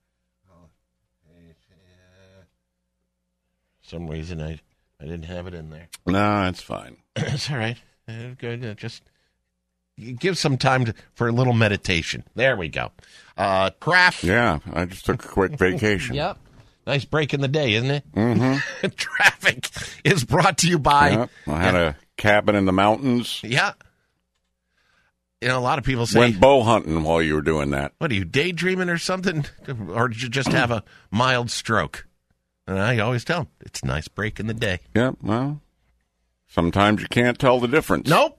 For some reason, I, I didn't have it in there. No, it's fine. It's all right. Uh, good. Uh, just... Give some time to, for a little meditation. There we go. Uh, Kraft. Yeah, I just took a quick vacation. Yep. Nice break in the day, isn't it? Mm-hmm. Traffic is brought to you by... Yep. I had yeah. a cabin in the mountains. Yeah. You know, a lot of people say... Went bow hunting while you were doing that. What, are you daydreaming or something? Or did you just have a mild stroke? And I always tell them, it's a nice break in the day. Yeah, well, sometimes you can't tell the difference. Nope.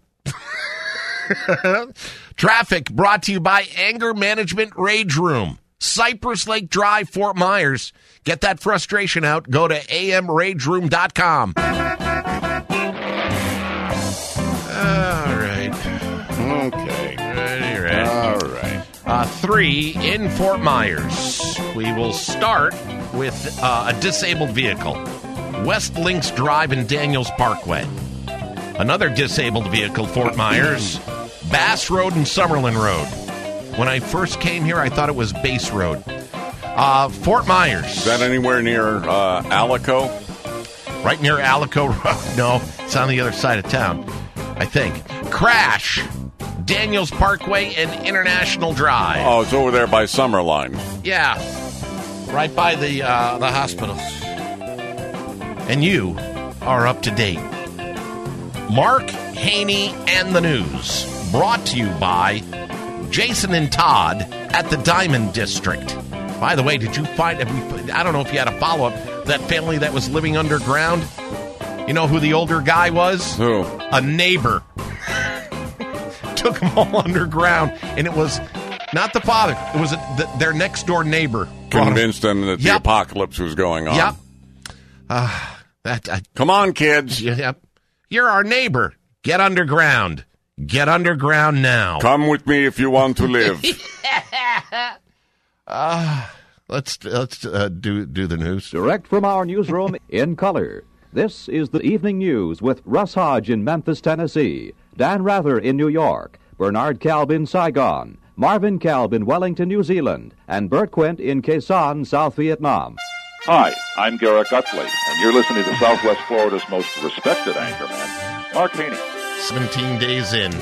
Traffic brought to you by Anger Management Rage Room, Cypress Lake Drive, Fort Myers. Get that frustration out. Go to a m rage room dot com. All right. Okay. Ready, ready. All right. Uh, three in Fort Myers. We will start with uh, a disabled vehicle. West Links Drive and Daniels Parkway. Another disabled vehicle, Fort Myers. Bass Road and Summerlin Road. When I first came here, I thought it was Base Road. Uh, Fort Myers. Is that anywhere near uh, Alico? Right near Alico Road. No, it's on the other side of town, I think. Crash. Daniels Parkway and International Drive. Oh, it's over there by Summerline. Yeah. Right by the, uh, the hospital. And you are up to date. Mark Haney and the News. Brought to you by Jason and Todd at the Diamond District. By the way, did you find, I don't know if you had a follow-up, that family that was living underground? You know who the older guy was? Who? A neighbor. Took them all underground, and it was not the father. It was a, the, their next-door neighbor. Convinced them that yep. the apocalypse was going on. Yep. Uh, that, I, Come on, kids. Yep. You're our neighbor. Get underground. Get underground now. Come with me if you want to live. uh, let's let's uh, do do the news. Direct from our newsroom in color. This is the Evening News with Russ Hodge in Memphis, Tennessee, Dan Rather in New York, Bernard Kalb in Saigon, Marvin Kalb in Wellington, New Zealand, and Bert Quint in Quezon, South Vietnam. Hi, I'm Garrett Gutley, and you're listening to Southwest Florida's most respected anchorman, Mark Haney. seventeen days in.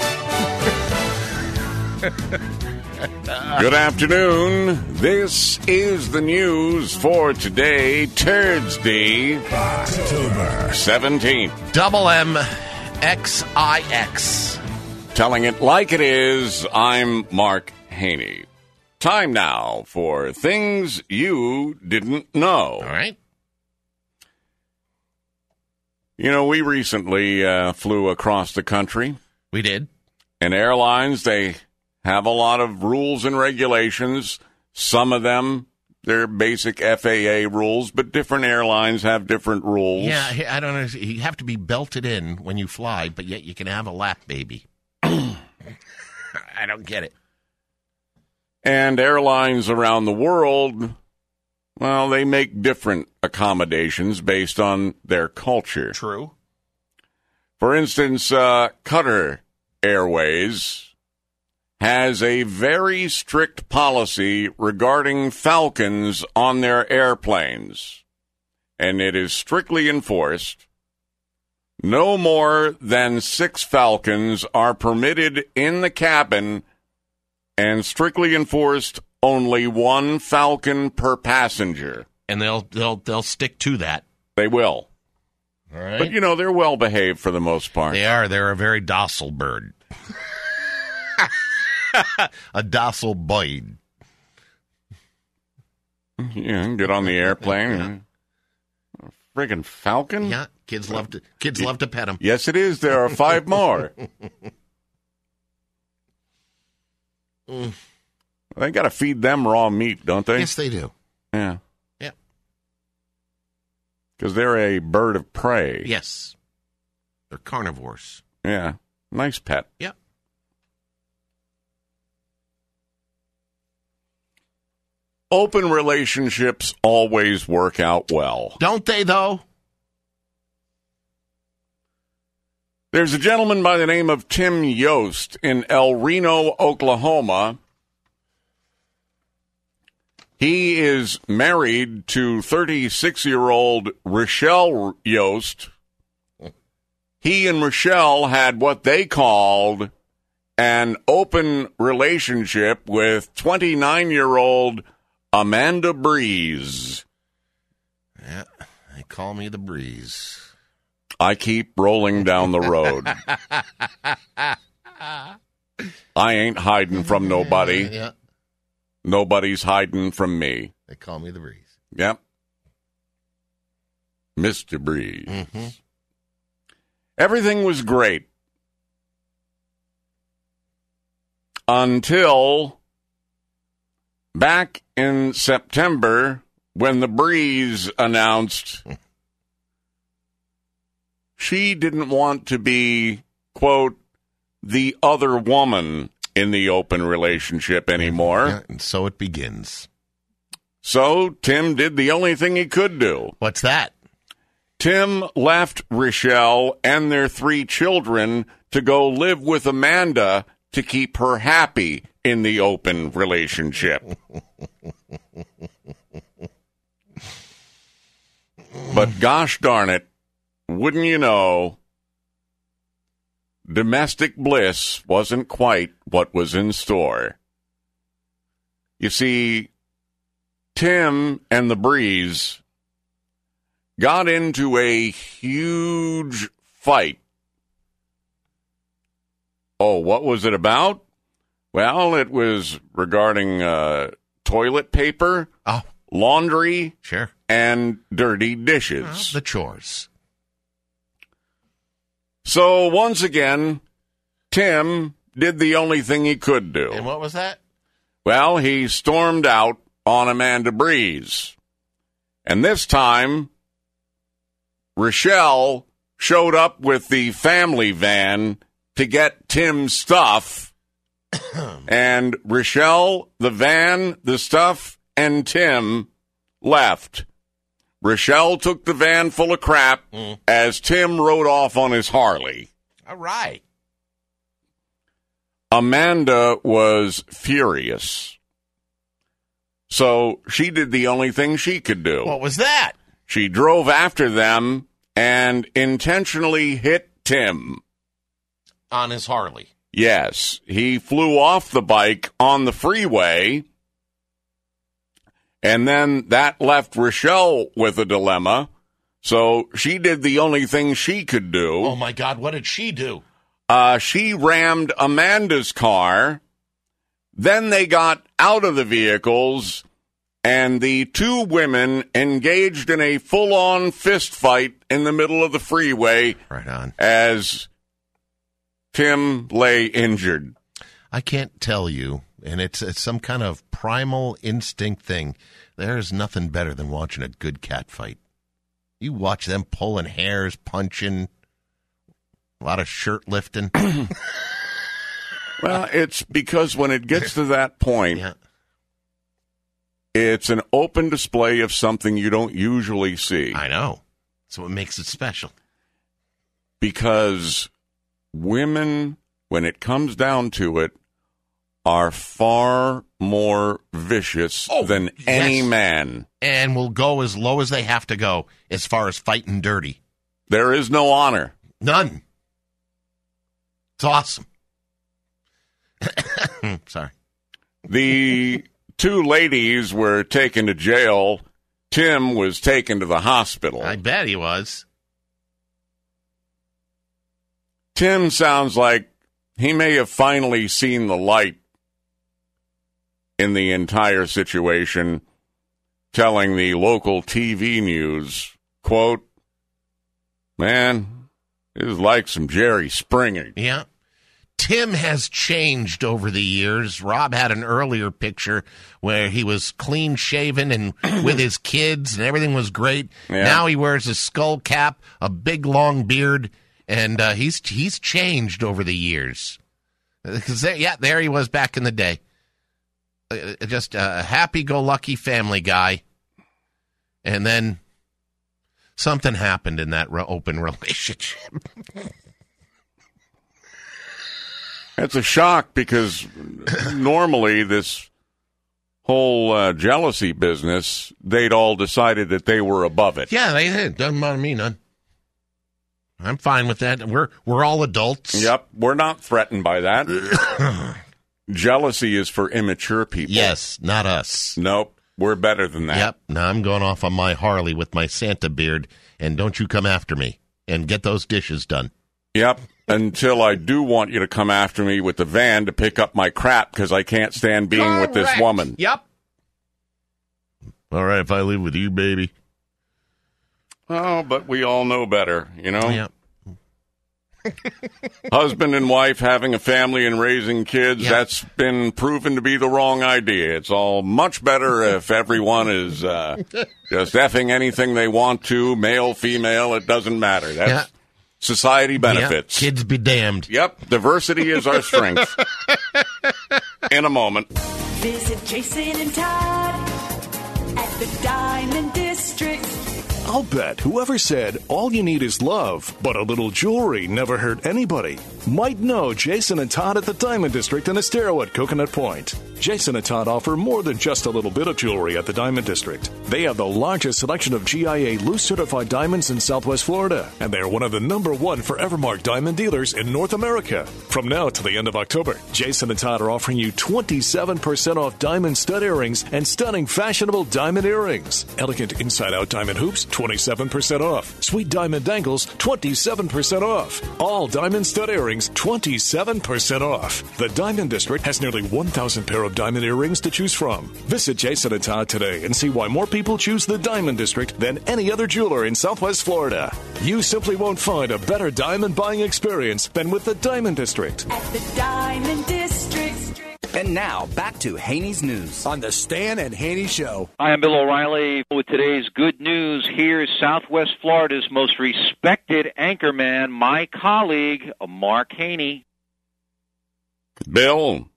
Good afternoon. This is the news for today, Thursday, October seventeenth. Double M X I X. Telling it like it is, I'm Mark Haney. Time now for things you didn't know. All right. You know, we recently uh, flew across the country. We did. And airlines, they have a lot of rules and regulations. Some of them They're basic F A A rules, but different airlines have different rules. Yeah, I don't know. You have to be belted in when you fly, but yet you can have a lap baby. I don't get it. And airlines around the world, well, they make different accommodations based on their culture. True. For instance, uh, Qatar Airways has a very strict policy regarding falcons on their airplanes, and it is strictly enforced. No more than six falcons are permitted in the cabin, and strictly enforced only one falcon per passenger. And they'll they'll they'll stick to that. They will. All right. But, you know, they're well behaved for the most part. They are. They're a very docile bird. A docile bird. Yeah, get on the airplane. A friggin' falcon? Yeah, kids love to kids love to pet them. Yes, it is. There are five more. Mm. They got to feed them raw meat, don't they? Yes, they do. Yeah. Yeah. Because they're a bird of prey. Yes. They're carnivores. Yeah. Nice pet. Yep. Open relationships always work out well. Don't they, though? There's a gentleman by the name of Tim Yost in El Reno, Oklahoma. He is married to thirty-six-year-old Rochelle Yost. He and Rochelle had what they called an open relationship with twenty-nine-year-old Amanda Breeze. Yeah, they call me the Breeze. I keep rolling down the road. I ain't hiding from nobody. Yeah. Nobody's hiding from me. They call me the Breeze. Yep. Mister Breeze. Mm-hmm. Everything was great. Until back in September, when the Breeze announced she didn't want to be, quote, the other woman in the open relationship anymore. Yeah, and so it begins. So Tim did the only thing he could do. What's that? Tim left Rochelle and their three children to go live with Amanda to keep her happy in the open relationship. But gosh darn it, wouldn't you know, domestic bliss wasn't quite what was in store. You see, Tim and the Breeze got into a huge fight. Oh, what was it about? Well, it was regarding uh, toilet paper, oh. laundry, sure, and dirty dishes. Well, the chores. So, once again, Tim did the only thing he could do. And what was that? Well, he stormed out on Amanda Breeze. And this time, Rochelle showed up with the family van to get Tim's stuff. And Rochelle, the van, the stuff, and Tim left. Rochelle took the van full of crap mm. as Tim rode off on his Harley. All right. Amanda was furious. So she did the only thing she could do. What was that? She drove after them and intentionally hit Tim. On his Harley. Yes. He flew off the bike on the freeway. And then that left Rochelle with a dilemma. So she did the only thing she could do. Oh, my God. What did she do? Uh, she rammed Amanda's car. Then they got out of the vehicles, and the two women engaged in a full-on fist fight in the middle of the freeway. Right on. As Tim lay injured. I can't tell you and it's, it's some kind of primal instinct thing. There's nothing better than watching a good cat fight. You watch them pulling hairs, punching, a lot of shirt lifting. Well, it's because when it gets to that point, yeah. it's an open display of something you don't usually see. I know. So it makes it special. Because women, when it comes down to it, are far more vicious oh, than any yes. man. And will go as low as they have to go as far as fighting dirty. There is no honor. None. It's awesome. Sorry. The two ladies were taken to jail. Tim was taken to the hospital. I bet he was. Tim sounds like he may have finally seen the light in the entire situation, telling the local T V news, quote, man, it was like some Jerry Springer. Yeah. Tim has changed over the years. Rob had an earlier picture where he was clean shaven and with his kids and everything was great. Yeah. Now he wears a skull cap, a big long beard, and uh, he's he's changed over the years. Because yeah, there he was back in the day. Uh, just a happy-go-lucky family guy. And then something happened in that re- open relationship. It's a shock because normally this whole uh, jealousy business, they'd all decided that they were above it. Yeah, they did. Doesn't bother me none. I'm fine with that. We're we're all adults. Yep, we're not threatened by that. Jealousy is for immature people. Yes, not us. Nope, we're better than that. Yep. Now I'm going off on my Harley with my Santa beard, and don't you come after me and get those dishes done. Yep. Until I do want you to come after me with the van to pick up my crap because I can't stand being Correct. with this woman. Yep. All right, if I live with you, baby. Oh, but we all know better, you know? Yep. Husband and wife having a family and raising kids, Yep. that's been proven to be the wrong idea. It's all much better if everyone is uh, just effing anything they want to, male, female, it doesn't matter. That's Yeah. society benefits. Yep. Kids be damned. Yep, diversity is our strength. In a moment. Visit Jason and Todd at the Diamond District. I'll bet whoever said all you need is love, but a little jewelry never hurt anybody, might know Jason and Todd at the Diamond District in Estero at Coconut Point. Jason and Todd offer more than just a little bit of jewelry at the Diamond District. They have the largest selection of G I A loose certified diamonds in Southwest Florida, and they are one of the number one Forevermark diamond dealers in North America. From now to the end of October, Jason and Todd are offering you twenty-seven percent off diamond stud earrings and stunning fashionable diamond earrings. Elegant inside-out diamond hoops, twenty-seven percent off. Sweet diamond dangles, twenty-seven percent off. All diamond stud earrings, twenty-seven percent off. The Diamond District has nearly one thousand pair of diamond earrings to choose from. Visit Jason and Todd today and see why more people choose the Diamond District than any other jeweler in Southwest Florida. You simply won't find a better diamond buying experience than with the Diamond District. At the Diamond District. And now, back to Haney's News on the Stan and Haney Show. Hi, I'm Bill O'Reilly with today's good news. Here's Southwest Florida's most respected anchorman, my colleague, Mark Haney. Bill.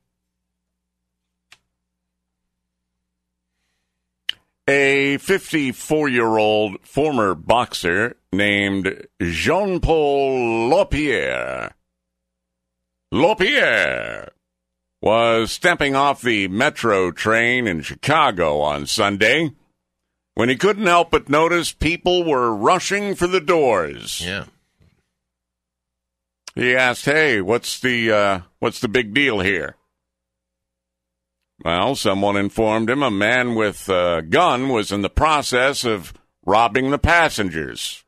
A fifty-four-year-old former boxer named Jean-Paul Lopierre. Lopierre was stepping off the metro train in Chicago on Sunday when he couldn't help but notice people were rushing for the doors. Yeah. He asked, hey, what's the uh, what's the big deal here? Well, someone informed him a man with a gun was in the process of robbing the passengers.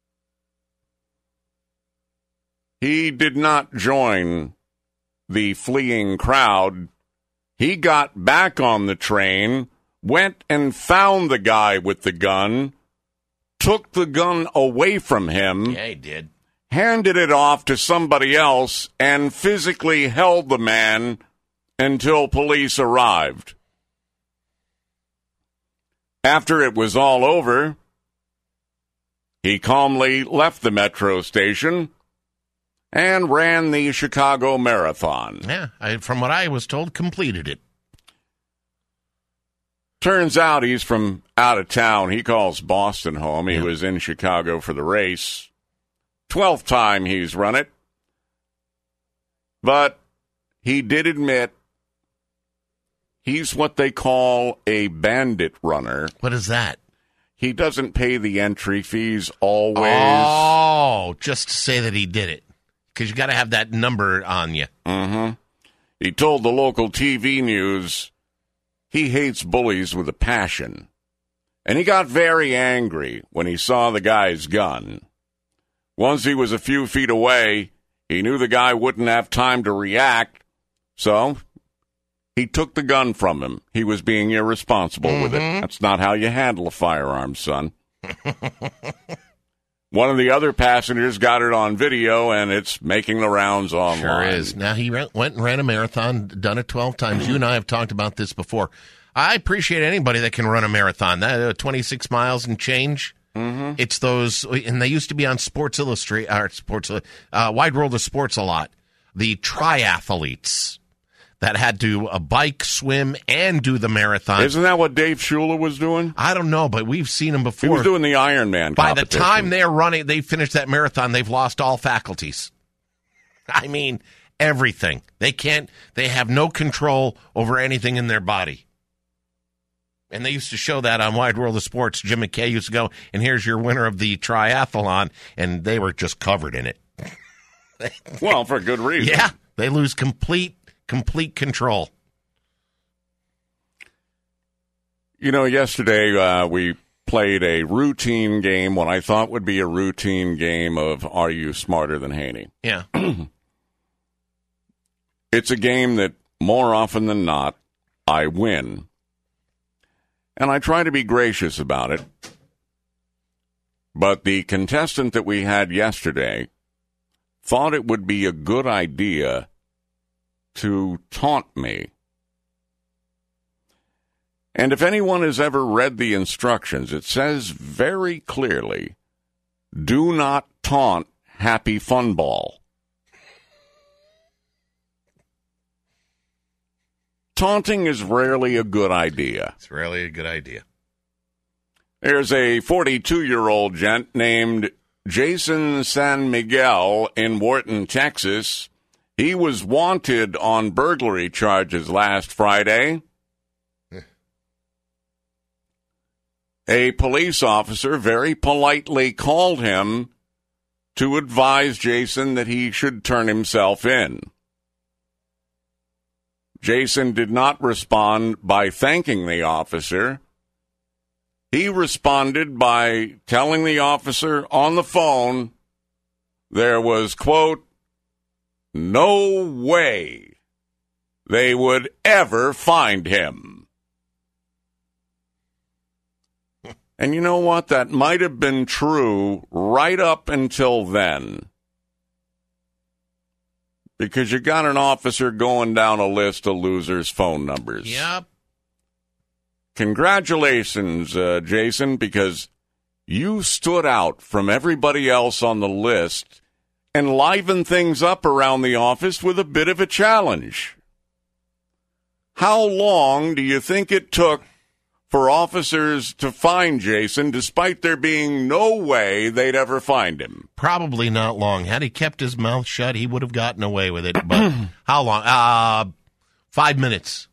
He did not join the fleeing crowd. He got back on the train, went and found the guy with the gun, took the gun away from him. Yeah, he did. Handed it off to somebody else, and physically held the man until police arrived. After it was all over, he calmly left the metro station and ran the Chicago Marathon. Yeah, I, from what I was told, completed it. Turns out he's from out of town. He calls Boston home. He yeah. was in Chicago for the race. Twelfth time he's run it. But he did admit he's what they call a bandit runner. What is that? He doesn't pay the entry fees always. Oh, just to say that he did it. Because you got to have that number on you. Mm-hmm. He told the local T V news he hates bullies with a passion. And he got very angry when he saw the guy's gun. Once he was a few feet away, he knew the guy wouldn't have time to react, so he took the gun from him. He was being irresponsible mm-hmm. with it. That's not how you handle a firearm, son. One of the other passengers got it on video, and it's making the rounds online. Sure is. Now, he went and ran a marathon, done it twelve times. You and I have talked about this before. I appreciate anybody that can run a marathon. That uh, twenty-six miles and change. Mm-hmm. It's those, and they used to be on Sports Illustrated, or Sports, uh, Wide World of Sports a lot. The triathletes that had to uh, bike, swim, and do the marathon. Isn't that what Dave Shula was doing? I don't know, but we've seen him before. He was doing the Ironman By the time they're running, they finish that marathon, they've lost all faculties. I mean, everything. They can't, they have no control over anything in their body. And they used to show that on Wide World of Sports. Jim McKay used to go, and here's your winner of the triathlon, and they were just covered in it. Well, for good reason. Yeah, they lose complete, complete control. You know, yesterday uh, we played a routine game, what I thought would be a routine game of Are You Smarter Than Haney? Yeah. It's a game that more often than not, I win. And I try to be gracious about it. But the contestant that we had yesterday thought it would be a good idea to taunt me. And if anyone has ever read the instructions, it says very clearly, do not taunt Happy Fun Ball. Taunting is rarely a good idea. It's rarely a good idea. There's a forty-two-year-old gent named Jason San Miguel in Wharton, Texas. He was wanted on burglary charges last Friday. A police officer very politely called him to advise Jason that he should turn himself in. Jason did not respond by thanking the officer. He responded by telling the officer on the phone there was, quote, no way they would ever find him. And you know what? That might have been true right up until then. Because you got an officer going down a list of losers' phone numbers. Yep. Congratulations, uh, Jason, because you stood out from everybody else on the list and livened things up around the office with a bit of a challenge. How long do you think it took for officers to find Jason, despite there being no way they'd ever find him? Probably not long. Had he kept his mouth shut, he would have gotten away with it. But how long? Uh, five minutes.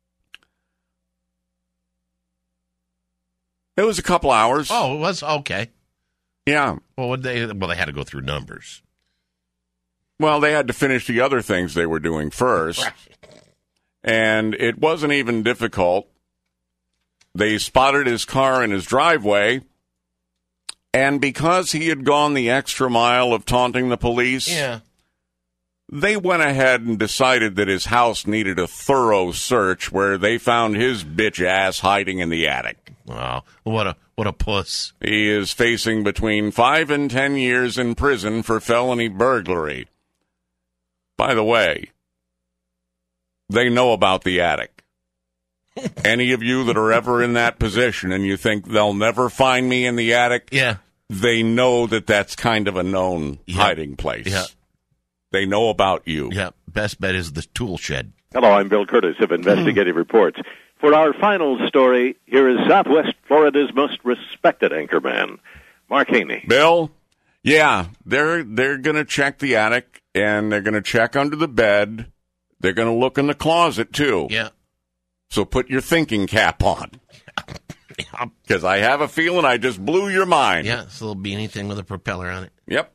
It was a couple hours. Oh, it was? Okay. Yeah. Well, would they, well, they had to go through numbers. Well, they had to finish the other things they were doing first. Right. And it wasn't even difficult. They spotted his car in his driveway, and because he had gone the extra mile of taunting the police, yeah. they went ahead and decided that his house needed a thorough search, where they found his bitch ass hiding in the attic. Wow, what a what a puss. He is facing between five and ten years in prison for felony burglary. By the way, they know about the attic. Any of you that are ever in that position and you think they'll never find me in the attic, yeah, they know that that's kind of a known yeah. hiding place. Yeah. They know about you. Yeah, best bet is the tool shed. Hello, I'm Bill Curtis of Investigative Reports. For our final story, here is Southwest Florida's most respected anchorman, Mark Haney. Bill, yeah, they're they're going to check the attic, and they're going to check under the bed. They're going to look in the closet, too. Yeah. So put your thinking cap on. Because I have a feeling I just blew your mind. Yeah, it's a little beanie thing with a propeller on it. Yep.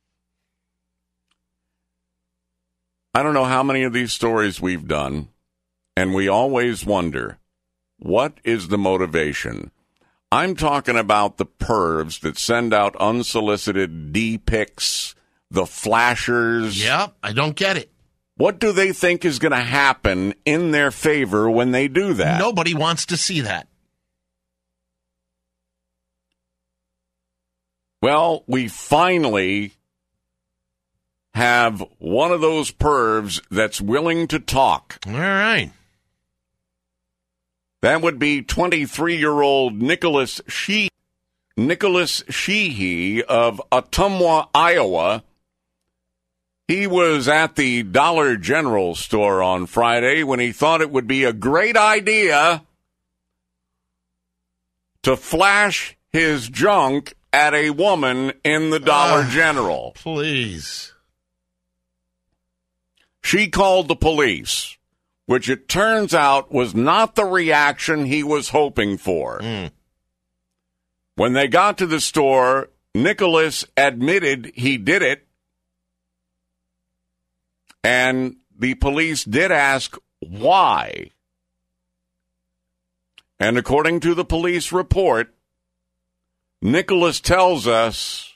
I don't know how many of these stories we've done, and we always wonder, what is the motivation? I'm talking about the pervs that send out unsolicited D-pics, the flashers. Yep, I don't get it. What do they think is going to happen in their favor when they do that? Nobody wants to see that. Well, we finally have one of those pervs that's willing to talk. All right. That would be twenty-three-year-old Nicholas Sheehy, Nicholas Sheehy of Ottumwa, Iowa. He was at the Dollar General store on Friday when he thought it would be a great idea to flash his junk at a woman in the Dollar uh, General. Please. She called the police, which it turns out was not the reaction he was hoping for. Mm. When they got to the store, Nicholas admitted he did it, and the police did ask why. And according to the police report, Nicholas tells us,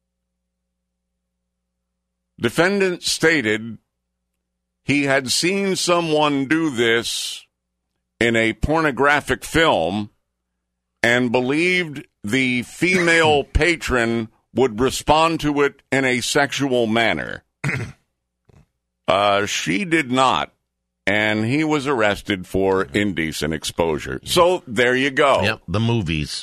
defendant stated he had seen someone do this in a pornographic film and believed the female patron would respond to it in a sexual manner. uh, she did not, and he was arrested for indecent exposure. So there you go. Yep, the movies.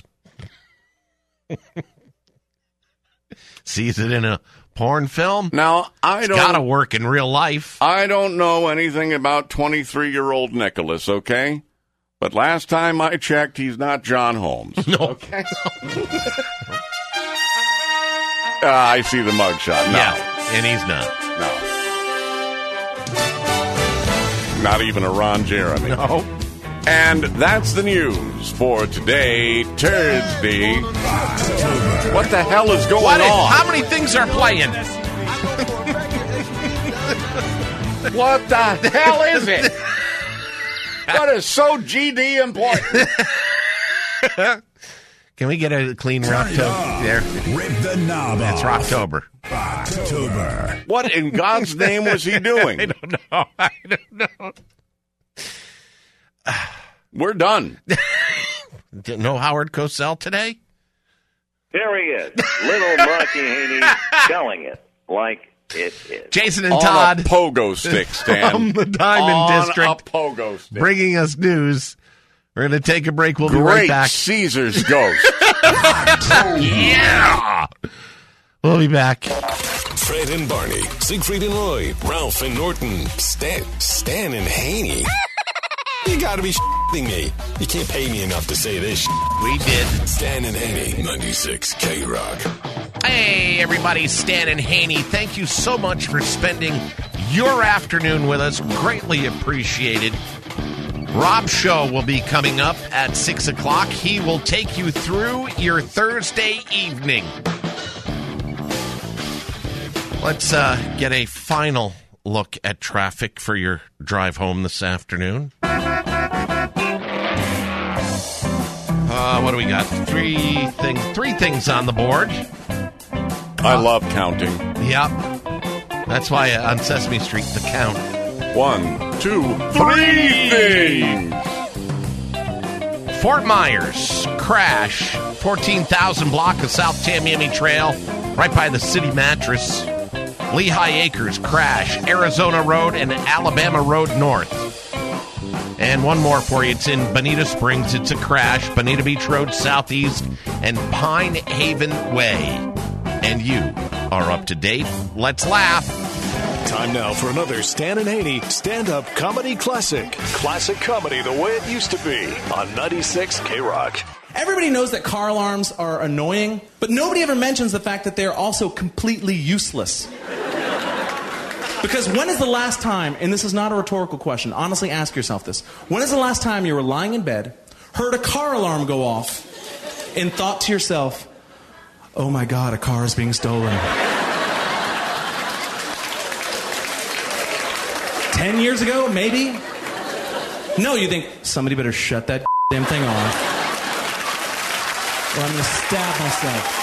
Sees it in a porn film? Now, I it's don't... It's got to work in real life. I don't know anything about twenty-three-year-old Nicholas, okay? But last time I checked, he's not John Holmes. No. Okay? uh, I see the mugshot. No. Yeah, and he's not. No. Not even a Ron Jeremy. No. And that's the news for today, Thursday. What the hell is going what is, on? How many things are playing? What the hell is it? What is so G D important? Can we get a clean Rocktober there? Rip the knob That's off. Rocktober. October. What in God's name was he doing? I don't know. I don't know. We're done. No Howard Cosell today? There he is. Little Marky Haney telling it like it is. Jason and On Todd. a pogo stick, Stan. From the Diamond On District. a pogo stick. Bringing us news. We're going to take a break. We'll Great be right back. Caesar's ghost. Yeah. We'll be back. Fred and Barney, Siegfried and Roy, Ralph and Norton, Stan, Stan and Haney. You gotta be shitting me. You can't pay me enough to say this. We did. Stan and Haney, ninety-six K-Rock. Hey, everybody, Stan and Haney. Thank you so much for spending your afternoon with us. Greatly appreciated. Rob's show will be coming up at six o'clock. He will take you through your Thursday evening. Let's uh, get a final look at traffic for your drive home this afternoon. Uh, what do we got? Three things. Three things on the board. I love counting. Yep. That's why uh, on Sesame Street, the count. One, two, three things. Fort Myers, crash. fourteen thousand block of South Tamiami Trail, right by the City Mattress. Lehigh Acres, crash. Arizona Road and Alabama Road North. And one more for you. It's in Bonita Springs. It's a crash. Bonita Beach Road Southeast and Pine Haven Way. And you are up to date. Let's laugh. Time now for another Stan and Haney stand-up comedy classic. Classic comedy the way it used to be on ninety-six K-Rock. Everybody knows that car alarms are annoying, but nobody ever mentions the fact that they're also completely useless. Because when is the last time, and this is not a rhetorical question, honestly ask yourself this, when is the last time you were lying in bed, heard a car alarm go off, and thought to yourself, oh my God, a car is being stolen? Ten years ago, maybe? No, you think, somebody better shut that damn thing off, or I'm going to stab myself.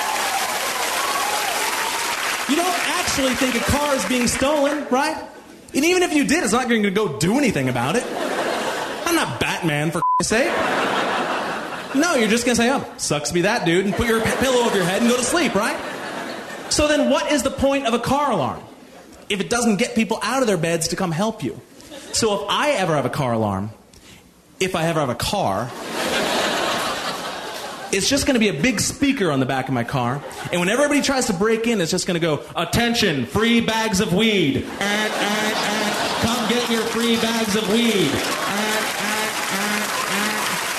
You don't actually think a car is being stolen, right? And even if you did, it's not going to go do anything about it. I'm not Batman, for sake. No, you're just going to say, oh, sucks to be that dude, and put your pillow over your head and go to sleep, right? So then what is the point of a car alarm if it doesn't get people out of their beds to come help you? So if I ever have a car alarm, if I ever have a car, it's just going to be a big speaker on the back of my car. And when everybody tries to break in, it's just going to go, attention, free bags of weed. And, and, and, come get your free bags of weed. And, and, and, and.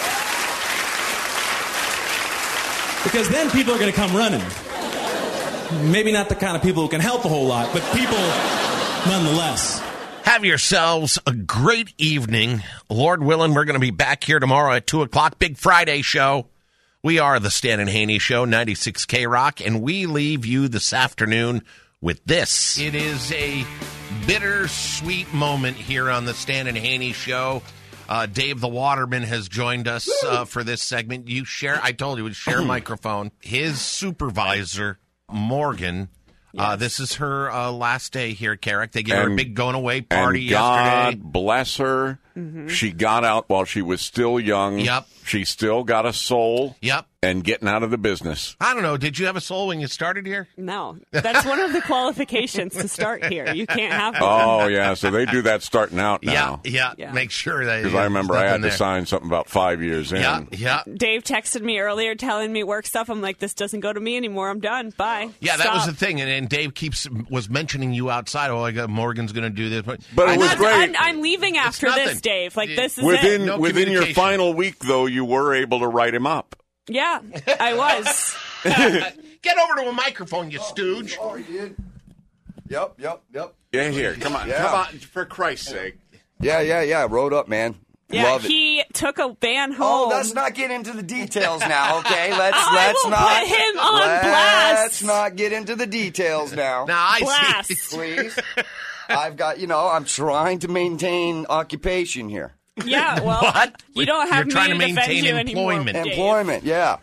Because then people are going to come running. Maybe not the kind of people who can help a whole lot, but people nonetheless. Have yourselves a great evening. Lord willing, we're going to be back here tomorrow at two o'clock. Big Friday show. We are the Stan and Haney Show, ninety-six K-Rock, and we leave you this afternoon with this. It is a bittersweet moment here on the Stan and Haney Show. Uh, Dave the Waterman has joined us uh, for this segment. You share, I told you, would share a microphone. His supervisor, Morgan, uh, yes. This is her uh, last day here at Carrick. They gave and, her a big going-away party and God yesterday. Bless her. Mm-hmm. She got out while she was still young. Yep. She still got a soul. Yep. And getting out of the business. I don't know. Did you have a soul when you started here? No. That's one of the qualifications to start here. You can't have one. Oh, yeah. So they do that starting out now. Yeah. Yeah. yeah. Make sure that. Because I remember I had there. to sign something about five years in. Yeah. Yeah. Dave texted me earlier telling me work stuff. I'm like, this doesn't go to me anymore. I'm done. Bye. Yeah, Stop. that was the thing. And, and Dave keeps was mentioning you outside. Oh, I got Morgan's going to do this. But, but it was I'm, great. I'm, I'm leaving after this, Dave. Like, this is within, it. No within your final week, though, you were able to write him up. Yeah, I was. Get over to a microphone, you stooge. Oh, you did. Yep, yep, yep. Yeah, here. Come on. Yeah. Come on, for Christ's sake. Yeah, yeah, yeah. Rode up, man. Yeah, Love it. he took a van home. Oh, let's not get into the details now, okay? Let's I let's will not put him on let's blast. Let's not get into the details now. Now I blast. see. Please. I've got, you know, I'm trying to maintain occupation here. Yeah, well, what? you don't have You're trying me to to maintain defend you employment. Anymore, Employment, yeah.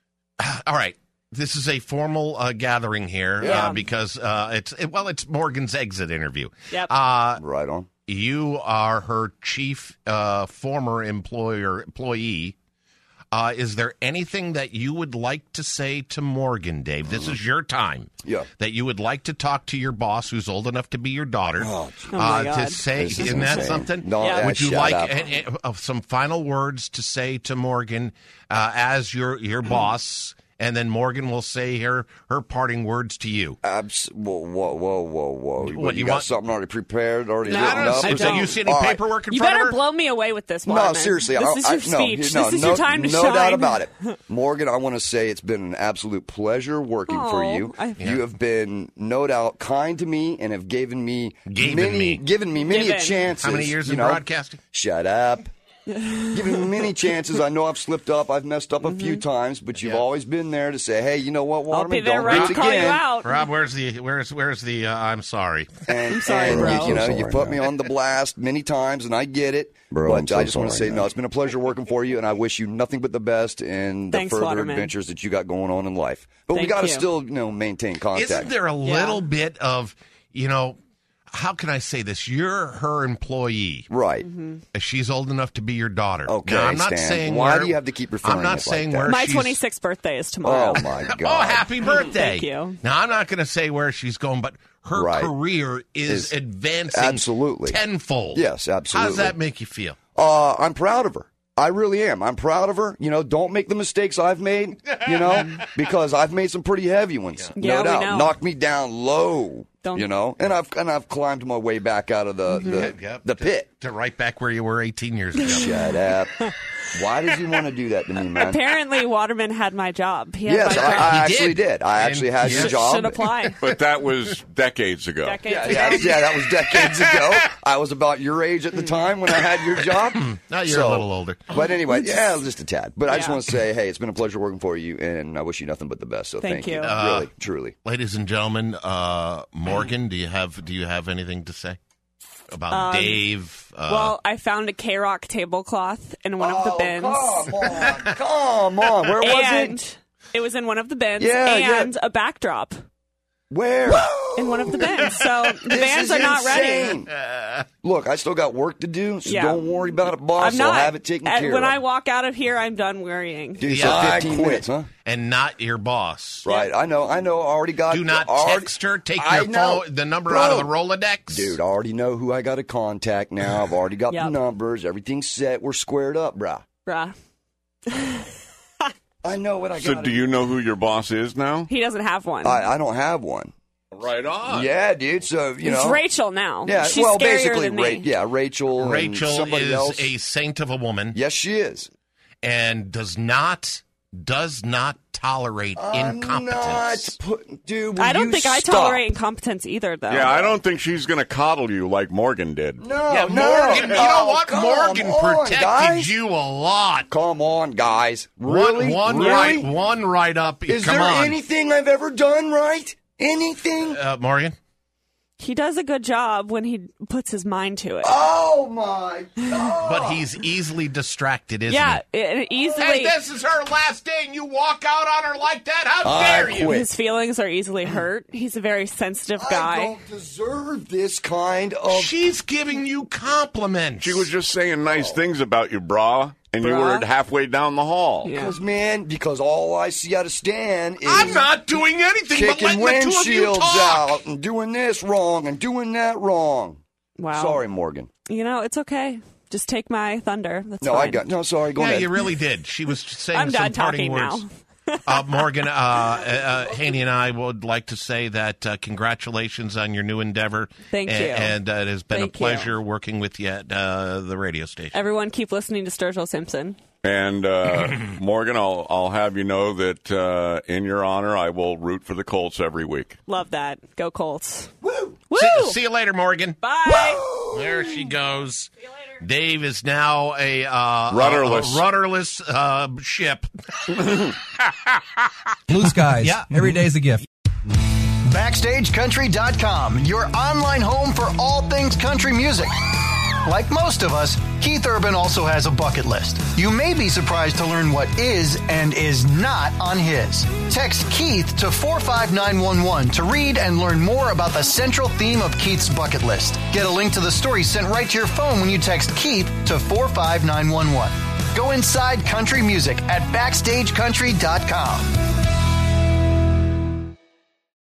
All right. This is a formal uh, gathering here Yeah. uh, because uh, it's it, well, it's Morgan's exit interview. Yep. Uh, Right on. you are her chief uh, former employer employee. Uh, is there anything that you would like to say to Morgan, Dave? This is your time. Yeah. That you would like to talk to your boss, who's old enough to be your daughter, Oh, Oh, my uh, God. to say, This is isn't that insane. something? No, Yeah. yeah, Would you shut like up. uh, uh, some final words to say to Morgan uh, as your your boss? And then Morgan will say her her parting words to you. Abs- whoa, whoa, whoa, whoa, whoa. What, What, you you got want- something already prepared, already No, written I don't up? see- or I something? Do you see any All right. paperwork in You front better of her? blow me away with this, No, Waterman. seriously. This I, is your I, no, speech. No, this is no, your time to no shine. doubt about it. Morgan, I want to say it's been an absolute pleasure working Oh, for you. I- You have been, no doubt, kind to me and have given me Given many, me. given me many Given. chances. How many years you in know? broadcasting? Shut up. Giving me many chances. I know I've slipped up. I've messed up a few times, but you've Yeah. always been there to say, "Hey, you know what, I'll Waterman? be there Don't right do to it call you again." out. Rob, where's the where's where's the uh, I'm sorry. And, I'm sorry, and bro. You, you know, So you sorry, put man. me on the blast many times, and I get it. Bro, but I'm so I just want to sorry, say, man. no, it's been a pleasure working for you, and I wish you nothing but the best in the Thanks, further Waterman. adventures that you got going on in life. But we Thank got to you. still, you know, maintain contact. Isn't there a Yeah. little bit of, you know, how can I say this? You're her employee. Right. Mm-hmm. She's old enough to be your daughter. Okay, Now, I'm not Stan. saying Why where, do you have to keep referring I'm not it like saying that? where My she's... twenty-sixth birthday is tomorrow. Oh my God! Oh, happy birthday. Thank you. Now, I'm not going to say where she's going, but her Right. career is, Is- advancing absolutely. tenfold. Yes, absolutely. How does that make you feel? Uh, I'm proud of her. I really am. I'm proud of her. You know, don't make the mistakes I've made, you know, because I've made some pretty heavy ones. Yeah, no we doubt. know. Knocked me down low, Don't- you know, and I've and I've climbed my way back out of the, the, Yep, yep. the pit. To right back where you were eighteen years ago. Shut up. Why does he want to do that to me, man? Apparently, Waterman had my job. He had Yes, my I, job. I He actually did. did. I And actually had yes. your job. Should apply. But that was decades ago. Decades Yeah, ago. yeah, yeah, that was decades ago. I was about your age at the time when I had your job. Now you're So- a little older. But anyway, yeah, just a tad. But I just Yeah. want to say, hey, it's been a pleasure working for you, and I wish you nothing but the best. So Thank thank, you. Uh, really, truly. Ladies and gentlemen, uh, Morgan, do you have do you have anything to say about Um, Dave? Uh, Well, I found a K-Rock tablecloth in one of the bins. Oh, Come on, come on. Where was and it? it was in one of the bins. Yeah, yeah. and a backdrop Where? in one of the bins. So the This bands is are not ready. insane. Look, I still got work to do, so Yeah. don't worry about it, boss. I'm not. I'll have it taken Uh, care when of. I walk out of here, I'm done worrying. Dude, Yeah, so I fifteen quit. minutes, huh? and not your boss. Right, I know, I know. I already got. Do not already- text her. Take I your know. phone, the number Bro. out of the Rolodex. Dude, I already know who I got to contact now. I've already got Yep. the numbers. Everything's set. We're squared up, bruh. Bruh. I know what I So, got. do you know who your boss is now? He doesn't have one. I, I don't have one. Right on. Yeah, dude. So you it's know, Rachel now. Yeah, She's well, scarier basically, than Ra- me. yeah, Rachel. and Rachel somebody is else. a saint of a woman. Yes, she is. And does not does not tolerate I'm incompetence. not put, dude. will I don't you think I stop? tolerate incompetence either, though. Yeah, I don't think she's going to coddle you like Morgan did. No, Yeah, no. Morgan, you know Oh, what? come Morgan on, protected guys. you a lot. Come on, guys. Really? One, one really? right, one right up. Is Come there on, anything I've ever done right? Anything? uh, Morgan. He does a good job when he puts his mind to it. Oh my God! But he's easily distracted, isn't yeah, he? it, it easily. Hey, this is her last day, and you walk out on her like that? How I dare you? quit. His feelings are easily hurt. He's a very sensitive I guy. don't deserve this kind of. She's giving you compliments. She was just saying nice things about you, brah, and you Brah? were halfway down the hall. Yeah. Because man, because all I see out of Stan is I'm not doing anything but kicking letting the two of you windshields talk. out and doing this wrong and doing that wrong. Wow. Sorry, Morgan. You know, it's okay. Just take my thunder. That's No, fine. I got no. Sorry, go Yeah, ahead. you really did. She was saying I'm some done parting talking words. now. uh, Morgan, uh, uh, Haney and I would like to say that uh, congratulations on your new endeavor. Thank A- you. And uh, it has been Thank a pleasure working with you at uh, the radio station. Everyone keep listening to Sturgill Simpson. And uh, Morgan, I'll I'll have you know that uh, in your honor, I will root for the Colts every week. Love that. Go Colts. Woo! Woo! See, see you later, Morgan. Bye. There she goes. Dave is now a uh, Rudderless. a, a rudderless uh, ship. Blue skies. Yeah. Every day's a gift. Backstage Country dot com, your online home for all things country music. Like most of us, Keith Urban also has a bucket list. You may be surprised to learn what is and is not on his. Text Keith to four five nine one one to read and learn more about the central theme of Keith's bucket list. Get a link to the story sent right to your phone when you text Keith to four five nine one one. Go inside country music at Backstage Country dot com.